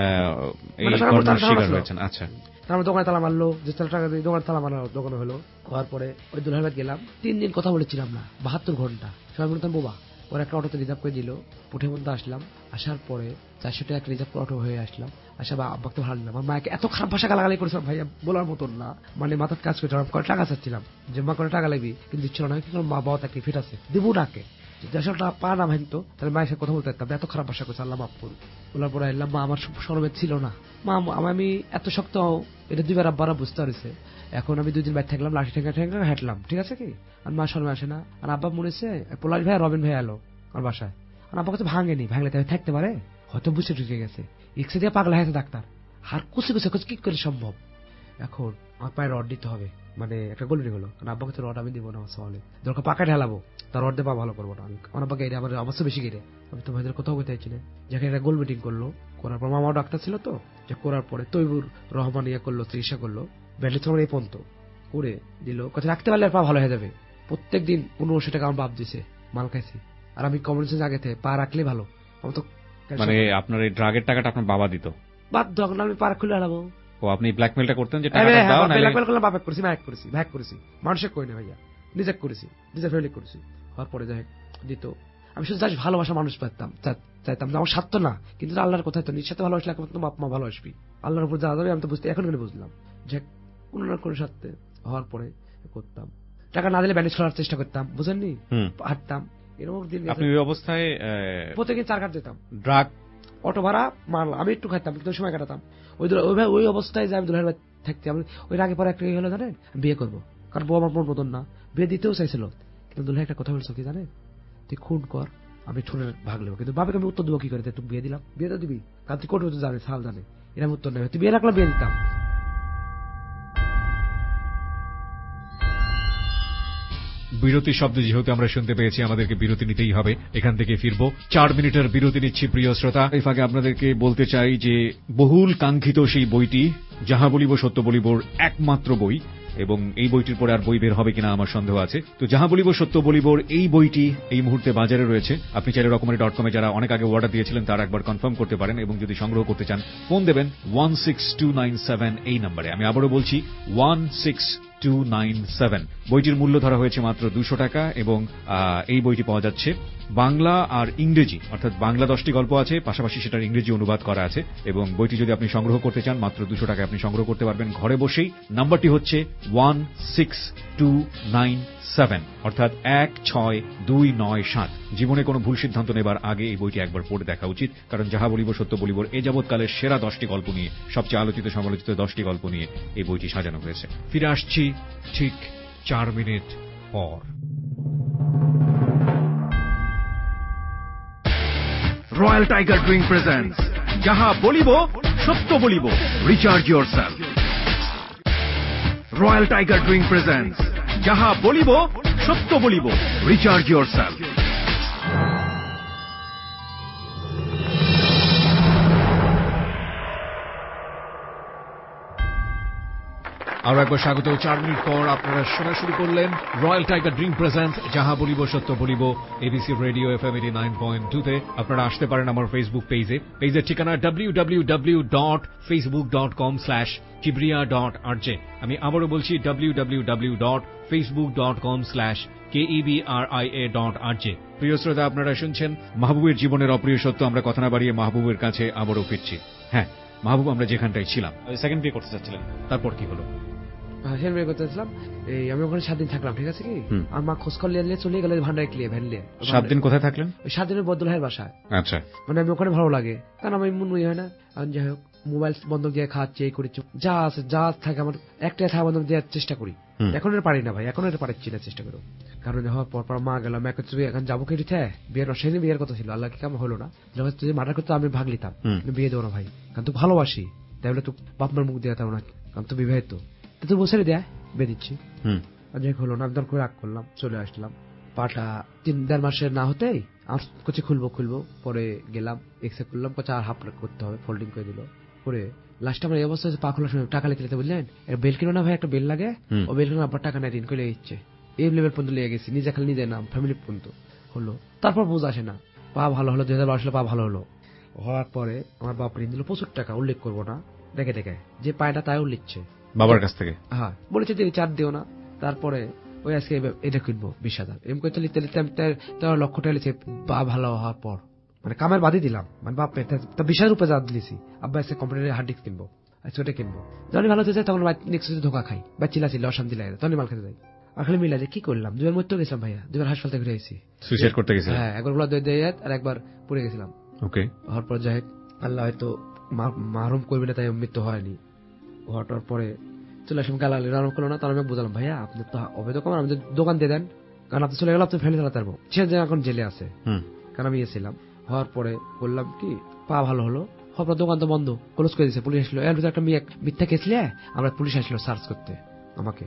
এই ঘটনার শিকার হয়েছেন, আচ্ছা তারপর দোকানে তালা মারলো, যে টাকা দিয়ে দোকানে তালা মারলো, দোকানে হলো, হওয়ার পরে ওই দুলাভাই গেলাম, তিন দিন কথা বলেছিলাম না, বাহাত্তর ঘন্টা সবাই বলতাম বোবা, ওরা একটা অটোতে রিজার্ভ করে দিল, পুঠের মধ্যে আসলাম, আসার পরে চারশো টাকা রিজার্ভ অটো হয়ে আসলাম, আসা আব্বাকে ভালো দিলাম, আমার মাকে এত খারাপ ভাষা গালাগালি করেছিলাম ভাইয়া বলার মতন না, মানে মাথার কাজ করছিলাম, করে টাকা চাচ্ছিলাম যে মা করে টাকা লাগবি, কিন্তু দিচ্ছিল না, কিন্তু মা বাবা তাকে ফিট আছে দেবো নাকে, যদি আসলে পা না ভাঙতো তাহলে মায়ের সাথে কথা বলতে পারতাম, এত খারাপ ভাষা করছে, আল্লাহ মাফ করুন, বলার পরে এলাম মা আমার সরমের ছিল না, মা আমি এত শক্ত এটা দুইবার আব্বারা বুঝতে পারছে, এখন আমি দুই দিন বাইরে থাকলাম লাঠি ঠেঙ্গা ঠেঙ্গা হাঁটলাম, ঠিক আছে কি, আর মা শরমে আসে না, আর আব্বা মনে হচ্ছে পোলারি ভাই রবিন ভাই এলো আমার বাসায়, আর আব্বা কাছে ভাঙেনি, ভাঙলে তাই থাকতে পারে হয়তো বুঝতে ঢুকে গেছে, এক্সে দিয়ে পাগলা হয়েছে ডাক্তার, আর কুচি কুচি কি করে সম্ভব, এখন আমার পায়ে রড দিতে হবে, মানে একটা গোল হলো, কারণ আব্বাকে তো রড আমি দিব না, আমার সওয়ালে দরকার পাকা ঢালাবো, তার রড দিয়ে পা ভালো করবো না। আমার আব্বাকে এটা আমার অবশ্য বেশি গেড়ে, আমি তো ভাইদের কোথাও বলতে চাইছি না। যেখানে একটা গোল মিটিং করলো, করার পর মামাও ডাক্তার ছিল তো, যে করার পরে তৈবুর রহমান ইয়ে করলো, চিকিৎসা করলো, ব্যান্ডেজ আমার এই পর্যন্ত করে দিল, কথা রাখতে পারলে আর পা ভালো হয়ে যাবে। প্রত্যেক দিন পনেরোশো টাকা আমার বাপ দিছে, মাল খাইছি। আর আমি কমন সেন্স আগে থেকে পা রাখলে ভালো, আমার তো মানে আপনার এই ড্রাগের টাকাটা আপনার বাবা দিত, বাধ্য এখন আমি পা খুলে হারাবো। ও আপনি ব্ল্যাকমেলটা করতেন যে টাকাটা দাও না? ব্ল্যাকমেল করলাম, বাপে করেছি, ভাগ করেছি, ভাগ করেছি, মানুষের কই না ভাইয়া, নিজে করেছি, নিজে ফেলে করেছি। হওয়ার পরে যাই দিত, আমি শুধু জাস্ট ভালোবাসা মানুষ পেতাম, চাইতাম যে আমার স্বার্থ না, কিন্তু আল্লাহর কথা তো নিঃস্বার্থে ভালোবাসলে একমাত্র বাপ মা ভালোবাসবি, আল্লাহর উপর যাওয়া যাবে। আমি তো বুঝতে এখন কেন বুঝলাম যে কোন না কোন স্বার্থে। হওয়ার পরে করতাম, টাকা না দিলে ব্যান্ডেজ খোলার চেষ্টা করতাম, বুঝেননি, হাঁটতাম এরকম দিন। আপনি ওই অবস্থায় প্রত্যেকদিন চার কাঠ দিতাম, ড্রাগ অটো ভাড়া মাল আমি একটু খাইতাম, কিন্তু সময় কাটাতাম ওই ওই অবস্থায় যে আমি দুলার বাড়ি থাকতে। আমি ওই আগে পরে একটা হলো জানেন, বিয়ে করবো, কারণ বউ আমার মন মতন না, বিয়ে দিতেও চাইছিল, কিন্তু দুলার একটা কথা বলছো কি জানেন, তুই খুন কর আমি শুনে ভাগলেও, কিন্তু বাবাকে আমি উত্তর দেবো কি করে, তুই বিয়ে দিলাম, বিয়ে তো দিবি, কারণ তুই কোর্টে জানে সাল জানে, এরকম উত্তর নেবে, তুই বিয়ে রাখলাম বিয়ে দিতাম। বিরতি শব্দ যেহেতু আমরা শুনতে পেয়েছি, আমাদেরকে বিরতি নিতেই হবে, এখান থেকে ফিরবো। চার মিনিটের বিরতি নিচ্ছি প্রিয় শ্রোতা। এই ফাঁকে আপনাদেরকে বলতে চাই যে বহুল কাঙ্ক্ষিত সেই বইটি যাহা বলিব সত্য বলিবর একমাত্র বই, এবং এই বইটির পরে আর বই বের হবে কিনা আমার সন্দেহ আছে। তো যাহা বলিব সত্য বলিবর এই বইটি এই মুহূর্তে বাজারে রয়েছে। আপনি চাইলে রকমারি ডট কমে যারা অনেক আগে অর্ডার দিয়েছিলেন তারা একবার কনফার্ম করতে পারেন, এবং যদি সংগ্রহ করতে চান ফোন দেবেন one six two nine seven এই নম্বরে। আমি আবারও বলছি one six two nine seven. বইটির মূল্য ধরা হয়েছে মাত্র দুশো টাকা, এবং এই বইটি পাওয়া যাচ্ছে বাংলা আর ইংরেজি, অর্থাৎ বাংলা দশটি গল্প আছে, পাশাপাশি সেটার ইংরেজি অনুবাদ করা আছে, এবং বইটি যদি আপনি সংগ্রহ করতে চান মাত্র দুশো টাকায় আপনি সংগ্রহ করতে পারবেন ঘরে বসেই। নাম্বারটি হচ্ছে one six two nine seven, অর্থাৎ এক ছয় দুই নয় সাত। জীবনে কোনো ভুল সিদ্ধান্ত নেবার আগে এই বইটি একবার পড়ে দেখা উচিত, কারণ যাহা বলিব সত্য বলিবর এ যাবৎকালের সেরা দশটি গল্প নিয়ে, সবচেয়ে আলোচিত সমালোচিত দশটি গল্প নিয়ে এই বইটি সাজানো হয়েছে। ফিরে আসছি ঠিক চার মিনিট পর। রয়্যাল টাইগার ড্রিঙ্ক প্রেজেন্টস যাহা বলিব সত্য বলিব, recharge yourself. Royal Tiger Drink presents যাহা বলিব সত্য বলিব, রিচার্জ ইয়োরসেলফ। আরো একবার স্বাগত। চার মিনিট পর আপনারা শোনা শুরু করলেন রয়্যাল টাইগার ড্রিঙ্ক প্রেজেন্ট যাহা বলিব সত্য বলিব, ABC radio FM eighty nine point two তে। আপনারা আসতে পারেন আমার ফেসবুক পেজে, পেজের ঠিকানা W W W dot Facebook dot com slash Kibria dot RJ. আমি আবারও বলছি W W W dot Facebook dot com slash K I B R I A dot RJ. প্রিয় শ্রোতা, আপনারা শুনছেন মাহবুবের জীবনের অপ্রিয় সত্য। আমরা কথা না বাড়িয়ে মাহবুবের কাছে আবারও ফিরছি। হ্যাঁ মাহবুব, আমরা যেখানটায় ছিলাম, সেকেন্ড বিয়ে করতে চাচ্ছিলেন, তারপর কি হলো? সেখানে বিয়ে করতে চাচ্ছিলাম, এই আমি ওখানে সাত দিন থাকলাম, ঠিক আছে কি, আর মা খোঁজ করলে নিয়ে চলে গেলে ভান্ডারে ক্লিয়ে ভ্যান নিয়ে। সাত দিন কোথায় থাকলেন? ওই সাত দিনের বদল হয় বাসায়। আচ্ছা, মানে আমি ওখানে ভালো লাগে, কারণ আমি মন হয় না, যাই হোক মোবাইল বন্ধ দিয়ে খাচ্ছে, এই করেছি, যা আছে যা থাকে আমার একটা থাকা বন্ধ দেওয়ার চেষ্টা করি। এখন এটা পারি না ভাই, এখন এটা পারছি না, চেষ্টা করো। কারণ হওয়ার পর পর মা গেলাম, এখন যাবো কেটে থ্যা বিয়ের সেদিন বিয়ের কথা ছিল, আল্লাহ কি কাম হলো না, যখন তুই মার্ডার করতে আমি ভাগ নিতাম, বিয়ে দেবো না ভাই, কারণ তুই ভালোবাসি, তাহলে তো বাপমার মুখ দিয়ে না, কারণ তুই বিবাহিত, তুই বসে দেয় বিয়ে দিচ্ছি। যাই হলো না, দর করে রাগ করলাম, চলে আসলাম। পাটা তিন দেড় মাসের না হতেই আমার কোচে খুলবো খুলবো পরে গেলাম, এক্সে করলাম, কোচে আর হাফ করতে হবে, ফোল্ডিং করে দিল। পরে লাস্ট আমার এই অবস্থা হচ্ছে, পা খোলার সময় টাকা লিখতে বুঝলেন, বেল কিনো না ভাই, একটা বেল লাগে, ও বেল কিনো আবার টাকা নেয়, ঋণ করে দিচ্ছে, এই লেভেল পর্যন্ত লেগে গেছি, নিজে খালি নিজের নাম ফ্যামিলি পর্যন্ত হলো। তারপর বুঝ আসে না, পা ভালো হলো, দুই হাজার বারো সালে পা ভালো হলো। হওয়ার পরে আমার বাপ ঋণ দিল প্রচুর টাকা, উল্লেখ করবো না, দেখে দেখে যে পায়টা তাই উল্লিখছে বাবার কাছ থেকে। হ্যাঁ বলেছে যে চার দিও না। তারপরে ওই আজকে এটা কিনবো বিশ হাজার এম করতে লিখতে লিখতে তেরো লক্ষ টাকা লিখছে, বা ভালো হওয়ার পর মানে কামের বাদই দিলাম, মানে বাপ বিশ হাজার রুপে যা দিয়েছি, আব্বা আজকে কম্পিউটারের হার্ড ডিস্ক কিনবো, আজকে ওটা কিনবো। যখন ভালো হতে যায় তখন নেক্সট ধোকা খাই বা চিলা চিল্লা অশান্তি লাগে, তখন মাল খেতে যাই। আসলে মিলা যে কি করলাম, দুবার মধ্যে গেছিলাম ভাইয়া, দুবার হাসপাতালে ঘুরে এসেছি, সুইসাইড করতে গেছিলাম। হ্যাঁ, একবার গুলা দই দেয় আর একবার পড়ে গেছিলাম। ওকে, হওয়ার পর যাই আল্লাহ হয়তো মাহরুম করবে না, তাই মৃত্যু হয়নি। হওয়ার পরে চলে আসলাম, গালালি রান্না করলো না, তার আমি বুঝলাম ভাইয়া আপনি তো অবৈধ কমান, আমাদের দোকান দিয়ে দেন, কারণ আপনি চলে গেলে আপনি ফেলে চালাতে পারবো, সে যে এখন জেলে আছে, কারণ আমি এসেছিলাম। হওয়ার পরে বললাম কি পা ভালো হলো, হঠাৎ দোকান তো বন্ধ, ক্লোজ করে দিয়েছে, পুলিশ আসলো। এর ভিতরে একটা মেয়ে মিথ্যা কেসলে আমরা পুলিশ আসলো সার্চ করতে আমাকে।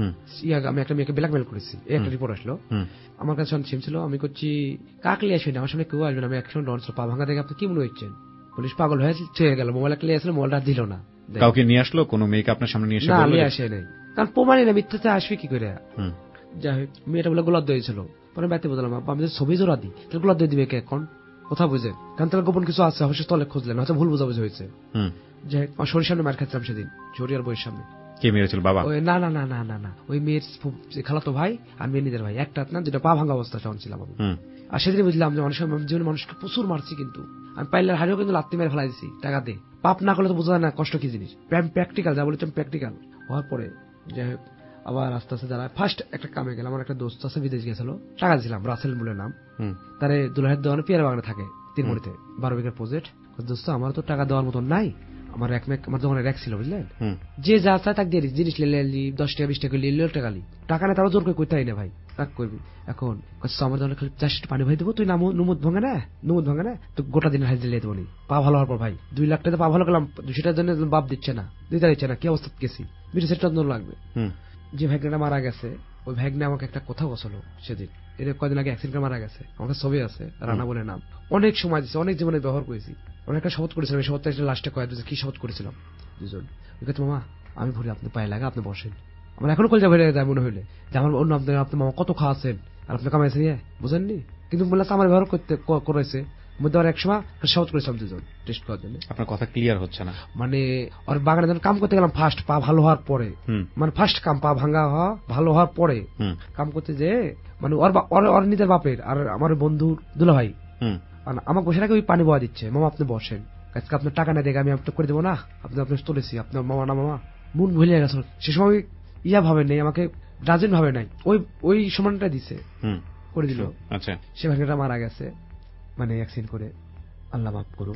আমি একটা মেয়েকে ব্ল্যাকমেল করেছি, একটা রিপোর্ট আসলো। আমার কাছে সিম ছিল, আমি করছি কাকলি আসবে না, আমার সামনে কেউ আসবে না, আমি একসঙ্গে ডন পা ভাঙা দেখে আপনি কি মনে হচ্ছেন? পুলিশ পাগল হয়ে ছেড়ে গেল, মোবাইল ক্লিয়ে আসলে মোবাইলটা দিল না। কাউকে নিয়ে আসলো, কোনো মেয়েকে আপনার সামনে নিয়ে এসে না নিয়ে আসে নাই, কারণ প্রমাণই না, মিথ্যাতে আসবে কি করে। যাই হোক মেয়েটা বলে গোলাপ দিয়েছিল, পরে ব্যক্তি বললাম আমি ছবি জোড়া দিই, তাহলে গোলাপ দিয়ে দিবে কে এখন? কথা বুঝে, কারণ তাহলে গোপন কিছু আছে, অবশ্যই তলে খুঁজলেন, হয়তো ভুল বোঝাবুঝি হয়েছে। যে শরীর সামনে মার খাচ্ছিলাম সেদিন, শরীর বইয়ের সামনে। কে মেরেছিল? বাবা? না না না না না না ওই মেয়ের খালাতো ভাই আর মেয়ে নিজের ভাই, একটা না যেটা পা ভাঙা অবস্থা তখন ছিলাম আমি। আর সেদিন বুঝলাম যে মানুষের জীবনে মানুষকে প্রচুর মারছি, কিন্তু আমি পাইলে হারিয়েও কিন্তু লাত্তি মেরে ফেলাই দিচ্ছি টাকা দিয়ে। পাপ না করলে তো বোঝা যায় না কষ্ট কি জিনিস। প্র্যাকটিক্যাল যা বলেছিলাম প্র্যাকটিক্যাল হওয়ার পরে যাই হোক আবার আস্তে আস্তে যারা ফার্স্ট একটা কামে গেলাম, আমার একটা দোস্ত আছে বিদেশ গেছিল, টাকা দিয়েছিলাম, রাসেল বলে নাম, তারে দুলাহের দোকানে পেয়ারা বাগানে থাকে তিনমুড়িতে, বারো বিঘার প্রজেক্ট। দোস্ত আমার তো টাকা দেওয়ার মতন নাই, আমার এক মেক আমার দোকানে র্যাক ছিল বুঝলেন, যে যা চায় তাকে দিয়ে জিনিস লেলি দশ টাকা বিশ টাকা লিলে টাকা লি, টাকা না তারও জোর করে করতে হয় না ভাই, রাগ করবি। এখন আমার দোকানে জাস্ট পানি ভাই দেবো, তুই না নুমুদ ভাঙে না নুমুদ ভাঙে না তো গোটা দিন হাজির লিয়ে দেবো নি। পা ভালো হওয়ার পর ভাই দুই লাখ টাকা পা ভালো করলাম, দুশোটার জন্য বাপ দিচ্ছে না, দিতে দিচ্ছে না, কি অবস্থা গেছি, বিশ সেটা লাগবে। যে ভাগ্যটা মারা গেছে ওই ভাগ্নে আমাকে একটা কথা বসলো সেদিন, এর কদিন আগে অ্যাক্সিডেন্টে মারা গেছে, আমার ছবি আছে, রানা বলে নাম, অনেক সময় দিচ্ছে, অনেক জীবনে ব্যবহার করেছি, অনেকটা শপথ করেছিলাম, এই শপথটা লাস্টে কয়েক কি শপথ করেছিলাম দুজন। মামা আমি ভরি আপনি পায়ে লাগা, আপনি বসেন, আমার এখনো কলজা ভরে যায় মনে হইলে যে আমার অন্য আপনার আপনার মামা কত খাওয়াছেন আর আপনি কামাইছেন, বুঝেননি, কিন্তু বললাম আমার ব্যবহার করতে করেছে মধ্যে আর এক সময় শপথ করেছিলাম দুজন টেস্ট করার জন্য। আপনার কথা ক্লিয়ার হচ্ছে না। মানে ওর বাগানে যখন কাম করতে গেলাম ফার্স্ট পা ভালো হওয়ার পরে, মানে ফার্স্ট কাম পা ভাঙ্গা হওয়া ভালো হওয়ার পরে কাম করতে যে মানে ওর ওর নিজের বাপের আর আমার বন্ধুর দুলা ভাই আমাকে বসে রাখে ওই পানি বয়া দিচ্ছে, মামা আপনি বসেন, আজকে আপনার টাকা না দেখে আমি আপনার করে দেবো না, আপনি আপনার তুলেছি, আপনার মামা না মামা মন ভুলে গেছে, সে সময় ইয়া ভাবে নেই আমাকে, রাজেন ভাবে নাই, ওই ওই সমানটা দিছে করে দিল। আচ্ছা সে ভাগ্যটা মারা গেছে, মানে অ্যাক্সিডেন্ট করে, আল্লাহ মাফ করুক।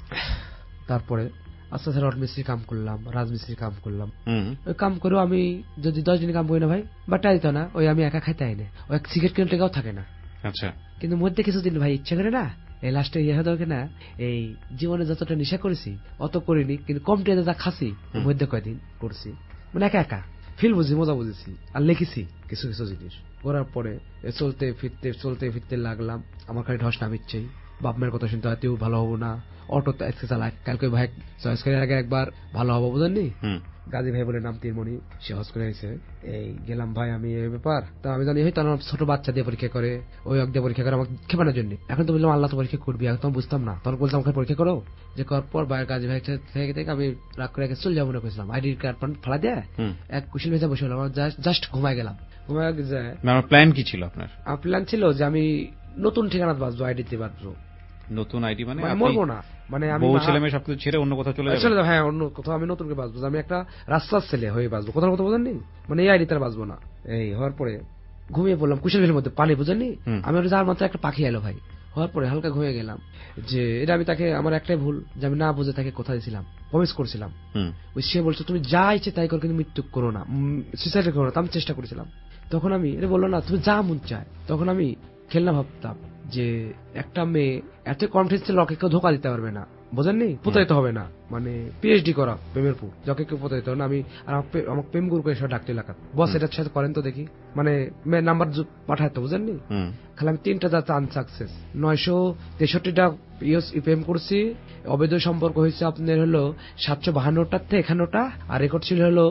তারপরে আস্তে আস্তে রড মিস্ত্রি কাম করলাম, রাজমিস্ত্রি কাম করলাম, ওই কাম করেও আমি যদি দশ দিন কাম করি না ভাই বাটা দিত না, ওই আমি একা খাইতে আই না, ওই সিগারেট কিনে টেকাও থাকে না। আচ্ছা কিন্তু মধ্যে কিছুদিন ভাই ইচ্ছা করে না, এই লাস্টে ইয়ে হয়ে না, এই জীবনে যতটা নেশা করেছি অত করিনি, কিন্তু কম টেনে যা খাসি মধ্যে কয়দিন করছি, মানে একা একা ফিল বুঝি, মজা বুঝেছি আর লিখেছি কিছু কিছু জিনিস করার পরে চলতে ফিরতে চলতে ফিরতে লাগলাম, আমার খালি ঢস নামিচ্ছেই, বাপ মায়ের কথা শুনতে হয়, তুই ভালো হবো না, অটো আজকে চালায়, কালকে ভাই চয়েস করে আগে একবার ভালো হবো বুঝেননি, গাজী ভাই বলে নাম তিনমণি, সে হজ করে নিয়েছে, এই গেলাম ভাই আমি এই ব্যাপার, তা আমি জানি হয়তো আমার ছোট বাচ্চা দিয়ে পরীক্ষা করে, ওই এক দিয়ে পরীক্ষা করে আমাকে খেপানোর জন্য, এখন তো বললাম আল্লাহ তো পরীক্ষা করবি, এখন তো বুঝতাম না, তখন বলতাম আমাকে পরীক্ষা করো, যে করার পর ভাই গাজী ভাই থেকে থেকে আমি রাগ করে চলে যাবো না করেছিলাম, আইডি কার্ড ফালা দেয় এক কুশল ভেজা বসে হলাম, জাস্ট ঘুমাই গেলাম। ঘুমাই যায় আমার প্ল্যান কি ছিল আপনার? আমার প্ল্যান ছিল যে আমি নতুন ঠিকানা বাঁচবো, আইডিতে বাঁচবো, নতুন আইডি মানে মরবো না, মানে আমি ছেলে মেয়ে সবকিছু ছেড়ে অন্য কোথাও চলে যাবো, হ্যাঁ অন্য কোথাও আমি নতুন করে বাঁচবো, আমি একটা রাস্তার ছেলে হয়ে বাঁচবো, কোথাও কথা বোঝেননি, মানে এই আইডিতে বাঁচবো না। এই হওয়ার পরে ঘুমিয়ে পড়লাম কুশল ভেলের মধ্যে পানি, বুঝেননি, আমি যার মাত্র একটা পাখি এলো ভাই, হওয়ার পরে হালকা ঘুমিয়ে গেলাম, যে এটা আমি তাকে আমার একটাই ভুল যে আমি না বুঝে তাকে কথা দিয়েছিলাম, প্রমিস করছিলাম, ওই সে বলছে তুমি যা ইচ্ছে তাই করো কিন্তু মৃত্যু করো না, সুইসাইড করো না, আমি চেষ্টা করেছিলাম, তখন আমি এটা বললো না তুমি যা মন চায়, তখন আমি খেলনা ভাবতাম যে একটা মেয়ে এত কনফিডেন্স ছিল ওকে কেউ ধোকা দিতে পারবে না, বোঝেননি, প্রতারিত হবে না, মানে পিএইচডি করা প্রেমের পর যাকে কেউ প্রতারিত হবে না, আমি আর আমার প্রেম গুরু করে সব ডাকতে এলাকা বস এটার সাথে করেন তো দেখি, মানে নাম্বার পাঠায় তো বুঝেননি, খালি আমি তিনটা যা চান সাকসেস, নয়শো তেষট্টিটা প্রেম করছি, অবৈধ সম্পর্ক হয়েছে আপনার হলো সাতশো বাহান্নটার থেকে একান্নটা, আর রেকর্ড ছিল হলো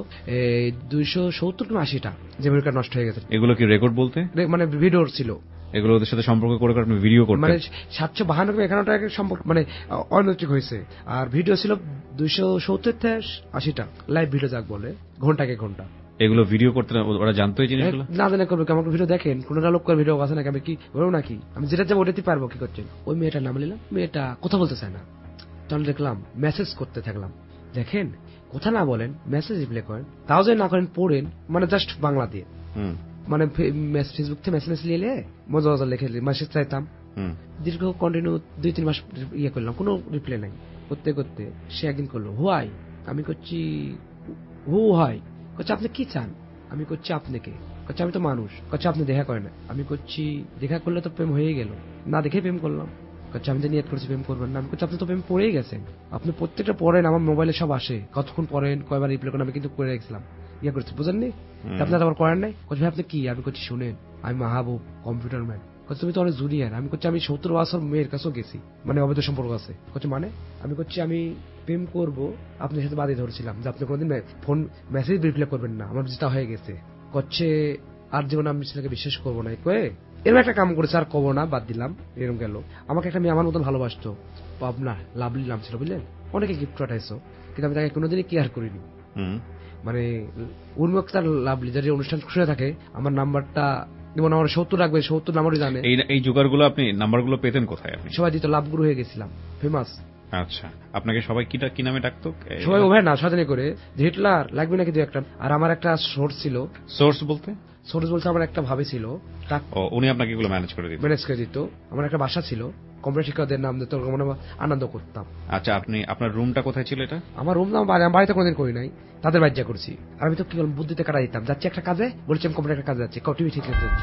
দুইশো সত্তর কিংবা আশিটা, যে মেয়েটা নষ্ট হয়ে গেছে। এগুলো কি রেকর্ড বলতে মানে ভিডিও ছিল, এগুলো ওদের সাথে সম্পর্ক করে আপনি ভিডিও করতেন, মানে সাতশো বাহান্ন একান্নটা সম্পর্ক মানে অনৈতিক হয়েছে, আর ভিডিও ছিল দুইশো সত্তর থেকে আশিটা লাইভ ভিডিও যাক বলে, ঘন্টাকে ঘন্টা। এগুলো ভিডিও করতে ওরা জানতো এই জিনিসগুলো? না জানে করবে, আমাকে ভিডিও দেখেন কোনটা লোক করে ভিডিও আছে নাকি, আমি কি বলবো নাকি, আমি যেটা যাবো ওটাতে পারবো, কি করছেন। ওই মেয়েটার নাম নিলাম, মেয়েটা কথা বলতে চায় না, তখন দেখলাম মেসেজ করতে থাকলাম, দেখেন কথা না বলেন মেসেজ রিপ্লাই করেন, তাও যে না করেন পড়েন, মানে জাস্ট বাংলা দিয়ে, মানে ফেসবুক থেকে মেসেজ নিয়ে মজা মজা লিখে মেসেজ চাইতাম, দীর্ঘ কন্টিনিউ দুই তিন মাস ইয়ে করলাম, কোনো রিপ্লাই নাই, করতে করতে সে একদিন করলো হোয়াই, আমি করছি হু হয়, করছে আপনি কি চান, আমি করছি আপনাকে, করছে আমি তো মানুষ, করছে আপনি দেখা করেন, আমি করছি দেখা করলে তো প্রেম হয়ে গেল, না দেখে প্রেম করলাম, কচ্ছে আমি তো নিয়ত করছি প্রেম করবেন না। আমি কচ্ছি আপনি তো প্রেম পড়েই গেছেন, আপনি প্রত্যেকটা পড়েন, আমার মোবাইলে সব আসে, কতক্ষণ পড়েন, কয়বার রিপ্লাই করেন, আমি কিন্তু করে রেখেছিলাম, ইয়ে করছি, বুঝেননি? আপনার আবার করেন নাই? কচ্ছে ভাই আপনি কি? আমি করছি শুনেন, আমি মাহবুব, কম্পিউটার ম্যান। কচ্ছে তুমি তো অনেক জুনিয়র। আমি করছি আমি সত্তর বছর মেয়ের কাছেও গেছি, মানে অবৈধ সম্পর্ক আছে। কচ্ছে মানে? আমি করছি আমি প্রেম করবো, আপনার সাথে বাদে ধরছিলাম যে আপনি কোনোদিন ফোন মেসেজ রিপ্লাই করবেন না, আমার যেটা হয়ে গেছে। কচ্ছে আর জীবনে আমি ছেলেকে বিশ্বাস করবো না। কয়ে এরকম একটা কাম করেছে, আর কবো না, বাদ দিলাম, এরকম গেল। আমাকে একটা মেয়ে আমার মতন ভালোবাসতো, পাবনা, লাভলি নাম ছিল, বুঝলেন? অনেকে গিফট পাঠাইছো, কিন্তু আমি তাকে কোনোদিনই কেয়ার করিনি। মানে উর্মুখ তার লাভলি যার অনুষ্ঠান শুনে থাকে, আমার নাম্বারটা যেমন আমার সত্তর রাখবে, সত্তর নাম্বারই জানে। এই জোগাড়গুলো আপনি নাম্বারগুলো পেতেন কোথায়? আপনি সবাই দিত, লাভগুরু হয়ে গেছিলাম, ফেমাস। আচ্ছা, আপনাকে সবাই কিটা কি নামে ডাকতো? সবাই ওভাবে না সাজানি করে হিটলার লাগবে নাকি দু একটা। আর আমার একটা সোর্স ছিল। সোর্স বলতে? সোর্স বলতে আমার একটা ভাবে ছিল, উনি আপনাকে এগুলো ম্যানেজ করে দিত? ম্যানেজ করে দিত। আমার একটা বাসা ছিল, কম্পিউটার শিক্ষকদের নাম দিত, আনন্দ করতাম। আচ্ছা, আপনি আপনার রুমটা কোথায় ছিল? এটা আমার রুম না, বাড়িতে কোনোদিন করি নাই, তাদের বাড়িতে করছি। আর আমি তো কি বললাম, বুদ্ধিতে কাটা দিতাম, যাচ্ছি একটা কাজে, বলছি আমি কম্পিউটার একটা কাজে যাচ্ছি, টিভি ঠিক যাচ্ছি।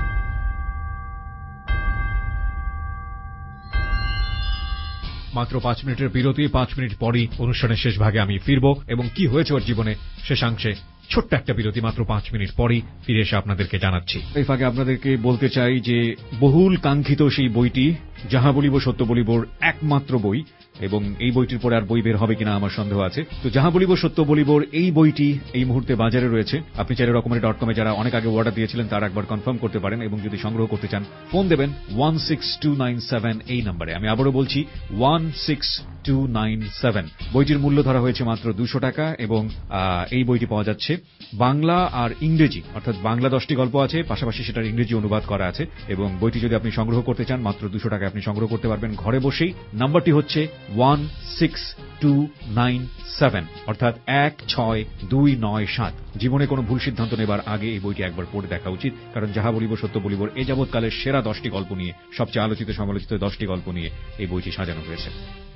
মাত্র পাঁচ মিনিটের বিরতি, পাঁচ মিনিট পরই অনুষ্ঠানের শেষ ভাগে আমি ফিরবো এবং কি হয়েছে ওর জীবনে শেষাংশে ছোট্ট একটা বিরতি, মাত্র পাঁচ মিনিট পরই ফিরে এসে আপনাদেরকে জানাচ্ছি। এই ফাঁকে আপনাদেরকে বলতে চাই যে বহুল কাঙ্ক্ষিত সেই বইটি যাহা বলিব সত্য বলিবর একমাত্র বই, এবং এই বইটির পরে আর বই বের হবে কিনা আমার সন্দেহ আছে। তো যাহা বলিব সত্য বলিবর এই বইটি এই মুহূর্তে বাজারে রয়েছে। আপনি চাইলে রকমারি ডট কমে যারা অনেক আগে অর্ডার দিয়েছিলেন তারা একবার কনফার্ম করতে পারেন, এবং যদি সংগ্রহ করতে চান ফোন দেবেন one six two nine seven এই নম্বরে। আমি আবারও বলছি one six two nine seven. বইটির মূল্য ধরা হয়েছে মাত্র দুশো টাকা, এবং এই বইটি পাওয়া যাচ্ছে বাংলা আর ইংরেজি, অর্থাৎ বাংলা দশটি গল্প আছে, পাশাপাশি সেটার ইংরেজি অনুবাদ করা আছে, এবং বইটি যদি আপনি সংগ্রহ করতে চান মাত্র দুশো টাকায় আপনি সংগ্রহ করতে পারবেন ঘরে বসেই। নাম্বারটি হচ্ছে one six two nine seven, অর্থাৎ এক ছয় দুই নয় সাত। জীবনে কোনো ভুল সিদ্ধান্ত নেবার আগে এই বইটি একবার পড়ে দেখা উচিত, কারণ যাহা বলিব সত্য বলিবর এ যাবৎকালের সেরা দশটি গল্প নিয়ে, সবচেয়ে আলোচিত সমালোচিত দশটি গল্প নিয়ে এই বইটি সাজানো হয়েছে।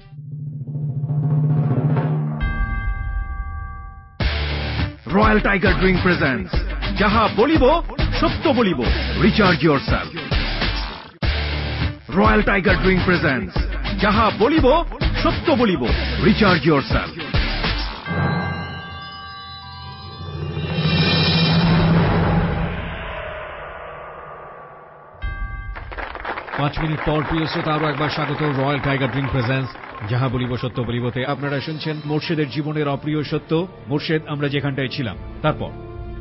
রয়্যাল টাইগার ড্রিঙ্ক প্রেজেন্টস যাহা বলিব সত্য বলিব, recharge yourself. Royal Tiger Drink presents যাহা বলিব সত্য বলিব, রিচার্জ ইয়োরসেলফ। পাঁচ মিনিট পর প্রিয় শ্রোতা আরো একবার স্বাগত রয়্যাল টাইগার ড্রিঙ্ক প্রেজেন্টস যাহা বলিব সত্য বলিবতে। আপনারা শুনছেন মোর্শেদের জীবনের অপ্রিয় সত্য। মোর্শেদ, আমরা যেখানটায় ছিলাম তারপর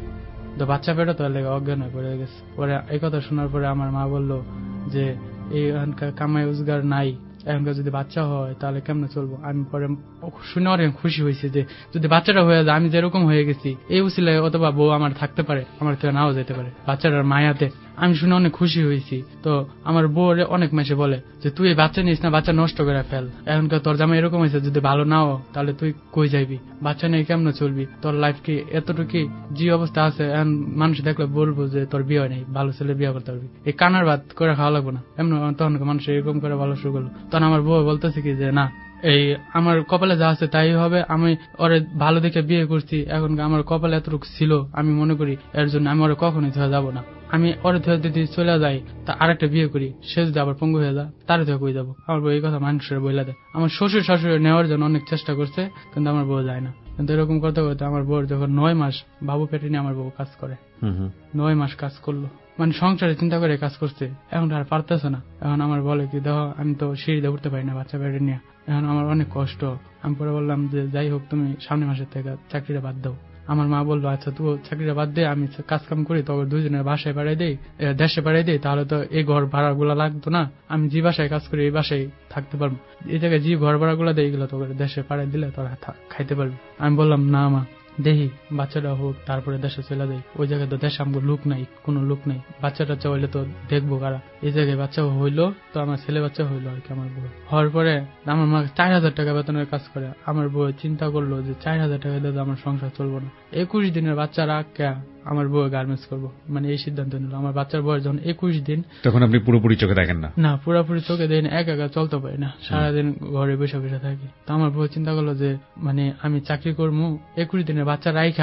তো বাচ্চা পেটে তো লেগে অজ্ঞান হয়ে পড়ে গেছে। পরে এই কথা শোনার পরে আমার মা বলল যে এই এখানকার কামাই রোজগার নাই, এখনকার যদি বাচ্চা হয় তাহলে কেমনে চলবো। আমি পরে শুনে অনেক খুশি হয়েছে যে যদি বাচ্চাটা হয়ে যায়, আমি যেরকম হয়ে গেছি এই উচিলায় অথবা বউ আমার থাকতে পারে, আমার থেকে নাও যেতে পারে বাচ্চাটার মায়াতে। আমি শুনে অনেক খুশি হয়েছি। তো আমার বউ অনেক মাসে বলে যে তুই এই বাচ্চা নিস না, বাচ্চা নষ্ট করে ফেল, এখনকার তোর জামা এরকম হয়েছে, যদি ভালো নাও তাহলে তুই কই যাইবি, বাচ্চা নিয়ে কেমনে চলবি, তোর লাইফ কি এতটুকু যে অবস্থা আছে, এখন মানুষ দেখলে বলবো যে তোর বিয়ে নেই, ভালো ছেলে বিয়ে করতে পারবি, এই কানার ভাত করে খাওয়া লাগবো না। এমন তখন মানুষ এরকম করে ভালো শুরু করলো। তখন আমার বউ বলতেছে কি যে না, এই আমার কপালে যা আছে তাই হবে, আমি ওরে ভালো দেখে বিয়ে করছি, এখন আমার কপালে এতটুকু ছিল, আমি মনে করি এর জন্য আমি ওরে কখনোই ধরে যাবো না। আমি ওরে ধরে যদি চলে যাই তা আরেকটা বিয়ে করি, সে যদি আবার পঙ্গু হয়ে যায় তার ধরে কই যাবো। আমার বউ এই কথা মানুষের বইলা দেয়। আমার শ্বশুর শাশুড়ি নেওয়ার জন্য অনেক চেষ্টা করছে, কিন্তু আমার বউ যায় না। কিন্তু এরকম করতে করতে আমার বউর যখন নয় মাস বাবু পেটে নিয়ে আমার বউ কাজ করে, নয় মাস কাজ করলো, মানে সংসারে চিন্তা করে কাজ করছে, এখন আর পারতেছে না। এখন আমার বলে কি দেখো আমি তো সিঁড়িতে উঠতে পারি না বাচ্চা পেটে নিয়ে, এখন আমার অনেক কষ্ট। আমি পরে বললাম যে যাই হোক তুমি সামনে মাসের থেকে চাকরিটা বাদ দাও। আমার মা বললো আচ্ছা তুই চাকরিটা বাদ দে, আমি কাজ কাম করি, তবে দুজনের বাসায় পাড়াই দেই, দেশে পাড়াই দেই, তাহলে তো এই ঘর ভাড়া গুলা লাগতো না, আমি যে বাসায় কাজ করি এই বাসায় থাকতে পারবো, এই জায়গায় যে ঘর ভাড়া গুলা দেয় এগুলো তো দেশে পাড়াই দিলে তোরা খাইতে পারবি। আমি বললাম না মা, দেখি বাচ্চাটা হোক তারপরে দেশে চলে যায়, ওই জায়গায় তো দেশে আমাকে লোক নাই, কোনো লোক নাই, বাচ্চা টাচ্চা হইলে তো দেখবো কারা, এই জায়গায় বাচ্চা হইলো তো আমার ছেলে বাচ্চা হইলো আর কি। আমার বউ হওয়ার পরে আমার মা চার হাজার টাকা বেতনের কাজ করে। আমার বউ চিন্তা করলো যে চার হাজার টাকা দিয়ে আমার সংসার চলবো না, একুশ দিনের বাচ্চা রাখা আমার বউ গার্মেন্টস করবো, মানে এই সিদ্ধান্ত নিল। আমার বাচ্চার বয়স যখন একুশ দিন, তখন আপনি পুরোপুরি চোখে দেখেন না? না, পুরোপুরি চোখে দেখেন, এক একা চলতে পারি না, সারাদিন ঘরে বসে বসে থাকি। তো আমার বউ চিন্তা করলো যে মানে আমি চাকরি করবো, একুশ দিনের বাচ্চা রাইখা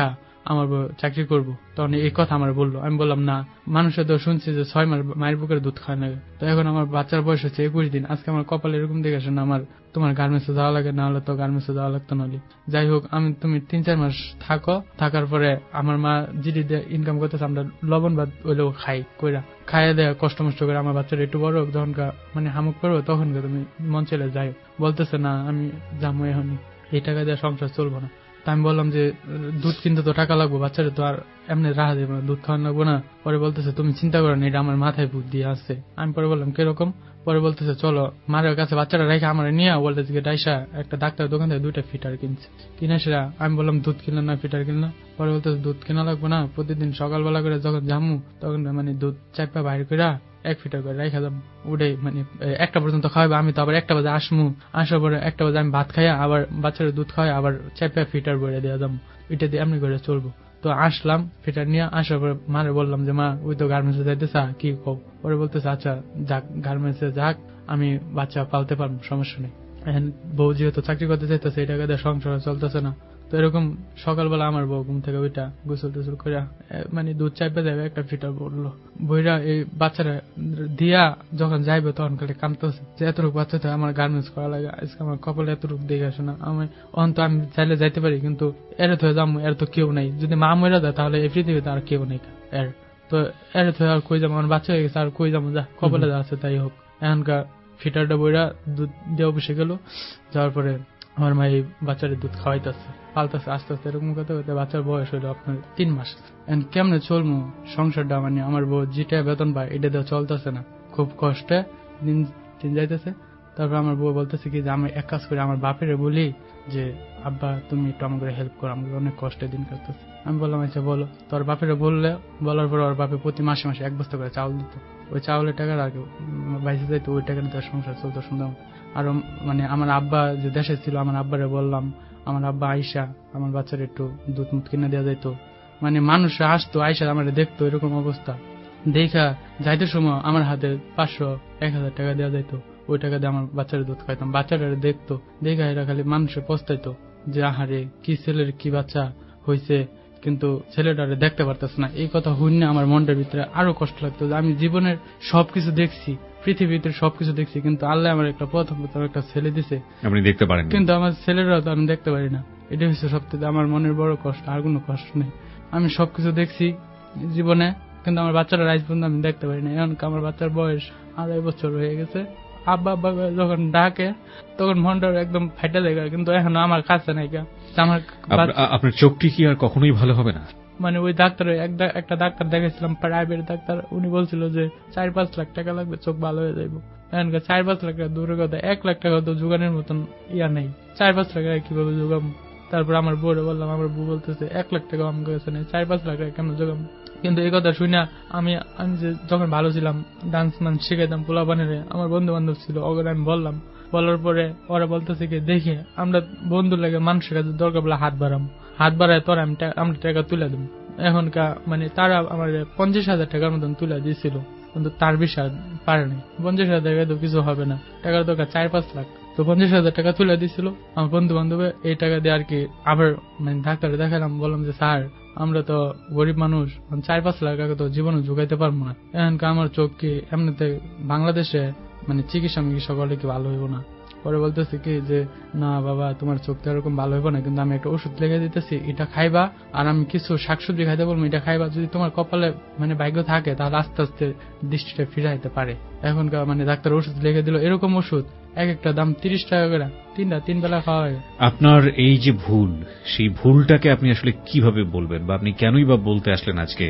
আমার বউ চাকরি করবো, তখন এই কথা আমার বললো। আমি বললাম না, মানুষের তো শুনছি যে ছয় মাস মায়ের বুকের দুধ খাওয়া লাগে, তো এখন আমার বাচ্চার বয়স হচ্ছে একুশ দিন, আজকে আমার কপালে এরকম দেখে আসে না আমার তোমার গার্মেন্টসে যাওয়া লাগে, না হলে তো গার্মেন্টসে যাওয়া লাগতো না। যাই হোক, আমি তুমি তিন চার মাস থাকো, থাকার পরে আমার মা জিডি দিয়ে ইনকাম করতেছে, আমরা লবণ ভাত ওইলেও খাই কইরা খাইয়ে দেয় কষ্ট মষ্ট করে আমার বাচ্চারা একটু বড় হোক, যখন মানে হামুক করবো তখন তুমি মন চলে যাই। বলতেছে না আমি যাবো এখনই, এই টাকা দিয়ে সংসার চলবো না। তা আমি বললাম যে দুধ কিনতে তো টাকা লাগবো, বাচ্চারা তো আর এমনি রাহা দেবো না, দুধ খাওয়ানো লাগবো না। পরে বলতেছে তুমি চিন্তা করো না, এটা আমার মাথায় বুদ্ধি আছে। আমি পরে বললাম কিরকম? পরে বলতেছে চলো মারের কাছে বাচ্চারা রেখে আমার নিয়ে ওল্ড এজ ডাইসা একটা ডাক্তার দোকান থেকে দুইটা ফিটার কিনছে, কিনে সেটা আমি বললাম দুধ কিনলাম না ফিটার কিনলাম। পরে বলতেছে দুধ কেনা লাগবো না, প্রতিদিন সকালবেলা করে যখন জামু তখন মানে দুধ চাপা বাইর করে এক ফিটার করে রেখে দাম, উঠে মানে একটা পর্যন্ত খাওয়াবে, আমি তো আবার একটা বাজে আসমু, আসার পরে একটা বাজে আমি ভাত খাইয়া আবার বাচ্চারা দুধ খাওয়াই আবার চাপা ফিটার বইরে দেওয়া যাবো, এটা দিয়ে এমনি করে চলবো। তো আসলাম ফিটার নিয়ে, আসার পরে মারে বললাম যে মা ওই তো গার্মেন্টসে যাইতেছে কি কও? পরে বলতেছে আচ্ছা যাক গার্মেন্টসে যাক, আমি বাচ্চা পালতে পারবো, সমস্যা নেই। এখন বউ যেহেতু চাকরি করতে চাইতেছে, এই টাকা দিয়ে সংসার চলতেছে না। তো এরকম সকালবেলা আমার বউ ঘুম থেকে ওইটা গোসল টোসল করে মানে দুধ চাইপে যাবে, একটা ফিটার বললো বইরা এই বাচ্চারা দিয়া যখন যাইবে তখন খালি কামতেছে যে এতটুকু বাচ্চা তো আমার গার্মেন্টস করা লাগে, আজকে আমার কপালে এতটুকু দেখে আসে না। আমি অন্ত আমি চাইলে যাইতে পারি, কিন্তু এর তো যাবো, এর তো কেউ নাই, যদি মা মরে যায় তাহলে এই পৃথিবীতে আর কেউ নেই এর, তো এর তো আর কই যাবো, আমার বাচ্চা হয়ে গেছে আর কই যাবো, যা কপালে যা আছে তাই হোক। এখনকার ফিটারটা বইরা দুধ দিয়ে বসে গেল, যাওয়ার পরে আমার মা এই বাচ্চাদের দুধ খাওয়াইতেছে পালতেছে আস্তে আস্তে, এরকম কথা হতে বাচ্চার বয়স হলো আপনার তিন মাস। কেমনে চলবো সংসারটা, মানে আমার বউ যেটা বেতন পায় এটা দিয়ে চলতেছে না, খুব কষ্টে দিন দিন যাইতেছে। তারপর আমার বউ বলতেছে কি যে আমি এক কাজ করি, আমার বাপের বলি যে আব্বা তুমি একটু আমাকে হেল্প করো, আমাকে অনেক কষ্টে দিন কাটতেছে। আমি বললাম আচ্ছা বলো। তোর বাপের বললে, বলার পর ওর বাপে প্রতি মাসে মাসে এক বস্তা করে চাউল দিত, ওই চাউলের টাকা আর বাইসে যাইতো, ওই টাকা নিয়ে সংসার চলতো সুন্দর। আর মানে আমার আব্বা যে দেশে ছিল, আমার আব্বারে বললাম, আমার আব্বা আইসা আমার বাচ্চার একটু দুধ মুধ কিনে দেওয়া যাইতো, মানে মানুষরা আসতো আইসা আমার দেখতো, এরকম অবস্থা দেখা যাইতে সময় আমার হাতে পাঁচশো এক হাজার টাকা দেওয়া যাইতো, ওই টাকা দিয়ে আমার বাচ্চারা দুধ খাইতাম। বাচ্চারা দেখতো দেখা এরা খালি মানুষে পস্তাইতো যে আহারে কি ছেলের কি বাচ্চা হয়েছে, কিন্তু ছেলেটারে দেখতে পারতেছে না। এই কথা শুনে আমার মনটার ভিতরে আরো কষ্ট লাগতো যে আমি জীবনের সবকিছু দেখছি, পৃথিবীতে সবকিছু দেখছি, কিন্তু আল্লাহ আমার একটা প্রথম একটা ছেলে দিছে, আপনি দেখতে পারেন, কিন্তু আমার ছেলেরা তো আমি দেখতে পারি না। এটা হচ্ছে সবথেকে আমার মনের বড় কষ্ট, আর কোনো কষ্ট নেই। আমি সবকিছু দেখছি জীবনে, কিন্তু আমার বাচ্চারা রাইজ পর্যন্ত আমি দেখতে পারি না। এখন আমার বাচ্চার বয়স আড়াই বছর হয়ে গেছে, আব্বা আব্বা যখন ডাকে তখন মনটা একদম ফাইটা যায়, কিন্তু এখন আমার কাছে নাই। আমার আপনার চোখটি কি আর কখনোই ভালো হবে না? মানে ওই ডাক্তার একটা ডাক্তার দেখেছিলাম প্রাইভেট ডাক্তার, উনি বলছিল যে চার পাঁচ লাখ টাকা লাগবে চোখ ভালো হয়ে যাইব। এখনকার চার পাঁচ লাখ টাকা দূরের কথা, এক লাখ টাকা তো যোগানের মতন ইয়া নেই, চার পাঁচ লাখ টাকা কিভাবে যোগাম? তারপর আমার বউরে বললাম, আমার বউ বলতেছে এক লাখ টাকা আমার কাছে নেই, চার পাঁচ লাখ টাকা কেমন যোগাম? কিন্তু এই কথা শুনে আমি আমি যে যখন ভালো ছিলাম ডান্স মান শিখাইতাম পোলা বানিয়ে, আমার বন্ধু বান্ধব ছিল, ওগুলো আমি বললাম, বলার পরে ওরা বলতেছে কি দেখে আমরা বন্ধু লাগে মানুষের কাছে দরকার বলে হাত বাড়াম, হাত বাড়ায় তোর আমি আমরা টাকা তুলে দেবো। এখনকার মানে তারা আমার পঞ্চাশ হাজার টাকার মতন তুলে দিয়েছিল, কিন্তু তার বিষয় পারেনি। পঞ্চাশ হাজার টাকা তো কিছু হবে না, টাকার দরকার চার পাঁচ লাখ, তো পঞ্চাশ হাজার টাকা তুলে দিয়েছিল আমার বন্ধু বান্ধবে। এই টাকা দিয়ে আর কি আবার মানে ডাক্তারে দেখালাম, বললাম যে স্যার আমরা তো গরিব মানুষ, চার পাঁচ লাখ টাকা তো জীবনে যোগাইতে পারবো না। এখনকার আমার চোখ কি এমনিতে বাংলাদেশে মানে চিকিৎসা মিকিৎসা করলে কি ভালো হইব না? পরে বলতেছে কি যে না বাবা তোমার চোখ তো এরকম ভালো হইব না, কিন্তু আমি একটা ওষুধ লিখে দিতেছি, এটা খাইবা, আর আমি কিছু শাকসবজি খাইতে বলবো, এটা খাইবা, যদি তোমার কপালে মানে ভাগ্য থাকে তাহলে আস্তে আস্তে দৃষ্টিটা ফিরাইতে পারে। এখনকার মানে ডাক্তার ওষুধ লিখে দিল, এরকম ওষুধ এক একটা দাম তিরিশ টাকা করে, তিনটা তিন বেলা খাওয়া হয়। আপনার এই যে ভুল, সেই ভুলটাকে আপনি আসলে কিভাবে বলবেন, বা আপনি কেনই বা বলতে আসলেন আজকে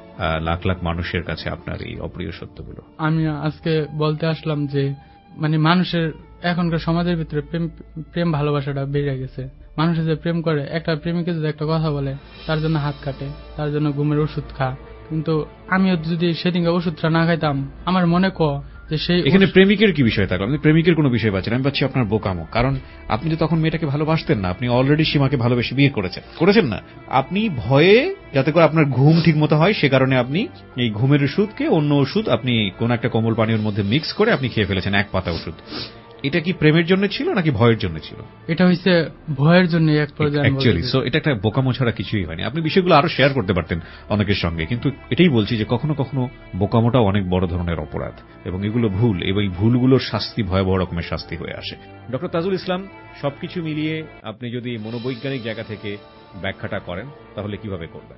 লাখ লাখ মানুষের কাছে আপনার এই অপ্রিয় সত্যগুলো? আমি আজকে বলতে আসলাম যে মানে মানুষের এখনকার সমাজের ভিতরে প্রেম প্রেম ভালোবাসাটা বেড়ে গেছে। মানুষের যে প্রেম করে, একটা প্রেমিকে যদি একটা কথা বলে তার জন্য হাত কাটে, তার জন্য ঘুমের ওষুধ খা। কিন্তু আমিও যদি সেদিনকে ওষুধটা না খাইতাম, আমার মনে ক যে সেই এখানে প্রেমিকের কি বিষয় থাকলো? আপনি প্রেমিকের কোনো বিষয় পাচ্ছেন, আমি পাচ্ছি আপনার বোকামো। কারণ আপনি তো তখন মেয়েটাকে ভালোবাসতেন না, আপনি অলরেডি সীমাকে ভালোবেসে বিয়ে করেছেন, করেছেন না? আপনি ভয়ে যাতে করে আপনার ঘুম ঠিক মতো হয় সে কারণে আপনি এই ঘুমের ওষুধকে অন্য ওষুধ আপনি কোন একটা কোমল পানীয়ের মধ্যে মিক্স করে আপনি খেয়ে ফেলেছেন, এক পাতা ওষুধ। এটা কি প্রেমের জন্য ছিল নাকি ভয়ের জন্য ছিল? এটা হইছে ভয়ের জন্য এক পর্যায়ে। অ্যাকচুয়ালি সো এটা একটা বোকামো ছাড়া কিছুই হয়নি। আপনি বিষয়গুলো আরো শেয়ার করতে পারতেন অনেকের সঙ্গে, কিন্তু এটাই বলছি যে কখনো কখনো বোকামোটাও অনেক বড় ধরনের অপরাধ এবং এগুলো ভুল, এবং এই ভুলগুলোর শাস্তি ভয়াবহ রকমের শাস্তি হয়ে আসে। ডক্টর তাজুল ইসলাম, সবকিছু মিলিয়ে আপনি যদি মনোবৈজ্ঞানিক জায়গা থেকে ব্যাখ্যাটা করেন তাহলে কিভাবে করবেন?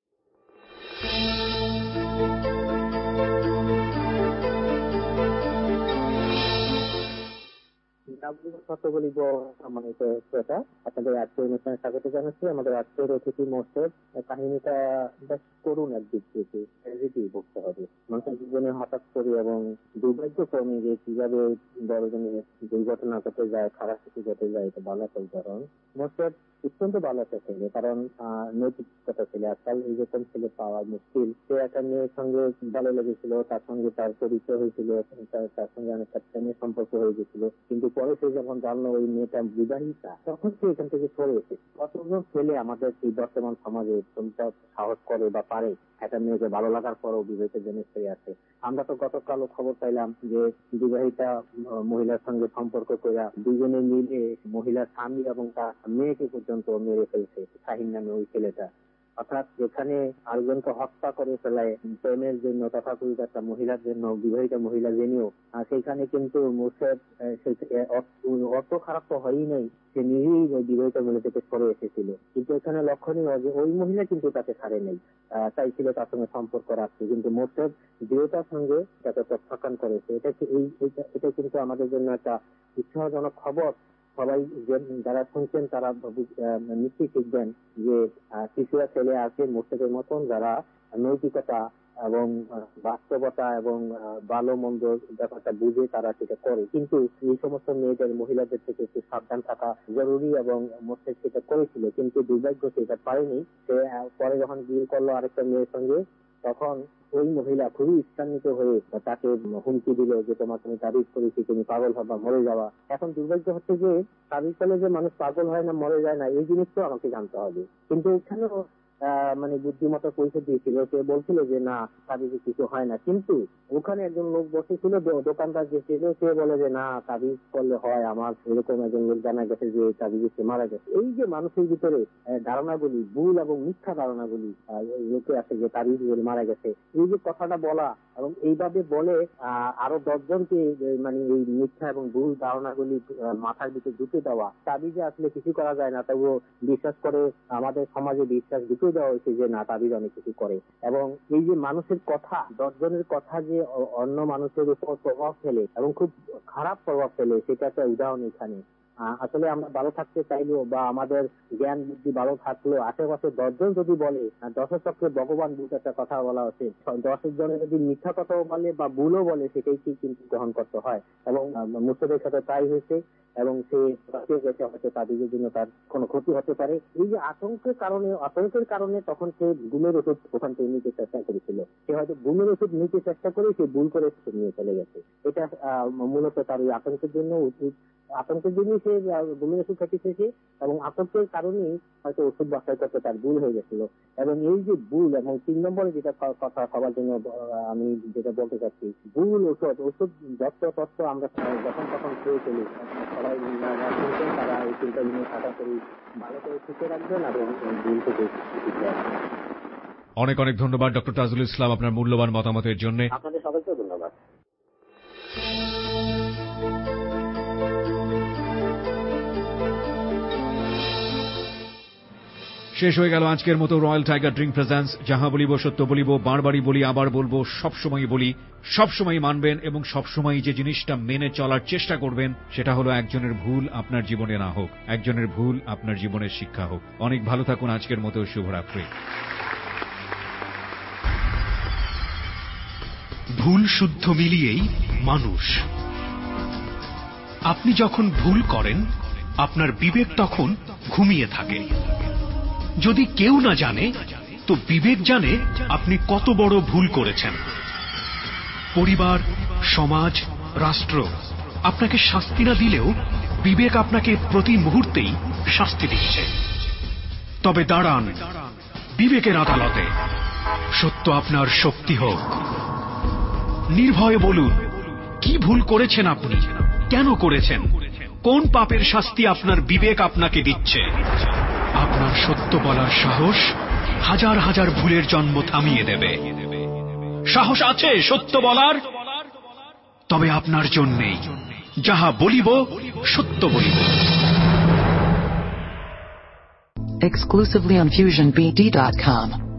সত্য বলিব সম্মানিত শ্রোতা, আপনাদের আজকের অনুষ্ঠানে স্বাগত জানাচ্ছি। আমাদের আজকের অতিথি মোর্শেদ। কাহিনীটা বেশ করুণ একদিক থেকে, পজিটিভ বলতে হবে। মানুষের জীবনে হঠাৎ করে এবং দুর্ভাগ্যক্রমে যে কিভাবে বড়জনের দুর্ঘটনা ঘটে যায়, খারাপ কিছু ঘটে যায়, এটা ভালো একটা উদাহরণ। মোর্শেদ অত্যন্ত ভালো একটা ছেলে, কারণ নৈতিকতা ছেলে। আজকাল এইরকম ছেলে পাওয়া মুশকিল। সে একটা মেয়ের সঙ্গে ভালো লেগেছিল, তার সঙ্গে তার পরিচয় হয়েছিল, তার সঙ্গে অনেকটা প্রেমের সম্পর্ক হয়ে গেছিল, কিন্তু পরে সে যখন জানলো ওই মেয়েটা বিবাহিতা, তখন সে এখান থেকে সরে এসে। কতজন ছেলে আমাদের এই বর্তমান সমাজে সাহস করে বা পারে একটা মেয়েকে ভালো লাগার পরও বিবাহিত জন্য সরে আসে? আমরা তো গতকালও খবর পাইলাম যে বিবাহিতা মহিলার সঙ্গে সম্পর্ক করে দুজনে মিলে মহিলার স্বামী এবং তার মেয়েকে পর্যন্ত মেরে ফেলছে, শাহিন নামে ওই ছেলেটা। অর্থাৎ যেখানে আরেকজনকে হত্যা করে ফেলায় প্রেমের জন্য, তথাকথিত একটা মহিলার জন্য, বিবাহিত মহিলা জেনেও, সেখানে কিন্তু মোর্শেদ অত খারাপ তো হয়ই নাই, সে নিজেই ওই বিবাহিত মহিলা থেকে সরে এসেছিল। কিন্তু এখানে লক্ষণীয় যে ওই মহিলা কিন্তু তাকে ছাড়ে নেই, চাইছিল তার সঙ্গে সম্পর্ক রাখতে, কিন্তু মোর্শেদ দৃঢ়তার সঙ্গে তাকে প্রত্যাখ্যান করেছে। এটা এটা কিন্তু আমাদের জন্য একটা উৎসাহজনক খবর। সবাই যারা শুনছেন তারা নিশ্চয়ই শিখবেন যে শিশুরা ছেলে আছে মোর্শেদের মতন, যারা নৈতিকতা এবং বাস্তবতা এবং ভালো মন্দ ব্যাপারটা বুঝে তারা সেটা করে। কিন্তু এই সমস্ত মেয়েদের, মহিলাদের থেকে একটু সাবধান থাকা জরুরি, এবং মোর্শেদ সেটা করেছিল, কিন্তু দুর্ভাগ্য সেটা পারেনি। সে পরে যখন বিয়ে করলো আরেকটা মেয়ের সঙ্গে, তখন ওই মহিলা খুবই ঈর্ষান্বিত হয়ে তাকে হুমকি দিল যে তোমার তুমি তাবিজ করেছি, তুমি পাগল হবা, মরে যাওয়া। এখন দুর্ভাগ্য হচ্ছে যে তাবিজ করলে যে মানুষ পাগল হয় না, মরে যায় না, এই জিনিস তো আমাকে জানতে হবে। কিন্তু এখানেও মানে বুদ্ধিমত্তা পরিচয় দিয়েছিল, সে বলছিল যে না, তাবিজে কিছু হয় না। কিন্তু ওখানে একজন লোক বসেছিল, দোকানদার যে ছিল, সে বলে যে না, তাবিজ করলে হয়। আমার এরকম একজন লোক জানা গেছে যে তাবিজে সে মারা গেছে। এই যে মানুষের ভিতরে ধারণাগুলি, ভুল এবং মিথ্যা ধারণাগুলি লোকে আছে যে তাবিজ মারা গেছে, এই যে কথাটা বলা এবং এইভাবে বলে আরো দশজনকে মানে এই মিথ্যা এবং ভুল ধারণাগুলি মাথার ভিতরে ঢুকে দেওয়া, তাবিজে আসলে কিছু করা যায় না, তবুও বিশ্বাস করে আমাদের সমাজে বিশ্বাস ঢুকে দেওয়া হয়েছে যে না, তাবিজ অনেক কিছু করে। এবং এই যে মানুষের কথা, দশজনের কথা যে অন্য মানুষের উপর প্রভাব ফেলে এবং খুব খারাপ প্রভাব ফেলে, সেটা একটা উদাহরণ এখানে। আসলে আমরা ভালো থাকতে চাইলেও বা আমাদের জ্ঞান বুদ্ধি ভালো থাকলেও আশেপাশে দশজন যদি বলে, দশের চক্রে ভগবান বুঝ একটা কথা বলা হচ্ছে, দশের জনে যদি মিথ্যা কথাও বলে বা ভুলও বলে, সেটাই কি কিন্তু গ্রহণ করতে হয়। এবং মুর্শেদের সাথে তাই হয়েছে, এবং সে গেছে হয়তো তাদের জন্য তার কোনো ক্ষতি হতে পারে। এই যে আতঙ্কের কারণে আতঙ্কের কারণে তখন সে ঘুমের ওষুধ ওখান থেকে নিতে চেষ্টা করেছিল। সে হয়তো ঘুমের ওষুধ নিতে চেষ্টা করে সে ভুল করে নিয়ে চলে গেছে। এটা মূলত তার ওই আতঙ্কের জন্য আতঙ্কের জন্যই সে ঘুমের ওষুধ খেতেছে, এবং আতঙ্কের কারণেই হয়তো ওষুধ বাছাই করতে তার ভুল হয়ে গেছিল। এবং এই যে ভুল, এবং তিন নম্বরে যেটা কথা সবার জন্য আমি যেটা বলতে চাচ্ছি, ভুল ওষুধ ওষুধ যত তথ্য আমরা যখন তখন খেয়ে চলি, সবাই তারা এই চিন্তা নিয়ে থাকা করি, ভালো করে শিখে রাখবেন এবং ভুল থেকে শিখে রাখবেন। অনেক অনেক ধন্যবাদ ডক্টর তাজুল ইসলাম আপনার মূল্যবান মতামতের জন্য। আপনাদের সবাইকে ধন্যবাদ। শেষ হয়ে গেল আজকের মতো রয়্যাল টাইগার ড্রিঙ্ক প্রেজেন্স যাহা বলিব সত্য বলিব, বারবারই বলি আবার বলবো, সবসময় বলি, সবসময় মানবেন এবং সবসময় যে জিনিসটা মেনে চলার চেষ্টা করবেন সেটা হলো একজনের ভুল আপনার জীবনে না হোক, একজনের ভুল আপনার জীবনের শিক্ষা হোক। অনেক ভালো থাকুন। আজকের মতো শুভরাত্রি। ভুল শুদ্ধ মিলিয়েই মানুষ। আপনি যখন ভুল করেন আপনার বিবেক তখন ঘুমিয়ে থাকে। যদি কেউ না জানে তো বিবেক জানে আপনি কত বড় ভুল করেছেন। পরিবার, সমাজ, রাষ্ট্র আপনাকে শাস্তি না দিলেও বিবেক আপনাকে প্রতি মুহূর্তেই শাস্তি দিচ্ছে। তবে দাঁড়ান বিবেকের আদালতে, সত্য আপনার শক্তি হোক। নির্ভয়ে বলুন কি ভুল করেছেন আপনি, কেন করেছেন? কোন পাপের শাস্তি আপনার বিবেক আপনাকে দিচ্ছে? আপনার সত্য বলার সাহস হাজার হাজার ভুলের জন্ম থামিয়ে দেবে। সাহস আছে সত্য বলার? তবে আপনার জন্যেই যাহা বলিব সত্য বলিব। Exclusively on fusion b d dot com.